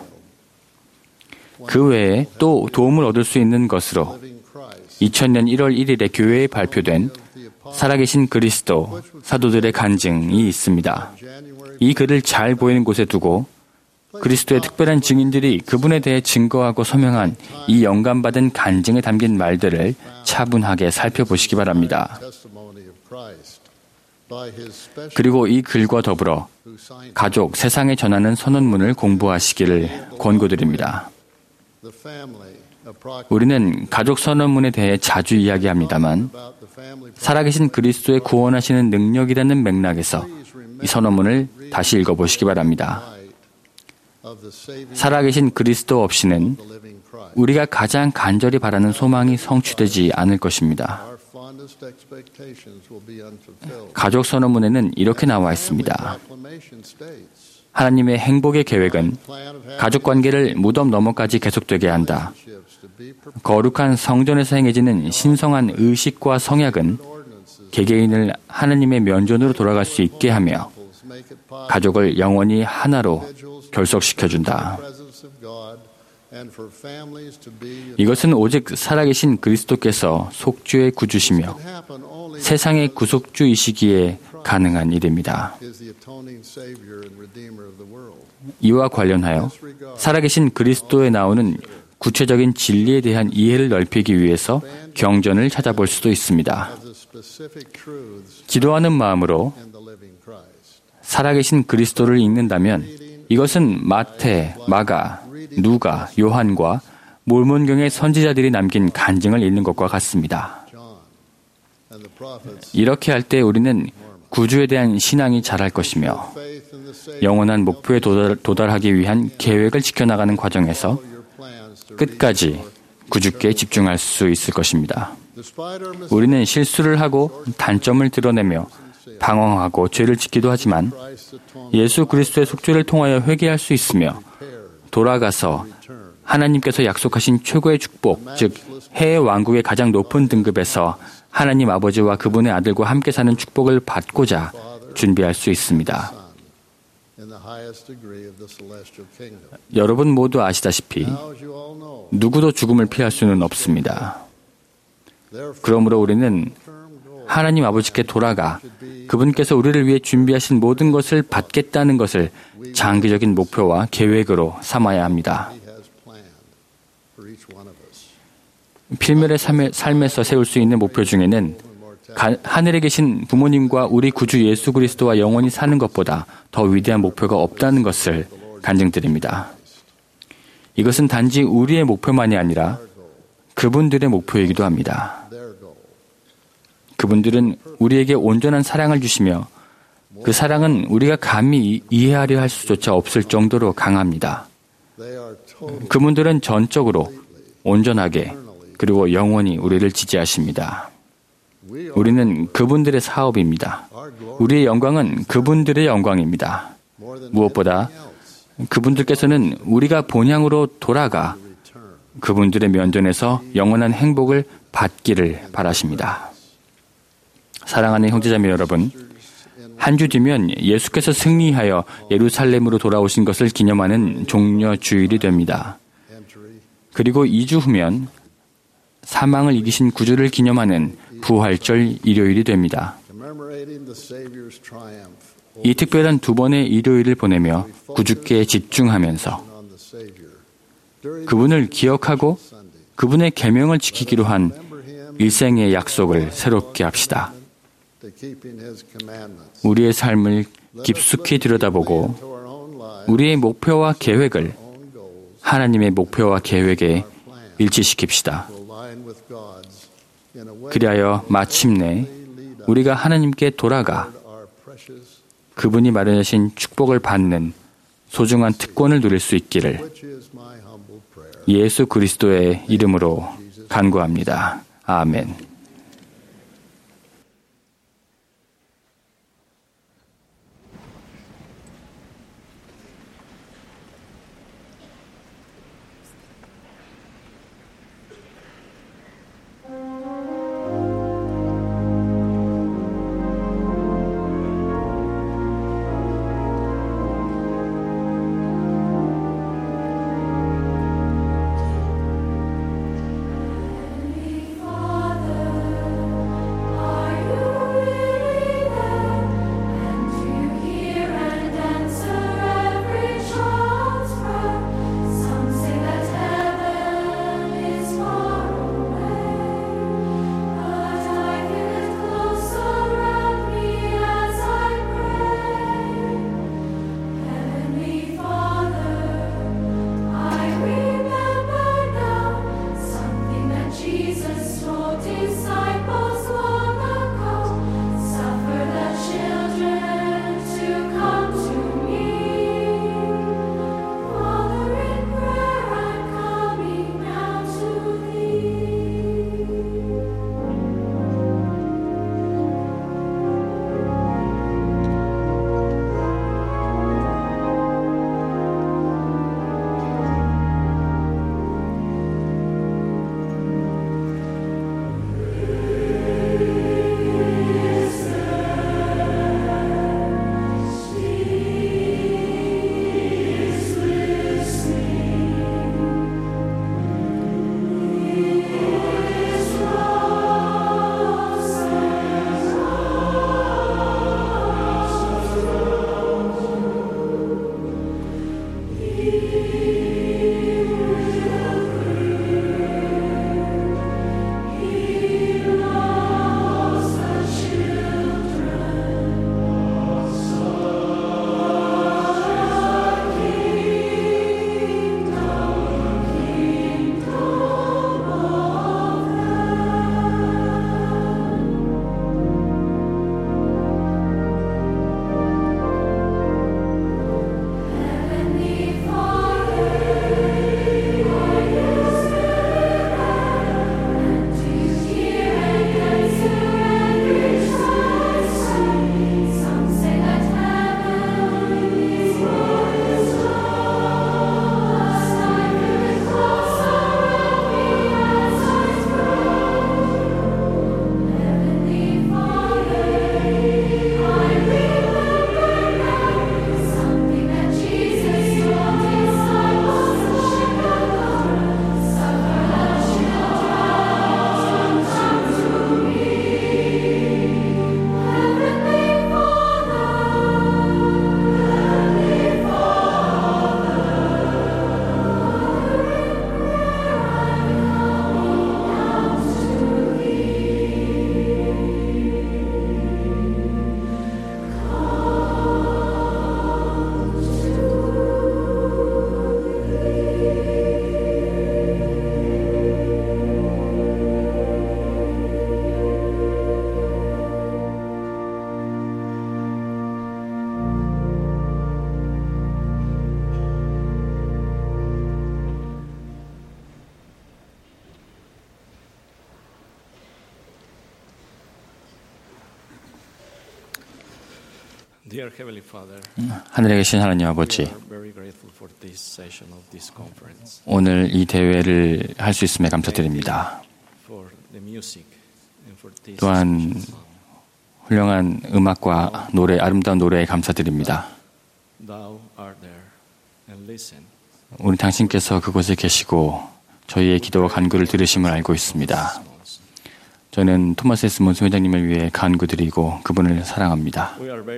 그 외에 또 도움을 얻을 수 있는 것으로 이천 년 일월 일일에 교회에 발표된 살아계신 그리스도 사도들의 간증이 있습니다. 이 글을 잘 보이는 곳에 두고 그리스도의 특별한 증인들이 그분에 대해 증거하고 서명한 이 영감받은 간증에 담긴 말들을 차분하게 살펴보시기 바랍니다. 그리고 이 글과 더불어 가족 세상에 전하는 선언문을 공부하시기를 권고드립니다. 우리는 가족 선언문에 대해 자주 이야기합니다만 살아계신 그리스도의 구원하시는 능력이라는 맥락에서 이 선언문을 다시 읽어보시기 바랍니다. 살아계신 그리스도 없이는 우리가 가장 간절히 바라는 소망이 성취되지 않을 것입니다. 가족 선언문에는 이렇게 나와 있습니다. 하나님의 행복의 계획은 가족 관계를 무덤 너머까지 계속되게 한다. 거룩한 성전에서 행해지는 신성한 의식과 성약은 개개인을 하나님의 면전으로 돌아갈 수 있게 하며 가족을 영원히 하나로 결속시켜준다. 이것은 오직 살아계신 그리스도께서 속죄의 구주시며 세상의 구속주이시기에 가능한 일입니다. 이와 관련하여 살아계신 그리스도에 나오는 구체적인 진리에 대한 이해를 넓히기 위해서 경전을 찾아볼 수도 있습니다. 기도하는 마음으로 살아계신 그리스도를 읽는다면 이것은 마태, 마가, 누가, 요한과 몰몬경의 선지자들이 남긴 간증을 읽는 것과 같습니다. 이렇게 할 때 우리는 구주에 대한 신앙이 자랄 것이며 영원한 목표에 도달, 도달하기 위한 계획을 지켜나가는 과정에서 끝까지 구주께 집중할 수 있을 것입니다. 우리는 실수를 하고 단점을 드러내며 방황하고 죄를 짓기도 하지만 예수 그리스도의 속죄를 통하여 회개할 수 있으며 돌아가서 하나님께서 약속하신 최고의 축복, 즉 해의 왕국의 가장 높은 등급에서 하나님 아버지와 그분의 아들과 함께 사는 축복을 받고자 준비할 수 있습니다. in the highest degree of the celestial kingdom. 여러분 모두 아시다시피 Now, as you all know, 누구도 죽음을 피할 수는 없습니다. 그러므로 우리는 하나님 아버지께 돌아가 그분께서 우리를 위해 준비하신 모든 것을 받겠다는 것을 장기적인 목표와 계획으로 삼아야 합니다. He has planned for each one of us. 필멸의 삶에, 삶에서 세울 수 있는 목표 중에는 가, 하늘에 계신 부모님과 우리 구주 예수 그리스도와 영원히 사는 것보다 더 위대한 목표가 없다는 것을 간증드립니다. 이것은 단지 우리의 목표만이 아니라 그분들의 목표이기도 합니다. Their goal. 그분들은 우리에게 온전한 사랑을 주시며 그 사랑은 우리가 감히 이해하려 할 수조차 없을 정도로 강합니다. They are totally 그분들은 전적으로 온전하게 그리고 영원히 우리를 지지하십니다. we are 우리는 그분들의 사업입니다. our glory 우리의 영광은 그분들의 영광입니다. more than 무엇보다 anything else. 그분들께서는 우리가 본향으로 돌아가 Return. 그분들의 면전에서 영원한 행복을 받기를 바라십니다. 사랑하는 형제자매 여러분, 한 주 뒤면 예수께서 승리하여 예루살렘으로 돌아오신 것을 기념하는 종려 주일이 됩니다. Entry. 그리고 이 주 후면 사망을 이기신 구주를 기념하는 부활절 일요일이 됩니다. Commemorating the Savior's triumph 이 특별한 두 번의 일요일을 보내며 구주께 집중하면서 on the Savior. During 그분을 기억하고 그분의 계명을 지키기로 한 일생의 약속을 새롭게 합시다. to keeping His commandments. 우리의 삶을 깊숙이 들여다보고 To our own lives, 우리의 목표와 계획을 own goals, 하나님의 목표와 계획에 일치시킵시다. to align with God's in a way 그리하여 마침내 우리가 하나님께 돌아가 our precious, 그분이 마련하신 축복을 받는 소중한 특권을 누릴 수 있기를 which is my humble prayer. 예수 그리스도의 이름으로 간구합니다. 아멘. Father 하늘에 계신 하나님 아버지, 오늘 이 대회를 할 수 있음에 감사드립니다. 또한 훌륭한 음악과 노래, 아름다운 노래에 감사드립니다. 우리 당신께서 그곳에 계시고 저희의 기도와 간구를 들으심을 알고 있습니다. 저는 토마스 에스 몬슨 회장님을 위해 간구드리고 그분을 사랑합니다.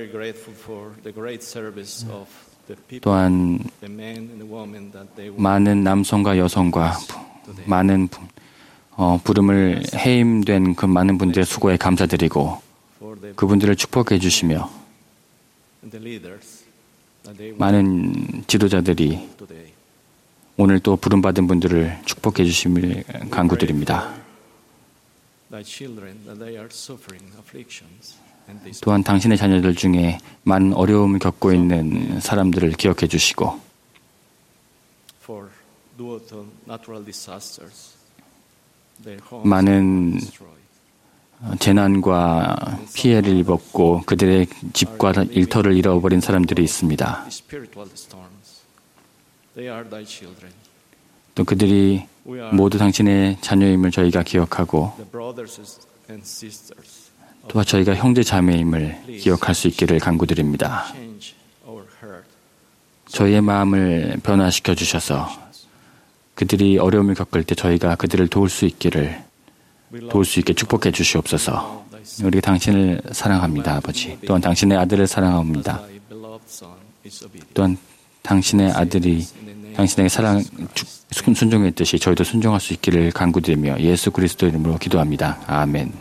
또한 많은 남성과 여성과 많은 어, 부름을 해임된 그 많은 분들의 수고에 감사드리고 그분들을 축복해 주시며 많은 지도자들이 오늘 또 부름받은 분들을 축복해 주심을 간구드립니다. 또한 당신의 자녀들 중에 많은 어려움을 겪고 있는 사람들을 기억해 주시고 많은 재난과 피해를 입었고 그들의 집과 일터를 잃어버린 사람들이 있습니다. 또 그들이 모두 당신의 자녀임을 저희가 기억하고 또한 저희가 형제 자매임을 기억할 수 있기를 간구드립니다. 저희의 마음을 변화시켜 주셔서 그들이 어려움을 겪을 때 저희가 그들을 도울 수 있기를 도울 수 있게 축복해 주시옵소서. 우리가 당신을 사랑합니다, 아버지. 또한 당신의 아들을 사랑합니다. 또한 당신의 아들이 당신에게 사랑 순종했듯이 저희도 순종할 수 있기를 간구드리며 예수 그리스도 이름으로 기도합니다. 아멘.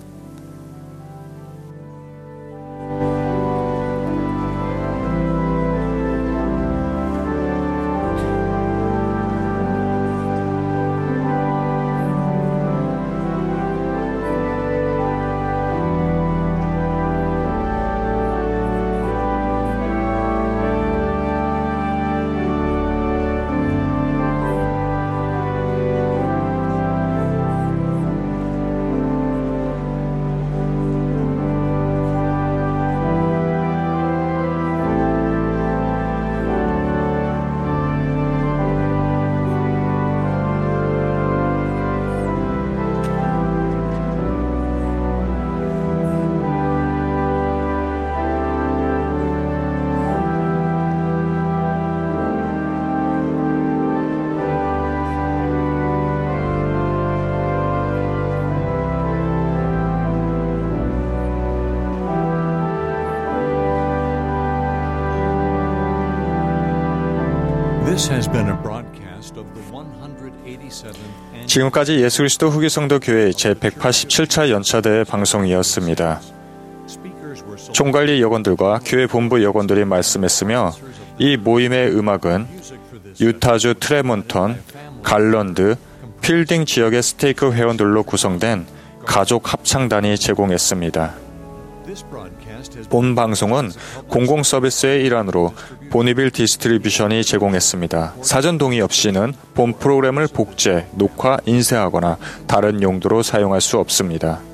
지금까지 예수 그리스도 후기 성도 교회 제백팔십칠 차 연차대 방송이었습니다. 총관리 여건들과 교회 본부 여건들이 말씀했으며 이 모임의 음악은 유타주 트레몬턴, 갈런드, 필딩 지역의 스테이크 회원들로 구성된 가족 합창단이 제공했습니다. 본 방송은 공공 서비스의 일환으로 보니빌 디스트리뷰션이 제공했습니다. 사전 동의 없이는 본 프로그램을 복제, 녹화, 인쇄하거나 다른 용도로 사용할 수 없습니다.